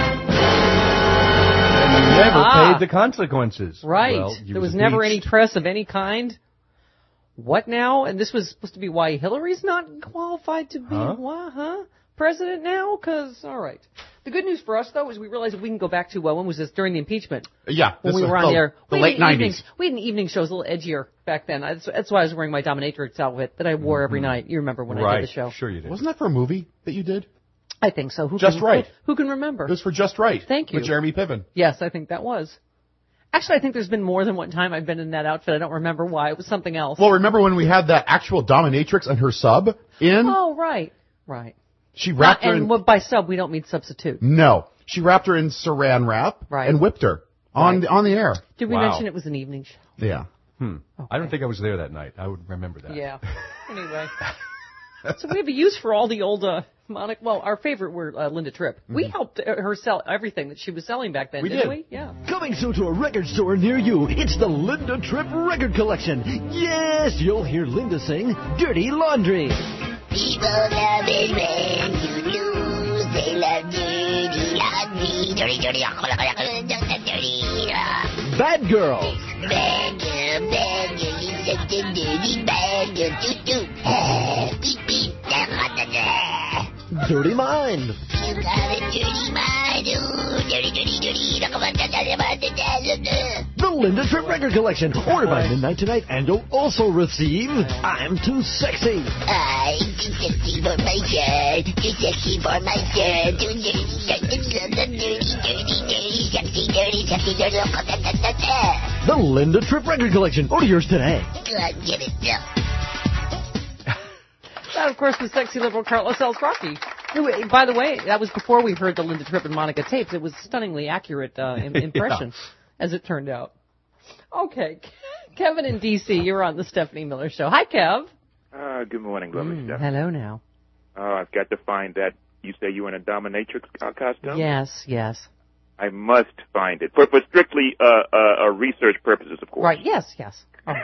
Speaker 24: never
Speaker 2: ah,
Speaker 24: paid the consequences.
Speaker 2: Right.
Speaker 24: Well,
Speaker 2: there was, was never any press of any kind. What now? And this was supposed to be why Hillary's not qualified to be
Speaker 24: huh?
Speaker 2: what, huh? president now? Because, all right. The good news for us, though, is we realized we can go back to, uh, when was this? During the impeachment.
Speaker 3: Yeah.
Speaker 2: When we were on
Speaker 3: the,
Speaker 2: there.
Speaker 3: The
Speaker 2: we
Speaker 3: late nineties.
Speaker 2: We had an evening show. It was a little edgier back then. That's, that's why I was wearing my dominatrix outfit that I wore mm-hmm. every night. You remember when
Speaker 24: right.
Speaker 2: I did the show.
Speaker 24: Sure you did.
Speaker 3: Wasn't that for a movie that you did?
Speaker 2: I think so. Who
Speaker 3: Just
Speaker 2: can,
Speaker 3: Right.
Speaker 2: Who, who can remember?
Speaker 3: It was for Just Right.
Speaker 2: Thank you.
Speaker 3: With Jeremy Piven.
Speaker 2: Yes, I think that was. Actually, I think there's been more than one time I've been in that outfit. I don't remember why. It was something else.
Speaker 3: Well, remember when we had that actual dominatrix and her sub in?
Speaker 2: Oh, right. Right.
Speaker 3: She wrapped
Speaker 2: Not,
Speaker 3: her
Speaker 2: and
Speaker 3: in...
Speaker 2: by sub, we don't mean substitute.
Speaker 3: No. She wrapped her in saran wrap
Speaker 2: right.
Speaker 3: and whipped her on,
Speaker 2: right.
Speaker 3: the, on the air.
Speaker 2: Did we
Speaker 24: wow.
Speaker 2: mention it was an evening show?
Speaker 3: Yeah.
Speaker 24: Hmm.
Speaker 2: Okay.
Speaker 24: I don't think I was there that night. I would remember that.
Speaker 2: Yeah. Anyway. So we have a use for all the old, uh, Monica, well, our favorite were uh, Linda Tripp. Mm-hmm. We helped her sell everything that she was selling back then,
Speaker 3: we
Speaker 2: didn't
Speaker 3: did.
Speaker 2: we? Yeah.
Speaker 15: Coming soon to a record store near you, it's the Linda Tripp Record Collection. Yes, you'll hear Linda sing Dirty Laundry.
Speaker 21: People love it when you lose. They love dirty laundry. Dirty, dirty, dirty.
Speaker 15: Bad Girl.
Speaker 21: Bad girl, bad girl, you're such a dirty bad girl. Toot toot. Beep beep.
Speaker 15: Dirty Mind.
Speaker 21: You got a dirty mind. Ooh, dirty, dirty, dirty.
Speaker 15: The Linda Tripp Record Collection. Order by midnight tonight, and you'll also receive I'm Too Sexy.
Speaker 21: I'm too sexy for my shirt. Too sexy for my shirt. Too dirty, dirty, dirty, dirty, dirty, dirty, sexy, dirty, sexy, dirty.
Speaker 15: The Linda Tripp Record Collection. Order yours today.
Speaker 21: Go out and get it, Bill.
Speaker 2: That, of course, was sexy liberal Carlos L. Rocky. Who, by the way, that was before we heard the Linda Tripp and Monica tapes. It was a stunningly accurate uh, im- impression, yeah. as it turned out. Okay, Kevin in D C, you're on the Stephanie Miller Show. Hi, Kev.
Speaker 9: Uh, good morning, lovely
Speaker 2: Mm,
Speaker 9: Stephanie.
Speaker 2: hello now.
Speaker 9: Oh, I've got to find that. You say you in a dominatrix uh, costume?
Speaker 2: Yes, yes.
Speaker 9: I must find it for, for strictly uh, uh, uh, research purposes, of course.
Speaker 2: Right. Yes, yes. Oh.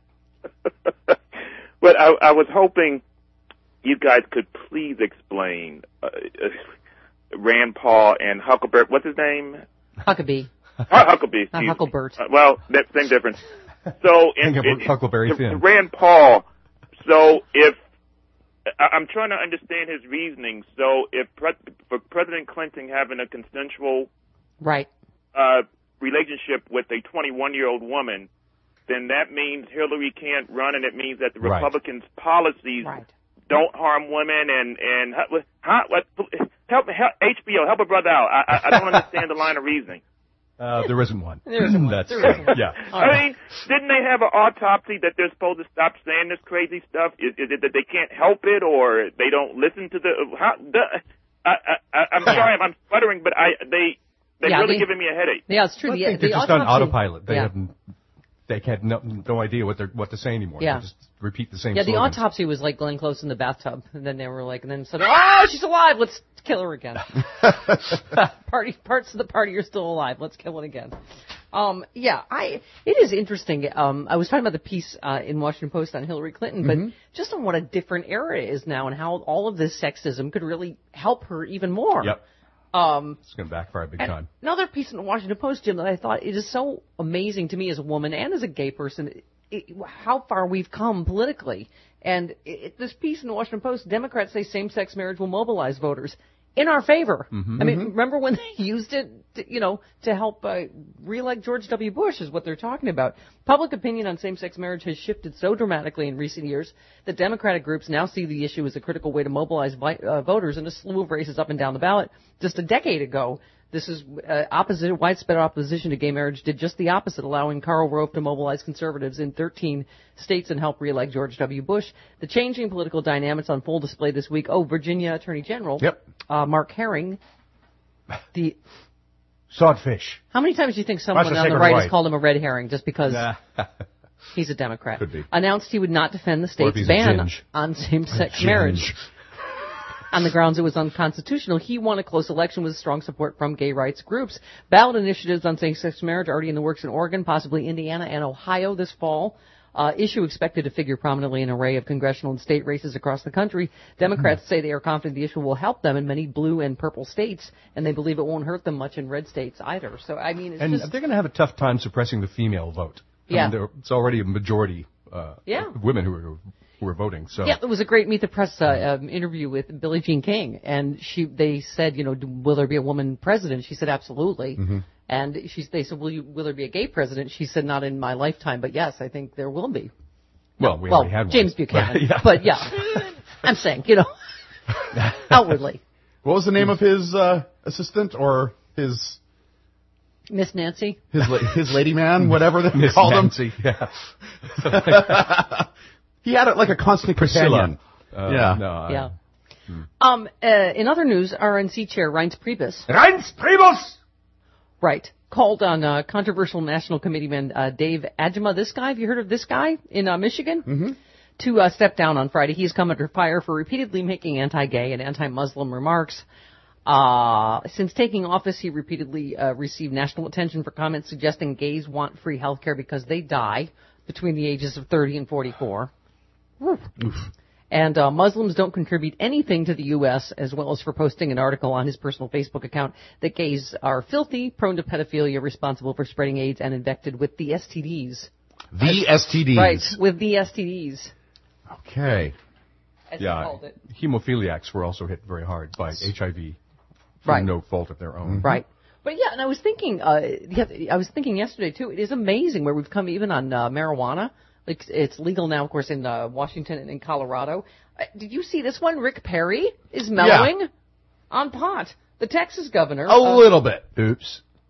Speaker 9: But I, I was hoping you guys could please explain uh, uh, Rand Paul and Huckleberry. What's his name?
Speaker 2: Huckabee.
Speaker 9: Huckabee.
Speaker 2: Not Hucklebert.
Speaker 9: Uh, well, that same difference. So, in, in,
Speaker 24: Huckleberry
Speaker 9: in,
Speaker 24: Finn.
Speaker 9: Rand Paul. So, if I, I'm trying to understand his reasoning. So, if pre- for President Clinton having a consensual
Speaker 2: right
Speaker 9: uh, relationship with a twenty-one-year-old woman, then that means Hillary can't run, and it means that the
Speaker 24: Right.
Speaker 9: Republicans' policies
Speaker 2: right.
Speaker 9: don't harm women. And and huh, what, help, help H B O, help a brother out. I, I, I don't understand the line of reasoning.
Speaker 24: Uh, there isn't one.
Speaker 2: There isn't one.
Speaker 24: That's
Speaker 2: There isn't one.
Speaker 24: yeah.
Speaker 9: I mean, didn't they have an autopsy that they're supposed to stop saying this crazy stuff? Is, is it that they can't help it, or they don't listen to the? How, the I, I, I'm sorry, I'm, I'm sputtering, but I they they're
Speaker 2: Yeah,
Speaker 9: really
Speaker 2: they-
Speaker 9: giving me a headache.
Speaker 2: Yeah, it's true.
Speaker 24: I
Speaker 2: The,
Speaker 24: think
Speaker 2: the
Speaker 24: they're just on
Speaker 2: autopsy-
Speaker 24: autopilot. They
Speaker 2: yeah.
Speaker 24: haven't. They had no, no idea what they're what to say anymore.
Speaker 2: Yeah.
Speaker 24: They just repeat the same.
Speaker 2: Yeah, the
Speaker 24: slogans.
Speaker 2: autopsy was like Glenn Close in the bathtub, and then they were like, and then said, "Oh, she's alive. Let's kill her again." Party parts of the party are still alive. Let's kill it again. Um, yeah, I. It is interesting. Um, I was talking about the piece uh, in Washington Post on Hillary Clinton, but
Speaker 24: Mhm.
Speaker 2: just on what a different era it is now, and how all of this sexism could really help her even more.
Speaker 24: Yep.
Speaker 2: Um,
Speaker 24: It's going to backfire big
Speaker 2: and
Speaker 24: time.
Speaker 2: Another piece in the Washington Post, Jim, that I thought it is so amazing to me as a woman and as a gay person, it, it, how far we've come politically. And it, this piece in the Washington Post, Democrats say same-sex marriage will mobilize voters in our favor.
Speaker 24: Mhm.
Speaker 2: I mean, remember when they used it, to, you know, to help uh, re-elect George W. Bush is what they're talking about. Public opinion on same-sex marriage has shifted so dramatically in recent years that Democratic groups now see the issue as a critical way to mobilize vi- uh, voters in a slew of races up and down the ballot. Just a decade ago, this is uh, opposite, widespread opposition to gay marriage did just the opposite, allowing Karl Rove to mobilize conservatives in thirteen states and help re-elect George W. Bush. The changing political dynamics on full display this week. Oh, Virginia Attorney General
Speaker 24: Yep.
Speaker 2: uh, Mark Herring. The
Speaker 24: Swordfish.
Speaker 2: how many times do you think someone
Speaker 24: That's a
Speaker 2: on the
Speaker 24: sacred
Speaker 2: right
Speaker 24: right.
Speaker 2: has called him a red herring just because
Speaker 24: Nah.
Speaker 2: he's a Democrat?
Speaker 24: Could be.
Speaker 2: Announced he would not defend the
Speaker 24: Or if
Speaker 2: state's
Speaker 24: he's a
Speaker 2: ban
Speaker 24: ginge.
Speaker 2: on same-sex
Speaker 24: Ginge.
Speaker 2: marriage on the grounds it was unconstitutional. He won a close election with strong support from gay rights groups. Ballot initiatives on same-sex marriage are already in the works in Oregon, possibly Indiana and Ohio this fall. Uh, issue expected to figure prominently in an array of congressional and state races across the country. Democrats say they are confident the issue will help them in many blue and purple states, and they believe it won't hurt them much in red states either. So, I mean, it's
Speaker 24: And
Speaker 2: just...
Speaker 24: they're going to have a tough time suppressing the female vote. I
Speaker 2: Yeah.
Speaker 24: mean, there- it's already a majority uh,
Speaker 2: Yeah.
Speaker 24: of women who are, who are voting. So
Speaker 2: Yeah, it was a great Meet the Press uh, um, interview with Billie Jean King, and she they said, you know, do- will there be a woman president? She said, absolutely.
Speaker 24: Mhm.
Speaker 2: And she, they said, will you, will there be a gay president? She said, not in my lifetime, but yes, I think there will be.
Speaker 24: Well, we
Speaker 2: well,
Speaker 24: already had one.
Speaker 2: James Buchanan,
Speaker 24: yeah.
Speaker 2: but yeah, I'm saying, you know, outwardly.
Speaker 3: What was the name of his uh, assistant or his
Speaker 2: Miss Nancy?
Speaker 3: his la- his lady man, whatever they
Speaker 24: Miss
Speaker 3: called
Speaker 24: Nancy,
Speaker 3: him?
Speaker 24: yeah.
Speaker 3: He had a, like a constant
Speaker 24: Priscilla.
Speaker 3: companion.
Speaker 24: Uh,
Speaker 3: yeah.
Speaker 24: No, I-
Speaker 2: Yeah. Um, uh, in other news, R N C chair Reince Priebus.
Speaker 24: Reince Priebus!
Speaker 2: Right. Called on uh, controversial National Committeeman uh, Dave Adjema. This guy, have you heard of this guy in uh, Michigan?
Speaker 3: Mm-hmm.
Speaker 2: To uh, step down on Friday. He's come under fire for repeatedly making anti-gay and anti-Muslim remarks. Uh, since taking office, he repeatedly uh, received national attention for comments suggesting gays want free health care because they die between the ages of thirty and forty-four. Woo. And uh, Muslims don't contribute anything to the U S, as well as for posting an article on his personal Facebook account that gays are filthy, prone to pedophilia, responsible for spreading AIDS, and infected with the S T Ds.
Speaker 3: The S T Ds.
Speaker 2: Right, with the S T Ds.
Speaker 3: Okay.
Speaker 2: As he
Speaker 24: Yeah,
Speaker 2: called it.
Speaker 24: hemophiliacs were also hit very hard by H I V through
Speaker 2: Right.
Speaker 24: no fault of their own.
Speaker 2: Right. But yeah, and I was thinking, uh, yeah, I was thinking yesterday too. It is amazing where we've come even on uh, marijuana. Like it's legal now, of course, in uh, Washington and in Colorado. Uh, did you see this one? Rick Perry is mellowing on pot. The Texas governor.
Speaker 3: A little bit.
Speaker 24: Oops.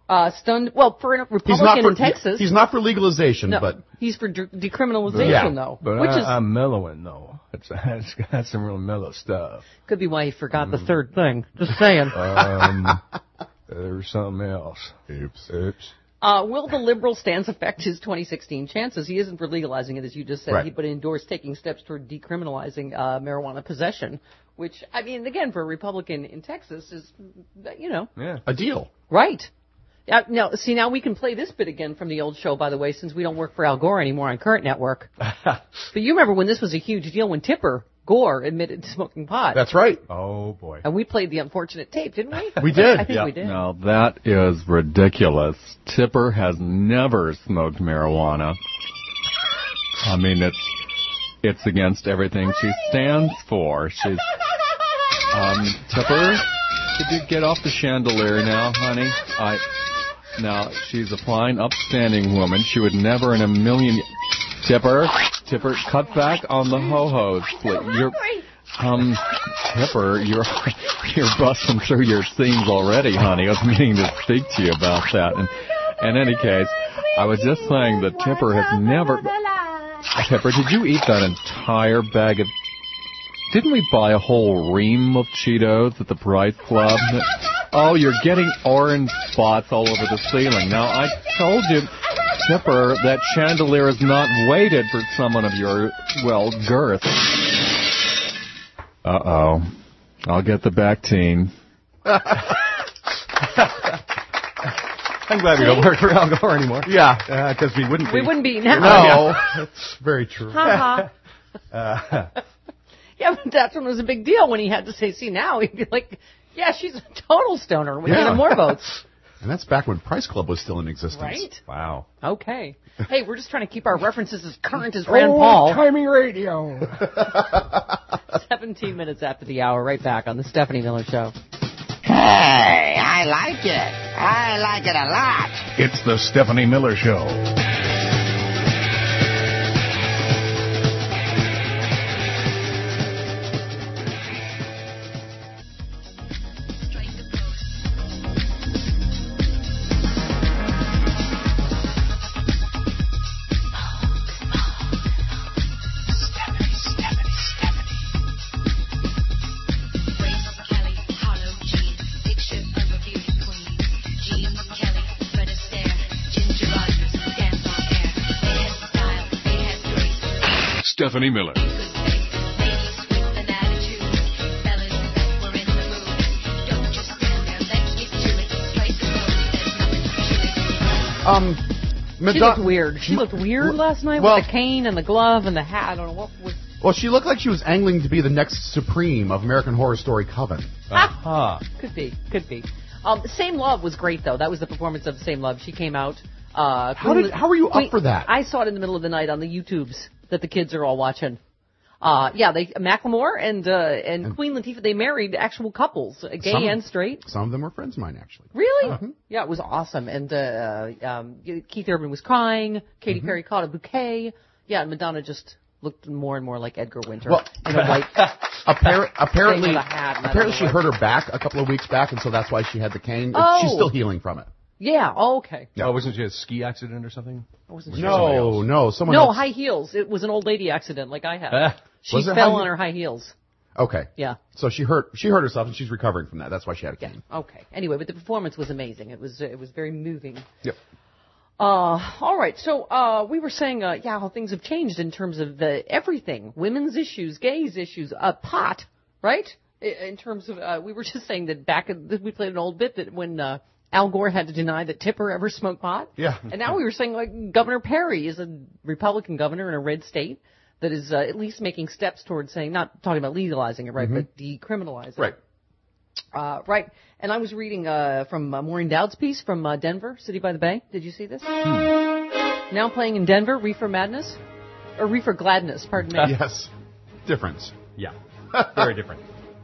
Speaker 2: Uh, stunned. Well, for a Republican
Speaker 3: He's not for,
Speaker 2: in Texas.
Speaker 3: He's not for legalization,
Speaker 2: no,
Speaker 3: but
Speaker 2: he's for de- decriminalization,
Speaker 3: yeah.
Speaker 2: though.
Speaker 24: But
Speaker 2: which
Speaker 24: I,
Speaker 2: is
Speaker 24: I'm mellowing, though. It's, it's got some real mellow stuff.
Speaker 2: could be why he forgot
Speaker 24: Mm.
Speaker 2: the third thing. Just saying.
Speaker 24: Um, there's something else.
Speaker 3: Oops.
Speaker 24: Oops.
Speaker 2: Uh, will the liberal stance affect his twenty sixteen chances? He isn't for legalizing it, as you just said,
Speaker 3: Right.
Speaker 2: he, but endorsed taking steps toward decriminalizing uh, marijuana possession, which, I mean, again, for a Republican in Texas is, you know.
Speaker 24: Yeah.
Speaker 3: a deal.
Speaker 2: Right. Uh, now, see, now we can play this bit again from the old show, by the way, since we don't work for Al Gore anymore on Current Network. But you remember when this was a huge deal, when Tipper Gore admitted to smoking pot.
Speaker 3: That's right.
Speaker 24: Oh, boy.
Speaker 2: And we played the unfortunate tape, didn't we?
Speaker 3: We did.
Speaker 2: I think
Speaker 24: Yeah.
Speaker 2: we did.
Speaker 16: Now, that is ridiculous. Tipper has never smoked marijuana. I mean, it's it's against everything she stands for. She's, um, Tipper, could you get off the chandelier now, honey? I, now, she's a fine, upstanding woman. She would never in a million... Tipper, Tipper, cut back on the ho-hos, please. You're, um, Tipper, you're, you're busting through your seams already, honey. I was meaning to speak to you about that. And in any case, I was just saying that Tipper has never... Tipper, did you eat that entire bag of... Didn't we buy a whole ream of Cheetos at the Price Club? Oh, you're getting orange spots all over the ceiling. Now, I told you, Tipper, that chandelier is not weighted for someone of your, well, girth. Uh-oh. I'll get the Bactine.
Speaker 24: I'm glad we don't work for Al Gore anymore.
Speaker 3: Yeah.
Speaker 24: Because we wouldn't be.
Speaker 2: We wouldn't be now.
Speaker 3: No, that's very true.
Speaker 2: Ha ha.
Speaker 24: Uh,
Speaker 2: Yeah, but that's when it was a big deal when he had to say, see, now he'd be like, yeah, she's a total stoner. We
Speaker 3: Yeah.
Speaker 2: need more votes.
Speaker 3: And that's back when Price Club was still in existence.
Speaker 2: Right?
Speaker 24: wow.
Speaker 2: Okay. Hey, we're just trying to keep our references as current as Rand
Speaker 24: Oh,
Speaker 2: Paul.
Speaker 24: timing radio.
Speaker 2: seventeen minutes after the hour, right back on the Stephanie Miller Show.
Speaker 21: Hey, I like it. I like it a lot.
Speaker 1: It's the Stephanie Miller Show. Stephanie Miller.
Speaker 3: Um,
Speaker 2: She
Speaker 3: Madonna-
Speaker 2: looked weird. She looked weird last night
Speaker 3: well-
Speaker 2: with the cane and the glove and the hat. I don't know what was...
Speaker 3: Well, she looked like she was angling to be the next Supreme of American Horror Story Coven.
Speaker 24: Uh-huh.
Speaker 2: Could be, could be. Um, Same Love was great, though. That was the performance of Same Love. She came out. Uh,
Speaker 3: How did- how were you up for that?
Speaker 2: I saw it in the middle of the night on the YouTubes that the kids are all watching. Uh, yeah, they Macklemore and uh, and Queen Latifah, they married actual couples, uh, gay
Speaker 3: Some-
Speaker 2: and straight.
Speaker 3: Some of them were friends of mine, actually.
Speaker 2: Really?
Speaker 3: Uh-huh.
Speaker 2: Yeah, it was awesome. And uh, um, Keith Urban was crying. Katy
Speaker 3: Mm-hmm.
Speaker 2: Perry caught a bouquet. Yeah, and Madonna just looked more and more like Edgar Winter
Speaker 3: Well,
Speaker 2: in a white.
Speaker 3: Appar- apparently,
Speaker 2: Thing with a hat and I
Speaker 3: apparently
Speaker 2: don't
Speaker 3: she
Speaker 2: know
Speaker 3: hurt her back a couple of weeks back, and so that's why she had the cane.
Speaker 2: Oh.
Speaker 3: She's still healing from it.
Speaker 2: Yeah. Oh, okay.
Speaker 24: Oh, wasn't she a ski accident or something?
Speaker 2: I wasn't sure.
Speaker 3: No, no, someone
Speaker 2: No,
Speaker 3: else.
Speaker 2: high heels. It was an old lady accident, like I had.
Speaker 24: Ah.
Speaker 2: She
Speaker 3: Was it
Speaker 2: fell
Speaker 3: high
Speaker 2: on
Speaker 3: heel-
Speaker 2: her high heels.
Speaker 3: Okay.
Speaker 2: Yeah.
Speaker 3: So she hurt she hurt herself, and she's recovering from that. That's why she had a cane.
Speaker 2: Okay. Anyway, but the performance was amazing. It was it was very moving.
Speaker 3: Yep.
Speaker 2: Uh, all right. So uh, we were saying, uh, yeah, how things have changed in terms of the everything, women's issues, gays issues, uh, pot, right? I- In terms of, uh, we were just saying that back, in, we played an old bit that when uh, Al Gore had to deny that Tipper ever smoked pot.
Speaker 3: Yeah.
Speaker 2: And now we were saying, like, Governor Perry is a Republican governor in a red state that is uh, at least making steps towards saying, not talking about legalizing it, right,
Speaker 3: Mhm.
Speaker 2: but decriminalizing.
Speaker 3: Right.
Speaker 2: Uh, right. And I was reading uh, from uh, Maureen Dowd's piece from uh, Denver, City by the Bay. Did you see this? Now playing in Denver, Reefer Madness? Or Reefer Gladness, pardon me.
Speaker 3: Yes. Difference.
Speaker 24: Yeah. Very different.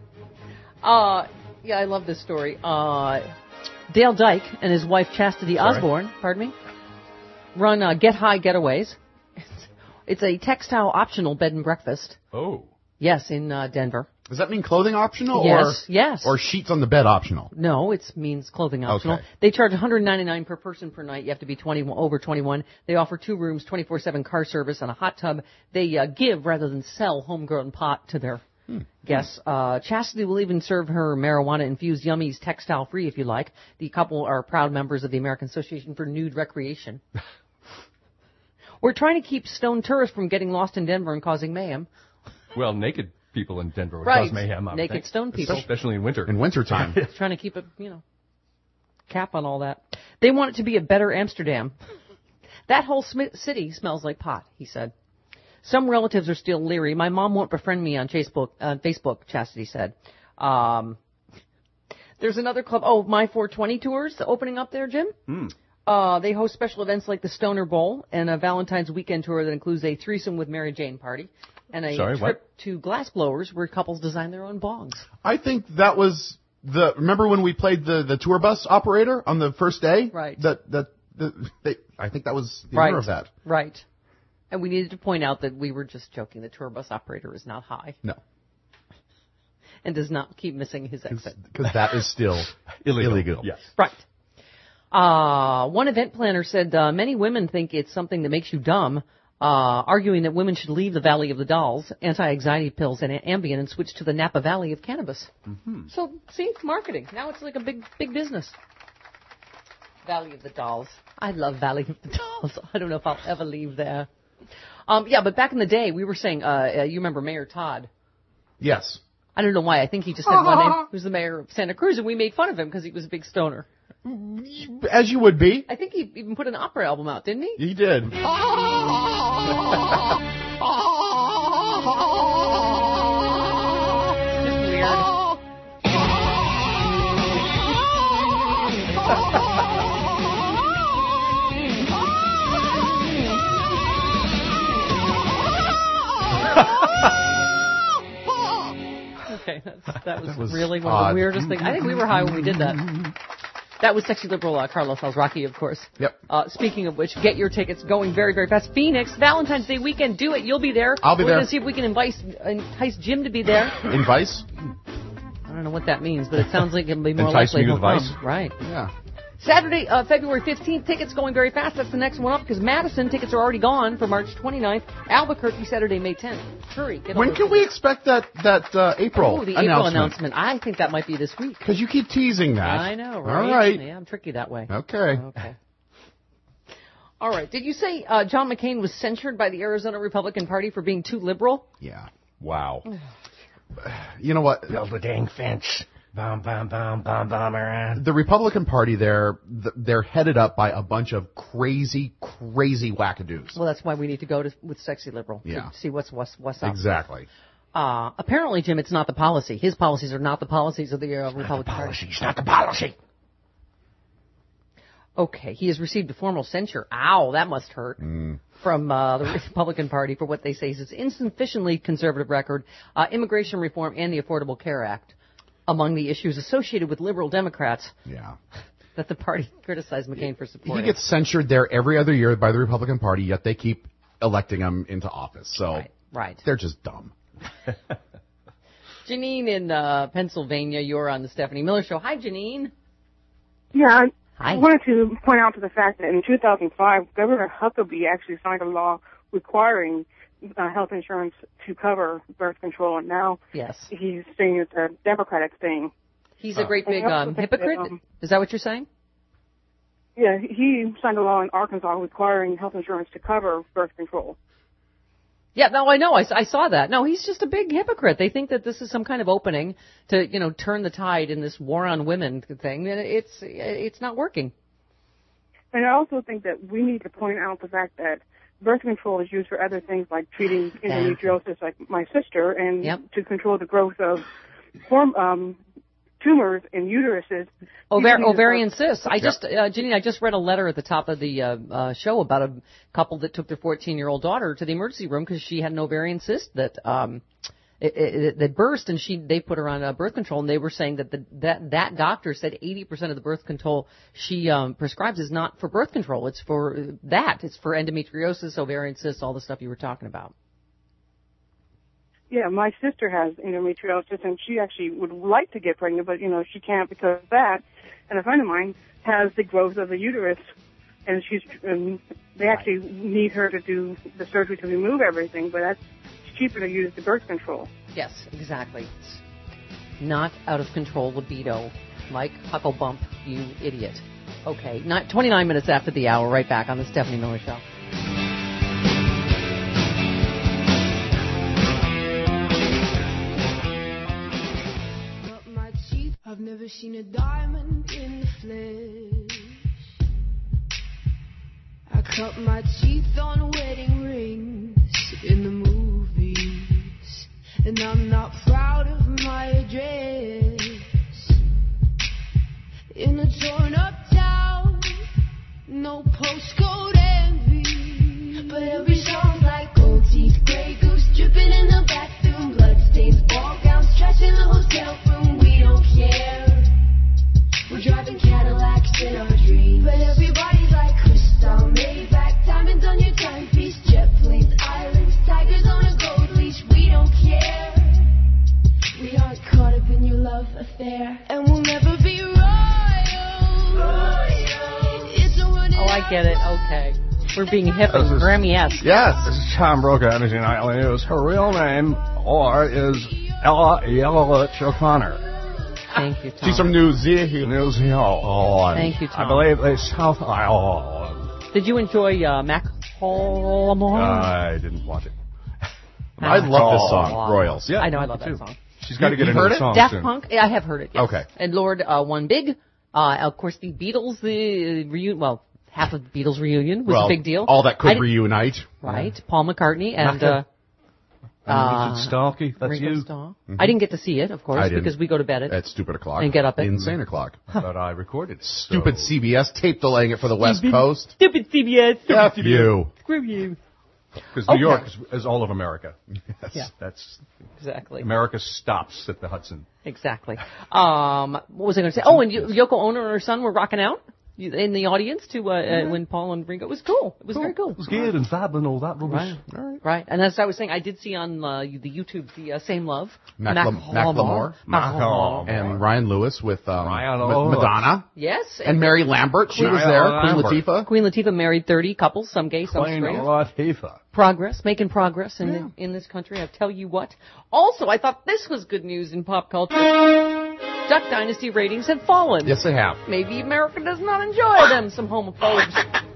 Speaker 2: Uh, yeah, I love this story. Uh, Dale Dyke and his wife Chastity
Speaker 24: Sorry?
Speaker 2: Osborne, pardon me, run uh, Get High Getaways. It's a textile optional bed and breakfast.
Speaker 24: Oh.
Speaker 2: Yes, in uh, Denver.
Speaker 3: Does that mean clothing optional?
Speaker 2: Yes,
Speaker 3: or,
Speaker 2: yes.
Speaker 3: Or sheets on the bed optional?
Speaker 2: No, it means clothing optional.
Speaker 3: Okay.
Speaker 2: They charge one hundred ninety-nine dollars per person per night. You have to be twenty over twenty-one. They offer two rooms, twenty-four seven car service, and a hot tub. They uh, give rather than sell homegrown pot to their hmm. guests. Uh, Chastity will even serve her marijuana-infused yummies textile-free if you like. The couple are proud members of the American Association for Nude Recreation. We're trying to keep stone tourists from getting lost in Denver and causing mayhem.
Speaker 24: Well, naked people in Denver would
Speaker 2: right.
Speaker 24: cause mayhem. I
Speaker 2: Naked
Speaker 24: think.
Speaker 2: stone people.
Speaker 24: Especially in winter.
Speaker 3: In wintertime.
Speaker 2: Trying to keep a, you know, cap on all that. They want it to be a better Amsterdam. That whole sm- city smells like pot, he said. Some relatives are still leery. My mom won't befriend me on Facebook, uh, Facebook, Chastity said. Um, there's another club. Oh, My four twenty Tours opening up there, Jim.
Speaker 24: Mm.
Speaker 2: Uh, they host special events like the Stoner Bowl and a Valentine's weekend tour that includes a threesome with Mary Jane party and a
Speaker 24: Sorry,
Speaker 2: trip
Speaker 24: what?
Speaker 2: to Glassblowers where couples design their own bongs.
Speaker 3: I think that was the. Remember when we played the, the tour bus operator on the first day?
Speaker 2: Right.
Speaker 3: That that the, they, I think that was the
Speaker 2: right.
Speaker 3: owner of that.
Speaker 2: Right. And we needed to point out that we were just joking. The tour bus operator is not high.
Speaker 3: No.
Speaker 2: And does not keep missing his exit.
Speaker 3: Because that is still illegal. illegal.
Speaker 24: Yes.
Speaker 2: Right. Uh, one event planner said uh, many women think it's something that makes you dumb, uh, arguing that women should leave the Valley of the Dolls, anti-anxiety pills, and Ambien and switch to the Napa Valley of cannabis.
Speaker 24: Mm-hmm.
Speaker 2: So, see, marketing. Now it's like a big, big business. Valley of the Dolls. I love Valley of the Dolls. I don't know if I'll ever leave there. Um, yeah, but back in the day, we were saying, uh, uh, you remember Mayor Todd?
Speaker 3: Yes.
Speaker 2: I don't know why. I think he just had one name. He was the mayor of Santa Cruz, and we made fun of him because he was a big stoner.
Speaker 3: As you would be.
Speaker 2: I think he even put an opera album out, didn't he?
Speaker 3: He did.
Speaker 2: Just Okay, that's, that was,
Speaker 3: that was
Speaker 2: really one
Speaker 3: odd.
Speaker 2: of the weirdest things. I think we were high when we did that. That was sexy liberal uh, Carlos Alzraki, of course.
Speaker 3: Yep.
Speaker 2: Uh, speaking of which, get your tickets going very, very fast. Phoenix, Valentine's Day weekend, do it. You'll be there.
Speaker 3: I'll be
Speaker 2: we're
Speaker 3: there.
Speaker 2: We're going to see if we can invite, entice Jim to be there.
Speaker 3: Invice?
Speaker 2: I don't know what that means, but it sounds like it'll be more
Speaker 24: Entice
Speaker 2: likely
Speaker 24: me with
Speaker 2: he'll
Speaker 24: advice?
Speaker 2: come. Right.
Speaker 3: Yeah.
Speaker 2: Saturday, uh, February fifteenth, tickets going very fast. That's the next one up because Madison tickets are already gone for March twenty-ninth. Albuquerque, Saturday, May tenth. Hurry. Get
Speaker 3: When can we expect that that uh, April
Speaker 2: Oh, the
Speaker 3: announcement?
Speaker 2: April announcement. I think that might be this week.
Speaker 3: Because you keep teasing that.
Speaker 2: I know, right?
Speaker 3: All right.
Speaker 2: Yeah, I'm tricky that way.
Speaker 3: Okay.
Speaker 2: Okay. All right. Did you say uh, John McCain was censured by the Arizona Republican Party for being too liberal?
Speaker 3: Yeah.
Speaker 24: Wow.
Speaker 3: You know what?
Speaker 15: Build a dang fence. Bomb, bomb, bomb, bomb, bomb around.
Speaker 3: The Republican Party, they're they're headed up by a bunch of crazy, crazy wackadoos.
Speaker 2: Well, that's why we need to go to with Sexy Liberal
Speaker 3: Yeah.
Speaker 2: to see what's what's what's up.
Speaker 3: Exactly.
Speaker 2: Uh, apparently, Jim, it's not the policy. His policies are not the policies of the uh, Republican Party.
Speaker 15: It's not the policy.
Speaker 2: Okay, he has received a formal censure. Ow, that must hurt.
Speaker 3: Mm.
Speaker 2: From uh, the Republican Party for what they say is its insufficiently conservative record, uh, immigration reform, and the Affordable Care Act among the issues associated with liberal Democrats.
Speaker 3: Yeah.
Speaker 2: That the party criticized McCain for supporting.
Speaker 3: He gets censured there every other year by the Republican Party, yet they keep electing him into office. So
Speaker 2: Right, right.
Speaker 3: they're just dumb.
Speaker 2: Janine in uh, Pennsylvania, you're on the Stephanie Miller Show. Hi, Janine.
Speaker 17: Yeah,
Speaker 2: Hi.
Speaker 17: I wanted to point out to the fact that in two thousand five, Governor Huckabee actually signed a law requiring uh, health insurance to cover birth control, and now
Speaker 2: Yes.
Speaker 17: he's saying it's a Democratic thing.
Speaker 2: He's a great
Speaker 17: And I
Speaker 2: big
Speaker 17: also
Speaker 2: um,
Speaker 17: think that,
Speaker 2: hypocrite.
Speaker 17: um,
Speaker 2: Is that what you're saying?
Speaker 17: Yeah, he signed a law in Arkansas requiring health insurance to cover birth control.
Speaker 2: Yeah, no, I know. I, I saw that. No, he's just a big hypocrite. They think that this is some kind of opening to, you know, turn the tide in this war on women thing, and it's it's not working.
Speaker 17: And I also think that we need to point out the fact that birth control is used for other things like treating endometriosis, like my sister, and
Speaker 2: Yep.
Speaker 17: to control the growth of form, um, tumors in uteruses.
Speaker 2: Ovar-
Speaker 17: People use
Speaker 2: ovarian
Speaker 17: birth-
Speaker 2: cysts. I just, uh, Janine, I just read a letter at the top of the uh, uh, show about a couple that took their fourteen-year-old daughter to the emergency room because she had an ovarian cyst that um, it, it, that burst, and she they put her on uh, birth control, and they were saying that the, that that doctor said eighty percent of the birth control she um, prescribes is not for birth control. It's for that. It's for endometriosis, ovarian cysts, all the stuff you were talking about.
Speaker 17: yeah, my sister has endometriosis, and she actually would like to get pregnant, but, you know, she can't because of that. And a friend of mine has the growth of the uterus, and she's, and they actually need her to do the surgery to remove everything, but that's cheaper to use the birth control.
Speaker 2: Yes, exactly. Not out of control libido, like Hucklebump, you idiot. Okay, not twenty-nine minutes after the hour, right back on the Stephanie Miller Show.
Speaker 5: I've never seen a diamond in the flesh. I cut my teeth on wedding rings in the movies, and I'm not proud of my address. In a torn up town, no postcode envy, but every song's like gold teeth, grey goose dripping in the bathroom, bloodstains, ball gowns, trash in the hotel room. We don't care. We're driving Cadillacs in our dreams, but everybody's like crystal, Maybach, diamonds on your timepiece, jet planes, islands, tigers on a gold leash. We don't care. We aren't caught up in your love affair, and we'll never be royal. It's a running
Speaker 2: Oh, I get it. Okay. We're being hip and Grammy-esque.
Speaker 24: Yes. This is Tom Brokaw, Energy Nightly News. Her real name, or is Ella Yelovich O'Connor.
Speaker 2: Thank you, Tom.
Speaker 24: She's from New Zealand. New Zealand.
Speaker 2: Thank you, Tom.
Speaker 24: I believe they South Island.
Speaker 2: Did you enjoy uh, Mac Holmore?
Speaker 24: I didn't watch it.
Speaker 3: I love this song, Royals.
Speaker 2: Yeah, I know, I love that song.
Speaker 24: She's got to get
Speaker 3: you
Speaker 24: into
Speaker 3: heard
Speaker 24: the
Speaker 3: it?
Speaker 24: song
Speaker 2: Daft
Speaker 24: soon.
Speaker 2: Punk, yeah, I have heard it, yes.
Speaker 3: Okay.
Speaker 2: And Lord uh, One Big, uh, of course, the Beatles, the reunion, well, half of the Beatles reunion was
Speaker 3: well,
Speaker 2: a big deal.
Speaker 3: All that
Speaker 2: I
Speaker 3: could
Speaker 2: did-
Speaker 3: reunite.
Speaker 2: Right, Paul McCartney and
Speaker 24: Not
Speaker 2: uh,
Speaker 24: Uh,
Speaker 2: uh,
Speaker 24: Starkey, that's
Speaker 2: Ringo
Speaker 24: you.
Speaker 2: Starr. I didn't get to see it, of course,
Speaker 3: I didn't.
Speaker 2: because we go to bed at
Speaker 3: At stupid o'clock.
Speaker 2: and get up at
Speaker 3: insane o'clock.
Speaker 24: But I recorded it.
Speaker 3: Stupid
Speaker 24: so-
Speaker 3: C B S tape delaying it for the West Coast.
Speaker 2: Stupid C B S.
Speaker 3: F you.
Speaker 2: Screw you.
Speaker 24: Because
Speaker 2: Okay.
Speaker 24: New York is, is all of America.
Speaker 3: Yes.
Speaker 2: Yeah.
Speaker 24: That's
Speaker 2: Exactly.
Speaker 24: America stops at the Hudson.
Speaker 2: Exactly. Um, what was I going to say? Oh, and y- Yoko Ono and her son were rocking out you- in the audience to uh, uh, when Paul and Ringo. It was cool. It was very cool.
Speaker 24: It was good and fab and all that rubbish.
Speaker 2: Right. Right. Right. And as I was saying, I did see on uh, the YouTube the uh, Same Love.
Speaker 3: Macklemore. Macklemore.
Speaker 2: Macklemore.
Speaker 3: And Ryan Lewis with um,
Speaker 24: Ryan
Speaker 3: Ma-
Speaker 24: Lewis.
Speaker 3: Madonna.
Speaker 2: Yes.
Speaker 3: And Mary Lambert. She was
Speaker 24: Ryan
Speaker 3: there.
Speaker 24: Lambert.
Speaker 3: Queen Latifah.
Speaker 2: Queen Latifah married thirty couples, some gay, some
Speaker 24: Queen
Speaker 2: straight.
Speaker 24: Latifah.
Speaker 2: Progress, making progress in the, in this country. I tell you what. Also, I thought this was good news in pop culture. Duck Dynasty ratings have fallen.
Speaker 3: Yes, they have.
Speaker 2: Maybe America does not enjoy them, some homophobes.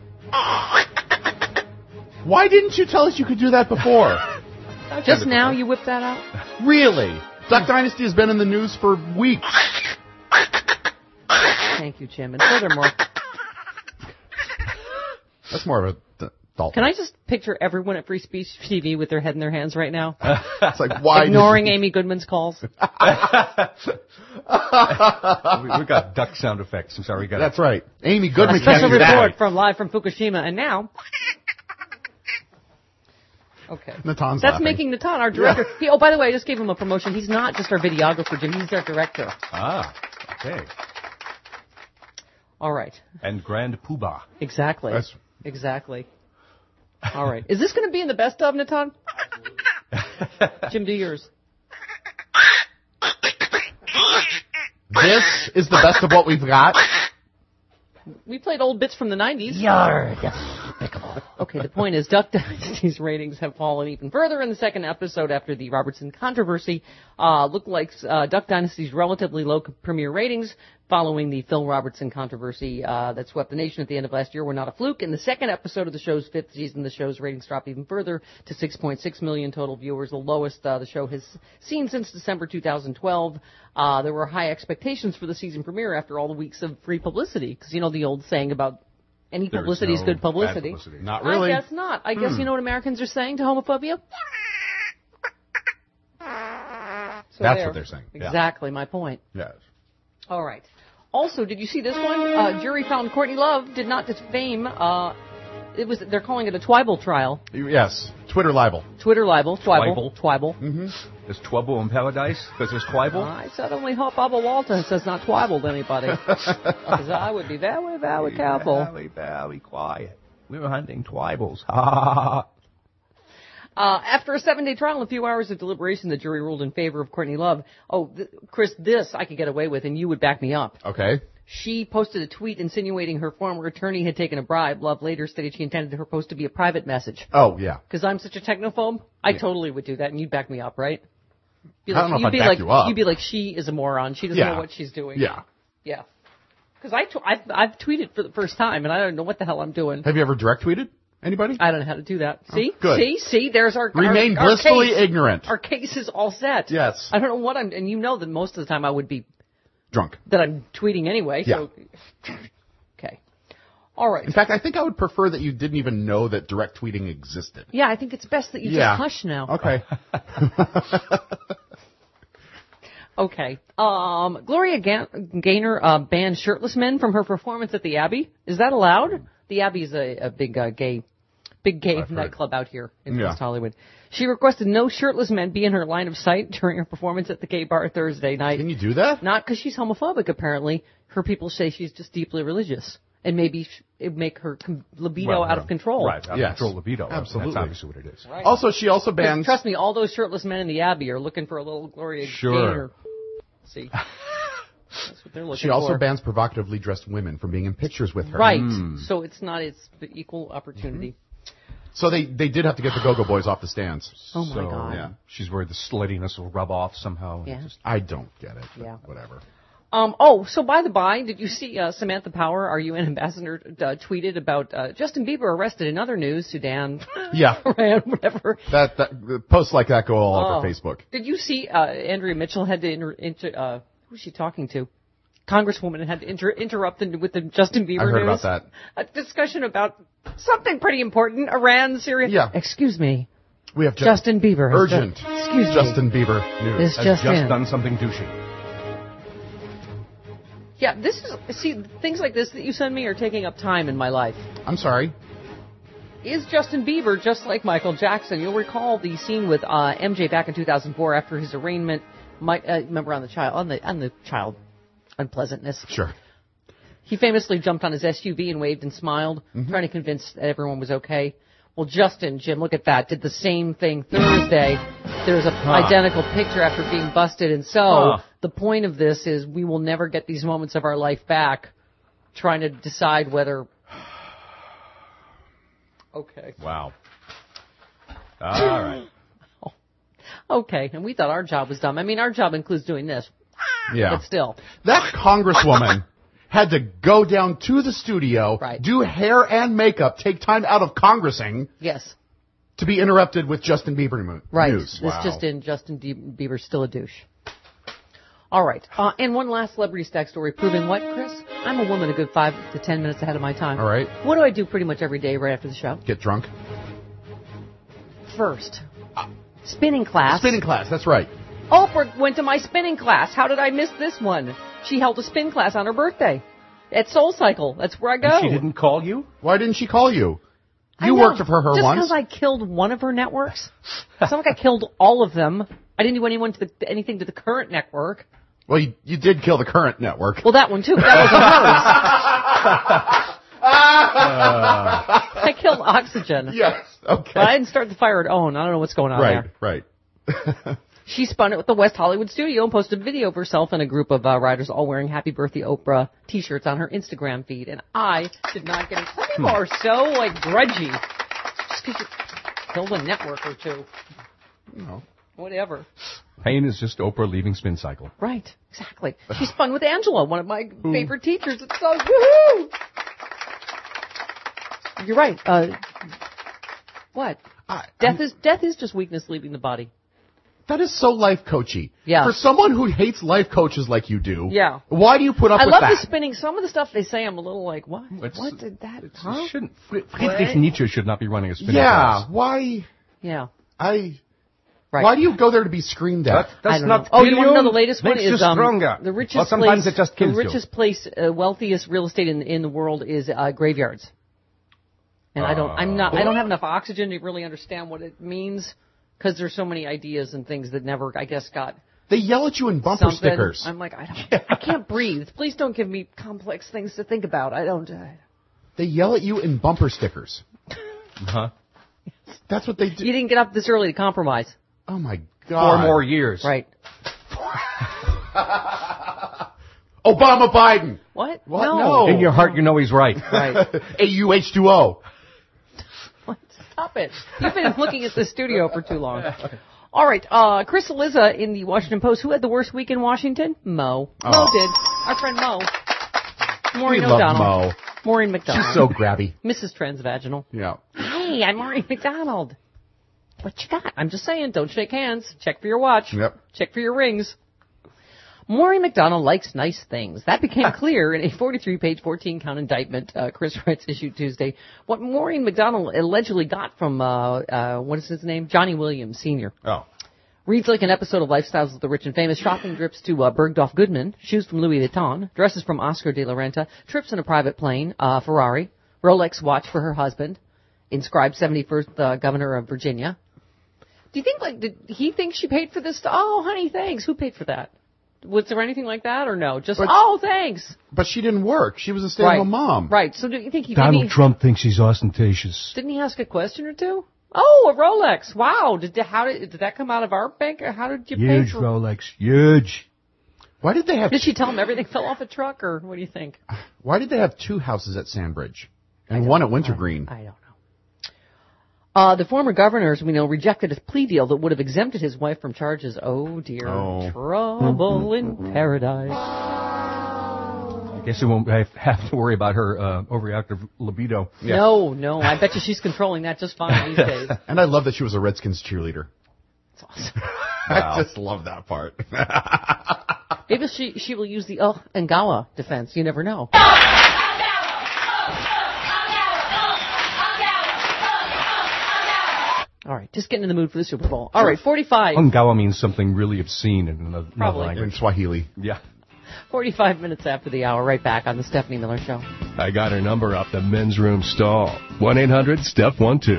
Speaker 3: Why didn't you tell us you could do that before?
Speaker 2: Just now you whipped that out?
Speaker 3: Really? Duck Dynasty has been in the news for weeks.
Speaker 2: Thank you, Jim. And furthermore,
Speaker 3: That's more of a d- Dalton.
Speaker 2: can I just picture everyone at Free Speech T V with their head in their hands right now?
Speaker 3: It's like, why?
Speaker 2: Ignoring Amy Goodman's calls.
Speaker 24: we, we got duck sound effects. I'm sorry, we got
Speaker 3: That's right. Amy Goodman
Speaker 2: A special
Speaker 3: can't do
Speaker 2: report
Speaker 3: that.
Speaker 2: from live from Fukushima. And now... Okay.
Speaker 3: Natan's
Speaker 2: That's
Speaker 3: laughing.
Speaker 2: making Natan our director. He, oh, by the way, I just gave him a promotion. He's not just our videographer, Jim. He's our director.
Speaker 24: Ah, okay.
Speaker 2: All right.
Speaker 24: And Grand Poobah.
Speaker 2: Exactly.
Speaker 3: That's-
Speaker 2: Exactly. All right. Is this going to be in the best of, Natan? Jim, do yours.
Speaker 3: This is the best of what we've got.
Speaker 2: We played old bits from the nineties.
Speaker 15: You're despicable.
Speaker 2: Okay, the point is Duck Dynasty's ratings have fallen even further in the second episode after the Robertson controversy. Uh, looked like uh, Duck Dynasty's relatively low premiere ratings following the Phil Robertson controversy uh, that swept the nation at the end of last year were not a fluke. In the second episode of the show's fifth season, the show's ratings dropped even further to six point six million total viewers, the lowest uh, the show has seen since December two thousand twelve. Uh, there were high expectations for the season premiere after all the weeks of free publicity, because you know the old saying about any
Speaker 24: There's
Speaker 2: publicity is
Speaker 24: no
Speaker 2: good publicity.
Speaker 24: bad publicity.
Speaker 3: Not really.
Speaker 2: I guess not. I guess
Speaker 3: Hmm.
Speaker 2: you know what Americans are saying to homophobia? So
Speaker 3: That's
Speaker 2: there.
Speaker 3: what they're saying. Yeah.
Speaker 2: Exactly my point.
Speaker 3: Yes.
Speaker 2: All right. Also, did you see this one? Uh, jury found Courtney Love did not defame. Uh, it was they're calling it a Twibble trial.
Speaker 3: Yes. Twitter libel.
Speaker 2: Twitter libel. Twibble.
Speaker 24: Twibble.
Speaker 2: Twibble.
Speaker 3: Mm-hmm.
Speaker 24: There's Twibble in paradise because there's Twibble.
Speaker 2: I suddenly hope Bubba Walton says not twibbled anybody. Because I would be very, very careful.
Speaker 24: Very, very quiet. We were hunting Twibbles. Ha ha ha.
Speaker 2: Uh, after a seven-day trial and a few hours of deliberation, the jury ruled in favor of Courtney Love. Oh, th- Chris, this I could get away with, and you would back me up.
Speaker 3: Okay.
Speaker 2: She posted a tweet insinuating her former attorney had taken a bribe. Love later stated she intended her post to be a private message.
Speaker 3: Oh, yeah.
Speaker 2: Because I'm such a technophobe, I yeah. totally would do that, and you'd back me up, right? Be
Speaker 3: like, I don't know
Speaker 2: you'd
Speaker 3: if
Speaker 2: be
Speaker 3: I'd back
Speaker 2: like,
Speaker 3: you up.
Speaker 2: You'd be like, she is a moron. She doesn't
Speaker 3: yeah.
Speaker 2: know what she's doing.
Speaker 3: Yeah.
Speaker 2: Yeah. Because I t- I've, I've tweeted for the first time, and I don't know what the hell I'm doing.
Speaker 3: Have you ever direct tweeted? Anybody?
Speaker 2: I don't know how to do that. See?
Speaker 3: Oh, good.
Speaker 2: See? See? There's our
Speaker 3: Remain
Speaker 2: our,
Speaker 3: blissfully
Speaker 2: our case.
Speaker 3: ignorant.
Speaker 2: Our case is all set.
Speaker 3: Yes.
Speaker 2: I don't know what I'm... And you know that most of the time I would be...
Speaker 3: Drunk.
Speaker 2: That I'm tweeting anyway.
Speaker 3: Yeah.
Speaker 2: So, okay. All right.
Speaker 3: In fact, I think I would prefer that you didn't even know that direct tweeting existed.
Speaker 2: Yeah, I think it's best that you
Speaker 3: yeah.
Speaker 2: just hush now.
Speaker 3: Okay.
Speaker 2: Okay. Um, Gloria Ga- Gaynor uh, banned shirtless men from her performance at the Abbey. Is that allowed? The Abbey is a, a big uh, gay, big gay I've nightclub heard. out here in yeah. West Hollywood. She requested no shirtless men be in her line of sight during her performance at the gay bar Thursday night.
Speaker 3: Can you do that?
Speaker 2: Not because she's homophobic, apparently. Her people say she's just deeply religious. And maybe sh- it would make her com- libido
Speaker 24: well,
Speaker 2: out
Speaker 24: no.
Speaker 2: of control.
Speaker 24: Right, out
Speaker 3: yes.
Speaker 24: of control libido.
Speaker 3: Absolutely.
Speaker 24: That's obviously what it is.
Speaker 2: Right.
Speaker 3: Also, she also bans...
Speaker 2: Trust me, all those shirtless men in the Abbey are looking for a little Gloria
Speaker 24: sure.
Speaker 2: Gaynor. See? That's what they're looking
Speaker 3: She also
Speaker 2: for.
Speaker 3: bans provocatively dressed women from being in pictures with her.
Speaker 2: Right.
Speaker 3: Mm.
Speaker 2: So it's not, it's the equal opportunity.
Speaker 3: Mm-hmm. So they, they did have to get the Go-Go Boys off the stands.
Speaker 2: Oh, my
Speaker 24: so,
Speaker 2: God.
Speaker 24: Yeah. She's worried the sluttiness will rub off somehow.
Speaker 2: Yeah.
Speaker 24: Just,
Speaker 3: I don't get it.
Speaker 2: Yeah.
Speaker 3: Whatever.
Speaker 2: Um, oh, so by the by, did you see uh, Samantha Power, our U N ambassador, uh, tweeted about uh, Justin Bieber arrested in other news, Sudan,
Speaker 3: yeah,
Speaker 2: Iran, whatever.
Speaker 3: That, that posts like that go all
Speaker 2: oh.
Speaker 3: over Facebook.
Speaker 2: Did you see uh, Andrea Mitchell had to inter, inter uh, who was she talking to? Congresswoman had to inter- interrupt the, with the Justin Bieber
Speaker 3: I heard
Speaker 2: news.
Speaker 3: about that.
Speaker 2: A discussion about something pretty important, Iran, Syria.
Speaker 3: Yeah.
Speaker 2: Excuse me.
Speaker 3: We have ju-
Speaker 2: Justin Bieber. has
Speaker 3: Urgent.
Speaker 2: Done, excuse
Speaker 3: Justin
Speaker 2: me.
Speaker 3: Bieber news.
Speaker 2: This
Speaker 24: has
Speaker 2: just,
Speaker 24: just
Speaker 2: in.
Speaker 24: done something douchey.
Speaker 2: Yeah, this is, see, things like this that you send me are taking up time in my life.
Speaker 3: I'm sorry.
Speaker 2: Is Justin Bieber just like Michael Jackson? You'll recall the scene with uh, M J back in two thousand four after his arraignment. My, uh, remember on the child, on the on the child unpleasantness.
Speaker 3: Sure.
Speaker 2: He famously jumped on his S U V and waved and smiled, mm-hmm. trying to convince that everyone was okay. Well, Justin, Jim, look at that, did the same thing Thursday. There's a huh. identical picture after being busted, and so huh. the point of this is we will never get these moments of our life back. Trying to decide whether. Okay.
Speaker 24: Wow. All right.
Speaker 2: Okay, and we thought our job was dumb. I mean, our job includes doing this.
Speaker 3: Yeah.
Speaker 2: But still.
Speaker 3: That congresswoman had to go down to the studio,
Speaker 2: right.
Speaker 3: do hair and makeup, take time out of congressing.
Speaker 2: Yes.
Speaker 3: To be interrupted with Justin Bieber mo-
Speaker 2: right.
Speaker 3: news.
Speaker 2: This
Speaker 3: Wow.
Speaker 2: just in, Justin D- Bieber's still a douche. All right. Uh, and one last celebrity stack story proving what, Chris? I'm a woman a good five to ten minutes ahead of my time.
Speaker 3: All right.
Speaker 2: What do I do pretty much every day right after the show?
Speaker 3: Get drunk.
Speaker 2: First. Spinning class.
Speaker 3: Spinning class, that's right.
Speaker 2: Oprah went to my spinning class. How did I miss this one? She held a spin class on her birthday at Soul Cycle. That's where I go.
Speaker 24: And she didn't call you?
Speaker 3: Why didn't she call you? You
Speaker 2: I
Speaker 3: worked for her
Speaker 2: Just
Speaker 3: once.
Speaker 2: Just because I killed one of her networks. It's not like I killed all of them. I didn't do anyone to the, anything to the current network.
Speaker 3: Well, you, you did kill the current network.
Speaker 2: Well, that one too. That was hers. uh, I killed Oxygen.
Speaker 3: Yes. Okay.
Speaker 2: But I didn't start the fire at OWN. I don't know what's going on
Speaker 3: right,
Speaker 2: there.
Speaker 3: Right. Right.
Speaker 2: She spun it with the West Hollywood studio and posted a video of herself and a group of uh, writers all wearing Happy Birthday Oprah t-shirts on her Instagram feed. And I did not get it. Some people are so, like, grudgy. Just because you killed a network or two.
Speaker 3: No.
Speaker 2: Whatever.
Speaker 24: Pain is just Oprah leaving Spin Cycle.
Speaker 2: Right. Exactly. She spun with Angela, one of my Ooh. favorite teachers. It's so, woohoo! You're right. Uh, what?
Speaker 3: I,
Speaker 2: death is death is just weakness leaving the body.
Speaker 3: That is so life coachy.
Speaker 2: Yeah.
Speaker 3: For someone who hates life coaches like you do.
Speaker 2: Yeah.
Speaker 3: Why do you put up
Speaker 2: I
Speaker 3: with
Speaker 2: love
Speaker 3: that?
Speaker 2: the spinning. Some of the stuff they say, I'm a little like, what?
Speaker 24: It's,
Speaker 2: what did that?
Speaker 24: It's,
Speaker 2: huh?
Speaker 24: It shouldn't. Friedrich Nietzsche should not be running a spinning
Speaker 3: yeah.
Speaker 24: class.
Speaker 3: Yeah. Why?
Speaker 2: Yeah.
Speaker 3: I.
Speaker 2: Right.
Speaker 3: Why do you go there to be screamed at?
Speaker 24: That, that's
Speaker 2: I don't
Speaker 24: not.
Speaker 2: know. Oh, you want to know the latest one?
Speaker 24: Makes
Speaker 2: Is
Speaker 24: you
Speaker 2: um,
Speaker 24: stronger.
Speaker 2: the richest
Speaker 24: Well, sometimes
Speaker 2: place.
Speaker 24: it just kills
Speaker 2: the richest
Speaker 24: you.
Speaker 2: place, uh, wealthiest real estate in in the world is uh, graveyards. And uh, I don't. I'm not. I don't have enough oxygen to really understand what it means because there's so many ideas and things that never, I guess, got.
Speaker 3: They yell at you in bumper
Speaker 2: something.
Speaker 3: stickers.
Speaker 2: I'm like, I don't. I can't breathe. Please don't give me complex things to think about. I don't. Uh,
Speaker 3: they yell at you in bumper stickers.
Speaker 24: Huh?
Speaker 3: That's what they do.
Speaker 2: You didn't get up this early to compromise.
Speaker 3: Oh, my God.
Speaker 24: Four more years.
Speaker 2: Right.
Speaker 3: Obama Biden.
Speaker 2: What?
Speaker 3: What?
Speaker 2: No.
Speaker 3: No.
Speaker 24: In your heart, you know he's right.
Speaker 2: Right.
Speaker 3: A U H two O.
Speaker 2: Stop it. You've been looking at the studio for too long. All right. Uh, Chris Eliza in the Washington Post. Who had the worst week in Washington? Mo.
Speaker 3: Oh.
Speaker 2: Mo did. Our friend Mo. Maureen
Speaker 3: We love
Speaker 2: O'Donnell.
Speaker 3: Mo.
Speaker 2: Maureen McDonald.
Speaker 3: She's so grabby.
Speaker 2: Missus Transvaginal.
Speaker 3: Yeah.
Speaker 2: Hey, I'm Maureen McDonald. What you got? I'm just saying, don't shake hands. Check for your watch.
Speaker 3: Yep.
Speaker 2: Check for your rings. Maureen McDonald likes nice things. That became clear in a forty-three page, fourteen count indictment, uh, Chris writes, issued Tuesday. What Maureen McDonald allegedly got from, uh, uh, what is his name? Johnny Williams, Senior
Speaker 24: Oh.
Speaker 2: Reads like an episode of Lifestyles of the Rich and Famous. Shopping trips to uh, Bergdorf Goodman, shoes from Louis Vuitton, dresses from Oscar de la Renta, trips in a private plane, uh, Ferrari, Rolex watch for her husband, inscribed seventy-first uh, governor of Virginia. Do you think, like, did he think she paid for this? Oh, honey, thanks. Who paid for that? Was there anything like that or no? Just,
Speaker 3: But-
Speaker 2: oh, thanks.
Speaker 3: But she didn't work. She was a stay-at-home mom.
Speaker 2: Right. So do you think he
Speaker 18: Donald
Speaker 2: didn't he,
Speaker 18: Trump thinks he's ostentatious.
Speaker 2: didn't he ask a question or two? Oh, a Rolex. Wow. Did how did did that come out of our bank or how did you pay
Speaker 18: Huge
Speaker 2: for
Speaker 18: Rolex. Huge.
Speaker 3: Why did they have
Speaker 2: Did she tell him everything fell off a truck or what do you think?
Speaker 3: Why did they have two houses at Sandbridge and one at Wintergreen?
Speaker 2: I don't know. Uh, the former governor, as we know, rejected a plea deal that would have exempted his wife from charges. Oh, dear.
Speaker 3: Oh.
Speaker 2: Trouble in paradise.
Speaker 24: I guess we won't have, have to worry about her uh, overreactive libido.
Speaker 2: No, no. I bet you she's controlling that just fine these days.
Speaker 3: And I love that she was a Redskins cheerleader.
Speaker 2: That's awesome.
Speaker 3: I just love that part.
Speaker 2: Maybe she, she will use the oh, Ngawa defense. You never know. All right, just getting in the mood for the Super Bowl. All right, forty-five.
Speaker 24: Ungawa means something really obscene in another, another
Speaker 2: Probably.
Speaker 24: language.
Speaker 3: In Swahili.
Speaker 24: Yeah.
Speaker 2: forty-five minutes after the hour, right back on the Stephanie Miller Show.
Speaker 1: I got her number up the men's room stall. one eight hundred step one two.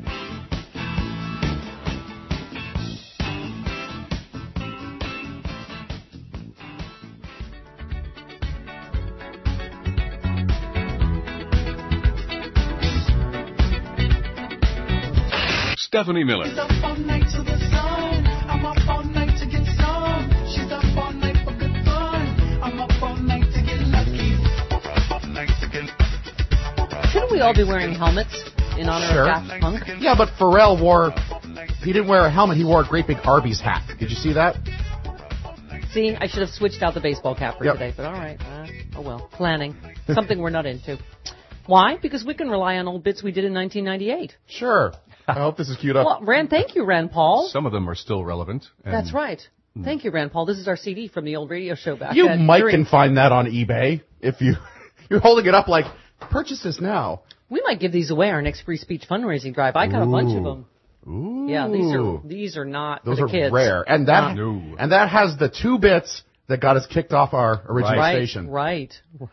Speaker 1: Stephanie Miller.
Speaker 14: She's up all night to the sun. I'm up all night to get some. She's up all night for good fun. I'm up all night to get lucky. Up all night to get.
Speaker 2: Shouldn't we all be wearing helmets in honor
Speaker 3: Sure.
Speaker 2: of Daft Punk?
Speaker 3: Yeah, but Pharrell wore, he didn't wear a helmet, he wore a great big Arby's hat. Did you see that?
Speaker 2: See, I should have switched out the baseball cap for
Speaker 3: Yep.
Speaker 2: today, but all right. Uh, oh well, planning. Something we're not into. Why? Because we can rely on old bits we did in nineteen ninety-eight.
Speaker 3: Sure. I hope this is queued up.
Speaker 2: Well, Rand, thank you, Rand Paul.
Speaker 24: Some of them are still relevant. and-
Speaker 2: That's right. Thank you, Rand Paul. This is our C D from the old radio show back
Speaker 3: You
Speaker 2: at
Speaker 3: might
Speaker 2: three.
Speaker 3: can find that on eBay if you, you're holding it up like, purchase this now.
Speaker 2: We might give these away our next free speech fundraising drive. I got a bunch of them.
Speaker 3: Ooh.
Speaker 2: Yeah, these are these are not
Speaker 3: Those
Speaker 2: for
Speaker 3: are
Speaker 2: the kids.
Speaker 3: rare. And that,
Speaker 2: Uh,
Speaker 3: and that has the two bits that got us kicked off our original
Speaker 2: right,
Speaker 3: station.
Speaker 2: Right, right.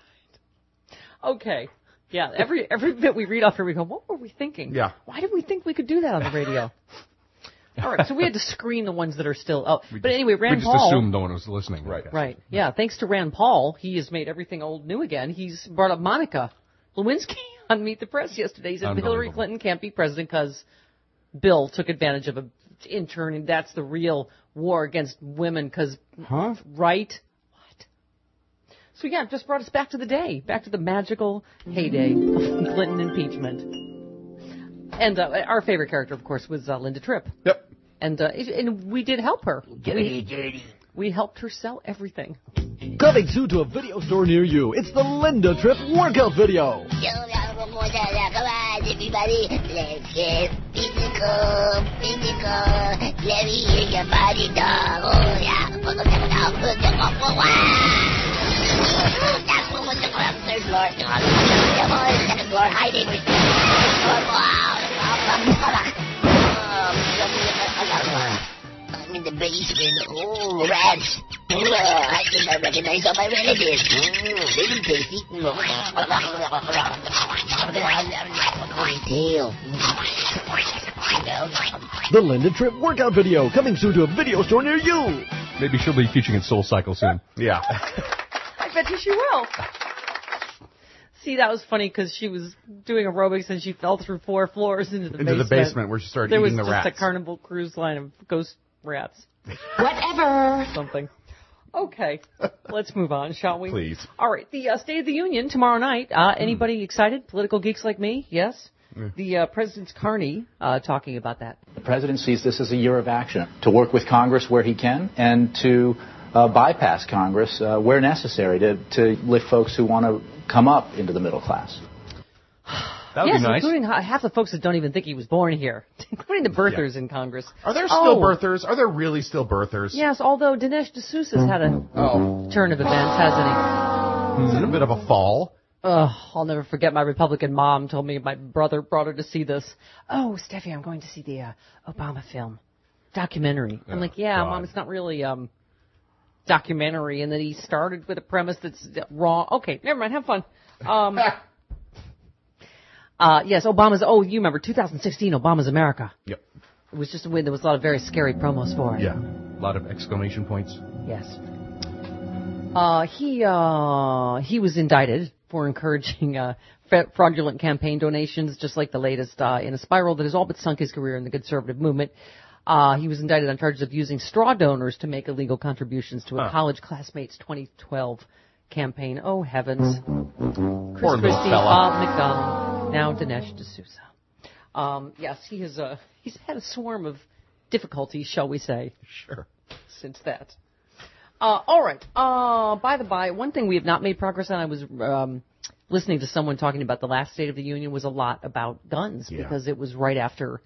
Speaker 2: Okay. Yeah, every every bit we read off here, we go, what were we thinking?
Speaker 3: Yeah.
Speaker 2: Why did we think we could do that on the radio? All right, so we had to screen the ones that are still. Oh, but anyway, Rand
Speaker 24: We just
Speaker 2: Paul.
Speaker 24: assumed no one was listening.
Speaker 3: Right.
Speaker 2: Right. Yeah. Thanks to Rand Paul, he has made everything old new again. He's brought up Monica Lewinsky on Meet the Press yesterday. He said Hillary Clinton can't be president because Bill took advantage of an intern, and that's the real war against women. Because
Speaker 3: Huh?
Speaker 2: right. What? So yeah, it just brought us back to the day, back to the magical heyday of Clinton impeachment. And uh, our favorite character, of course, was uh, Linda Tripp.
Speaker 3: Yep.
Speaker 2: And uh, it- and we did help her.
Speaker 15: Dirty,
Speaker 2: we,
Speaker 15: dirty.
Speaker 2: we helped her sell everything.
Speaker 15: Coming soon to a video store near you, it's the Linda Tripp workout video.
Speaker 21: Come on, everybody. Let's get physical, physical. Let me hear your body, dog. Oh, yeah. Third floor. Come on, second floor. Hiding. First floor. Wow. I'm in the basement. Oh, rats. I think I recognize all my relatives. Mm, they look tasty. My tail.
Speaker 15: The Linda Tripp workout video, coming soon to a video store near you.
Speaker 24: Maybe she'll be featuring in Soul Cycle soon.
Speaker 3: Yeah.
Speaker 2: I bet you she will. see, that was funny because she was doing aerobics and she fell through four floors into the
Speaker 3: Into
Speaker 2: basement.
Speaker 3: the basement where she started
Speaker 2: there
Speaker 3: eating the
Speaker 2: was just
Speaker 3: rats.
Speaker 2: a Carnival Cruise line of ghost rats.
Speaker 21: Whatever.
Speaker 2: Something. Okay, let's move on, shall we?
Speaker 3: Please.
Speaker 2: All right, the uh, State of the Union tomorrow night. Uh, anybody excited? Political geeks like me? Yes?
Speaker 3: Mm.
Speaker 2: The uh, President's Carney uh, talking about that.
Speaker 19: The President sees this as a year of action, to work with Congress where he can and to uh, bypass Congress uh, where necessary to, to lift folks who want to come up into the middle class.
Speaker 16: That would
Speaker 2: yes,
Speaker 16: be nice.
Speaker 2: including ha- half the folks that don't even think he was born here, including the birthers in Congress.
Speaker 3: Are there still
Speaker 2: Oh.
Speaker 3: birthers? Are there really still birthers?
Speaker 2: Yes, although Dinesh D'Souza's had a
Speaker 3: Oh.
Speaker 2: turn of events, hasn't he?
Speaker 3: Is it a bit of a fall?
Speaker 2: Ugh, I'll never forget my Republican mom told me my brother brought her to see this. Oh, Steffi, I'm going to see the uh, Obama film documentary. I'm
Speaker 3: Oh,
Speaker 2: like, yeah,
Speaker 3: God.
Speaker 2: Mom, it's not really um documentary. And then he started with a premise that's wrong. Okay, never mind. Have fun. Um, uh, yes, Obama's. Oh, you remember two thousand sixteen, Obama's America.
Speaker 3: Yep.
Speaker 2: It was just a win. There was a lot of very scary promos for it.
Speaker 24: Yeah, a lot of exclamation points.
Speaker 2: Yes. Uh, he uh, he was indicted for encouraging uh, fra- fraudulent campaign donations, just like the latest uh, in a spiral that has all but sunk his career in the conservative movement. Uh, he was indicted on charges of using straw donors to make illegal contributions to a
Speaker 3: Huh.
Speaker 2: college classmate's twenty twelve campaign. Oh, heavens. Chris
Speaker 3: Poor little
Speaker 2: Christie,
Speaker 3: fella.
Speaker 2: Bob McDonald, now Dinesh D'Souza. Um, yes, he has uh, he's had a swarm of difficulties, shall we say.
Speaker 3: Sure.
Speaker 2: Since that. Uh, all right. Uh, by the by, one thing we have not made progress on, I was um, listening to someone talking about the last State of the Union, was a lot about guns,
Speaker 3: Yeah.
Speaker 2: because it was right after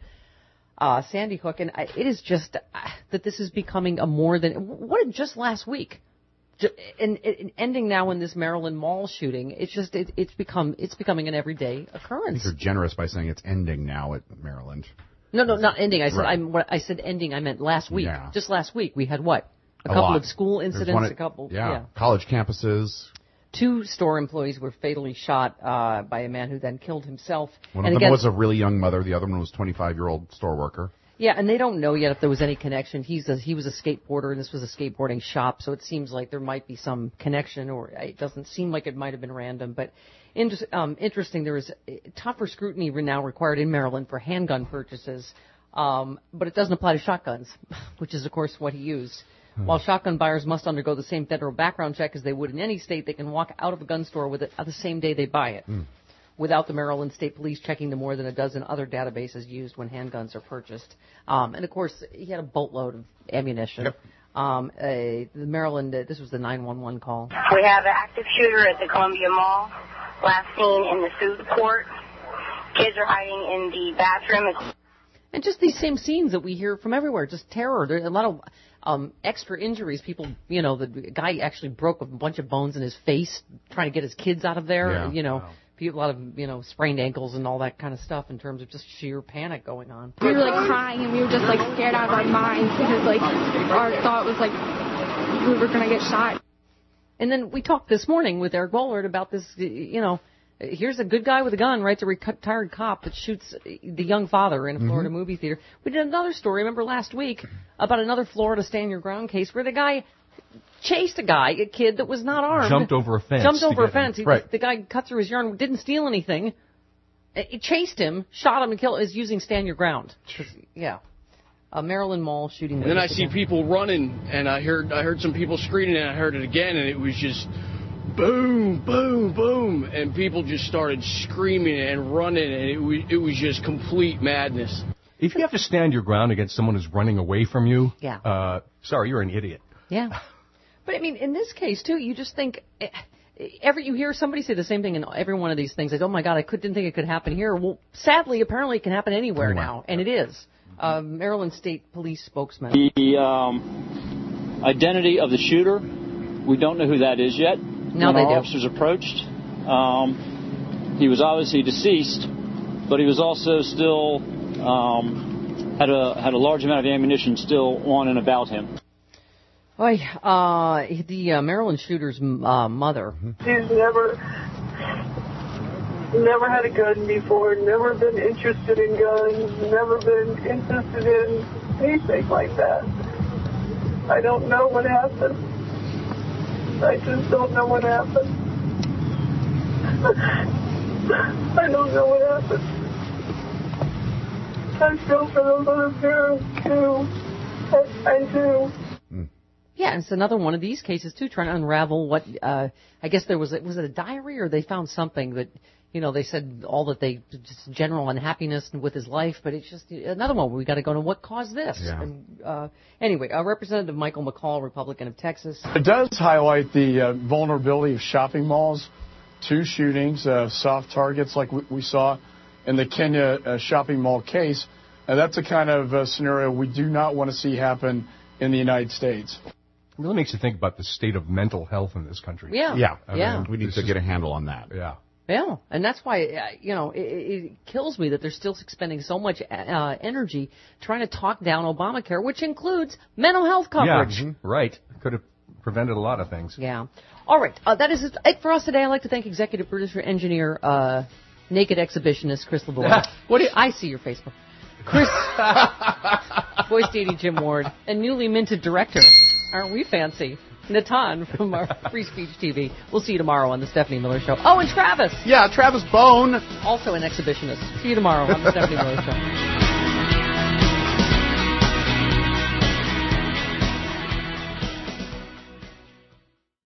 Speaker 2: uh, Sandy Hook, and I, it is just uh, that this is becoming a more than, what, just last week, Ju- and, and ending now in this Maryland mall shooting, it's just, it, it's become, it's becoming an everyday
Speaker 3: I
Speaker 2: occurrence.
Speaker 3: think you're generous by saying it's ending now at Maryland.
Speaker 2: No, no, not ending. I said,
Speaker 3: Right.
Speaker 2: I'm, what I said ending, I meant last week.
Speaker 3: Yeah.
Speaker 2: Just last week, we had what? A,
Speaker 3: A
Speaker 2: couple
Speaker 3: lot.
Speaker 2: of school
Speaker 3: There's
Speaker 2: incidents,
Speaker 3: one at-
Speaker 2: a couple,
Speaker 3: Yeah.
Speaker 2: yeah.
Speaker 3: College campuses.
Speaker 2: Two store employees were fatally shot uh, by a man who then killed himself.
Speaker 3: One
Speaker 2: and
Speaker 3: of them
Speaker 2: again,
Speaker 3: was a really young mother. The other one was a twenty-five-year-old store worker.
Speaker 2: yeah, and they don't know yet if there was any connection. He's a, he was a skateboarder, and this was a skateboarding shop, so it seems like there might be some connection, or it doesn't seem like it might have been random. But inter- um, interesting, there is uh, tougher scrutiny now required in Maryland for handgun purchases, um, but it doesn't apply to shotguns, which is, of course, what he used. While shotgun buyers must undergo the same federal background check as they would in any state, they can walk out of a gun store with it the same day they buy it,
Speaker 3: Mm.
Speaker 2: without the Maryland State Police checking the more than a dozen other databases used when handguns are purchased. Um, and of course, he had a boatload of ammunition.
Speaker 3: Yep.
Speaker 2: Um, uh, the Maryland, uh, this was the nine one one call.
Speaker 21: We have an active shooter at the Columbia Mall. Last seen in the food court. Kids are hiding in the bathroom.
Speaker 2: And just these same scenes that we hear from everywhere, just terror. There are a lot of um, extra injuries. People, you know, the guy actually broke a bunch of bones in his face trying to get his kids out of there.
Speaker 3: Yeah.
Speaker 2: You know, people, a lot of, you know, sprained ankles and all that kind of stuff in terms of just sheer panic going on.
Speaker 20: We were like crying and we were just like scared out of our minds because like our thought was like we were gonna get shot.
Speaker 2: And then we talked this morning with Eric Bollard about this, you know, here's a good guy with a gun, right, a retired cop that shoots the young father in a Florida
Speaker 3: Mm-hmm.
Speaker 2: movie theater. We did another story, remember last week, about another Florida stand your ground case where the guy chased a guy, a kid that was not armed.
Speaker 24: Jumped over a fence
Speaker 2: Jumped
Speaker 24: to
Speaker 2: over a
Speaker 24: get him.
Speaker 2: fence. He,
Speaker 24: Right.
Speaker 2: The guy cut through his yard, didn't steal anything. He chased him, shot him, and killed. Is using stand your ground. Yeah. A Maryland mall shooting.
Speaker 22: And then I see people running, and I heard I heard some people screaming, and I heard it again, and it was just boom, boom, boom, and people just started screaming and running, and it was it was just complete madness.
Speaker 24: If you have to stand your ground against someone who's running away from you,
Speaker 2: Yeah.
Speaker 24: uh, sorry, you're an idiot.
Speaker 2: Yeah. But I mean, in this case too, you just think eh, every you hear somebody say the same thing in every one of these things. Like, oh my God, I could, didn't think it could happen here. Well, sadly, apparently, it can happen anywhere
Speaker 24: Anywhere.
Speaker 2: now, and it is. Uh, Maryland State Police spokesman.
Speaker 13: The um, identity of the shooter, we don't know who that is yet.
Speaker 2: Now
Speaker 13: when
Speaker 2: they
Speaker 13: our
Speaker 2: do.
Speaker 13: officers approached, um, he was obviously deceased, but he was also still um, had a had a large amount of ammunition still on and about him.
Speaker 2: Oy, uh, the uh, Maryland shooter's uh, mother.
Speaker 23: She's never, never had a gun before, never been interested in guns, never been interested in anything like that. I don't know what happened. I just don't know what happened. I don't know what happened. I feel for those other parents too. I, I do.
Speaker 2: Yeah, it's another one of these cases too, trying to unravel what. Uh, I guess there was a, was it a diary, or they found something that, you know, they said all that they just general unhappiness with his life, but it's just another one. We got to go to what caused this.
Speaker 4: Yeah.
Speaker 2: And, uh, anyway, uh, Representative Michael McCall, Republican of Texas.
Speaker 4: It does highlight the uh, vulnerability of shopping malls. Two shootings, uh, soft targets like we, we saw in the Kenya uh, shopping mall case. And that's the kind of uh, scenario we do not want to see happen in the United States.
Speaker 24: It really makes you think about the state of mental health in this country.
Speaker 2: Yeah.
Speaker 3: Yeah.
Speaker 24: I
Speaker 2: Yeah.
Speaker 24: mean,
Speaker 3: We need
Speaker 24: this
Speaker 3: to
Speaker 24: is-
Speaker 3: get a handle on that.
Speaker 24: Yeah.
Speaker 2: Yeah, and that's why, uh, you know, it, it kills me that they're still spending so much uh, energy trying to talk down Obamacare, which includes mental health coverage.
Speaker 24: Yeah, right. Could have prevented a lot of things.
Speaker 2: Yeah. All right. Uh, that is it for us today. I'd like to thank executive producer, engineer, uh, naked exhibitionist Chris LeBoy. What do you, I see your Facebook. Chris, voice dating Jim Ward, and newly minted director. Aren't we fancy? Natan from our Free Speech T V. We'll see you tomorrow on the Stephanie Miller Show. Oh, and Travis.
Speaker 3: Yeah, Travis Bone.
Speaker 2: Also an exhibitionist. See you tomorrow on the Stephanie Miller Show.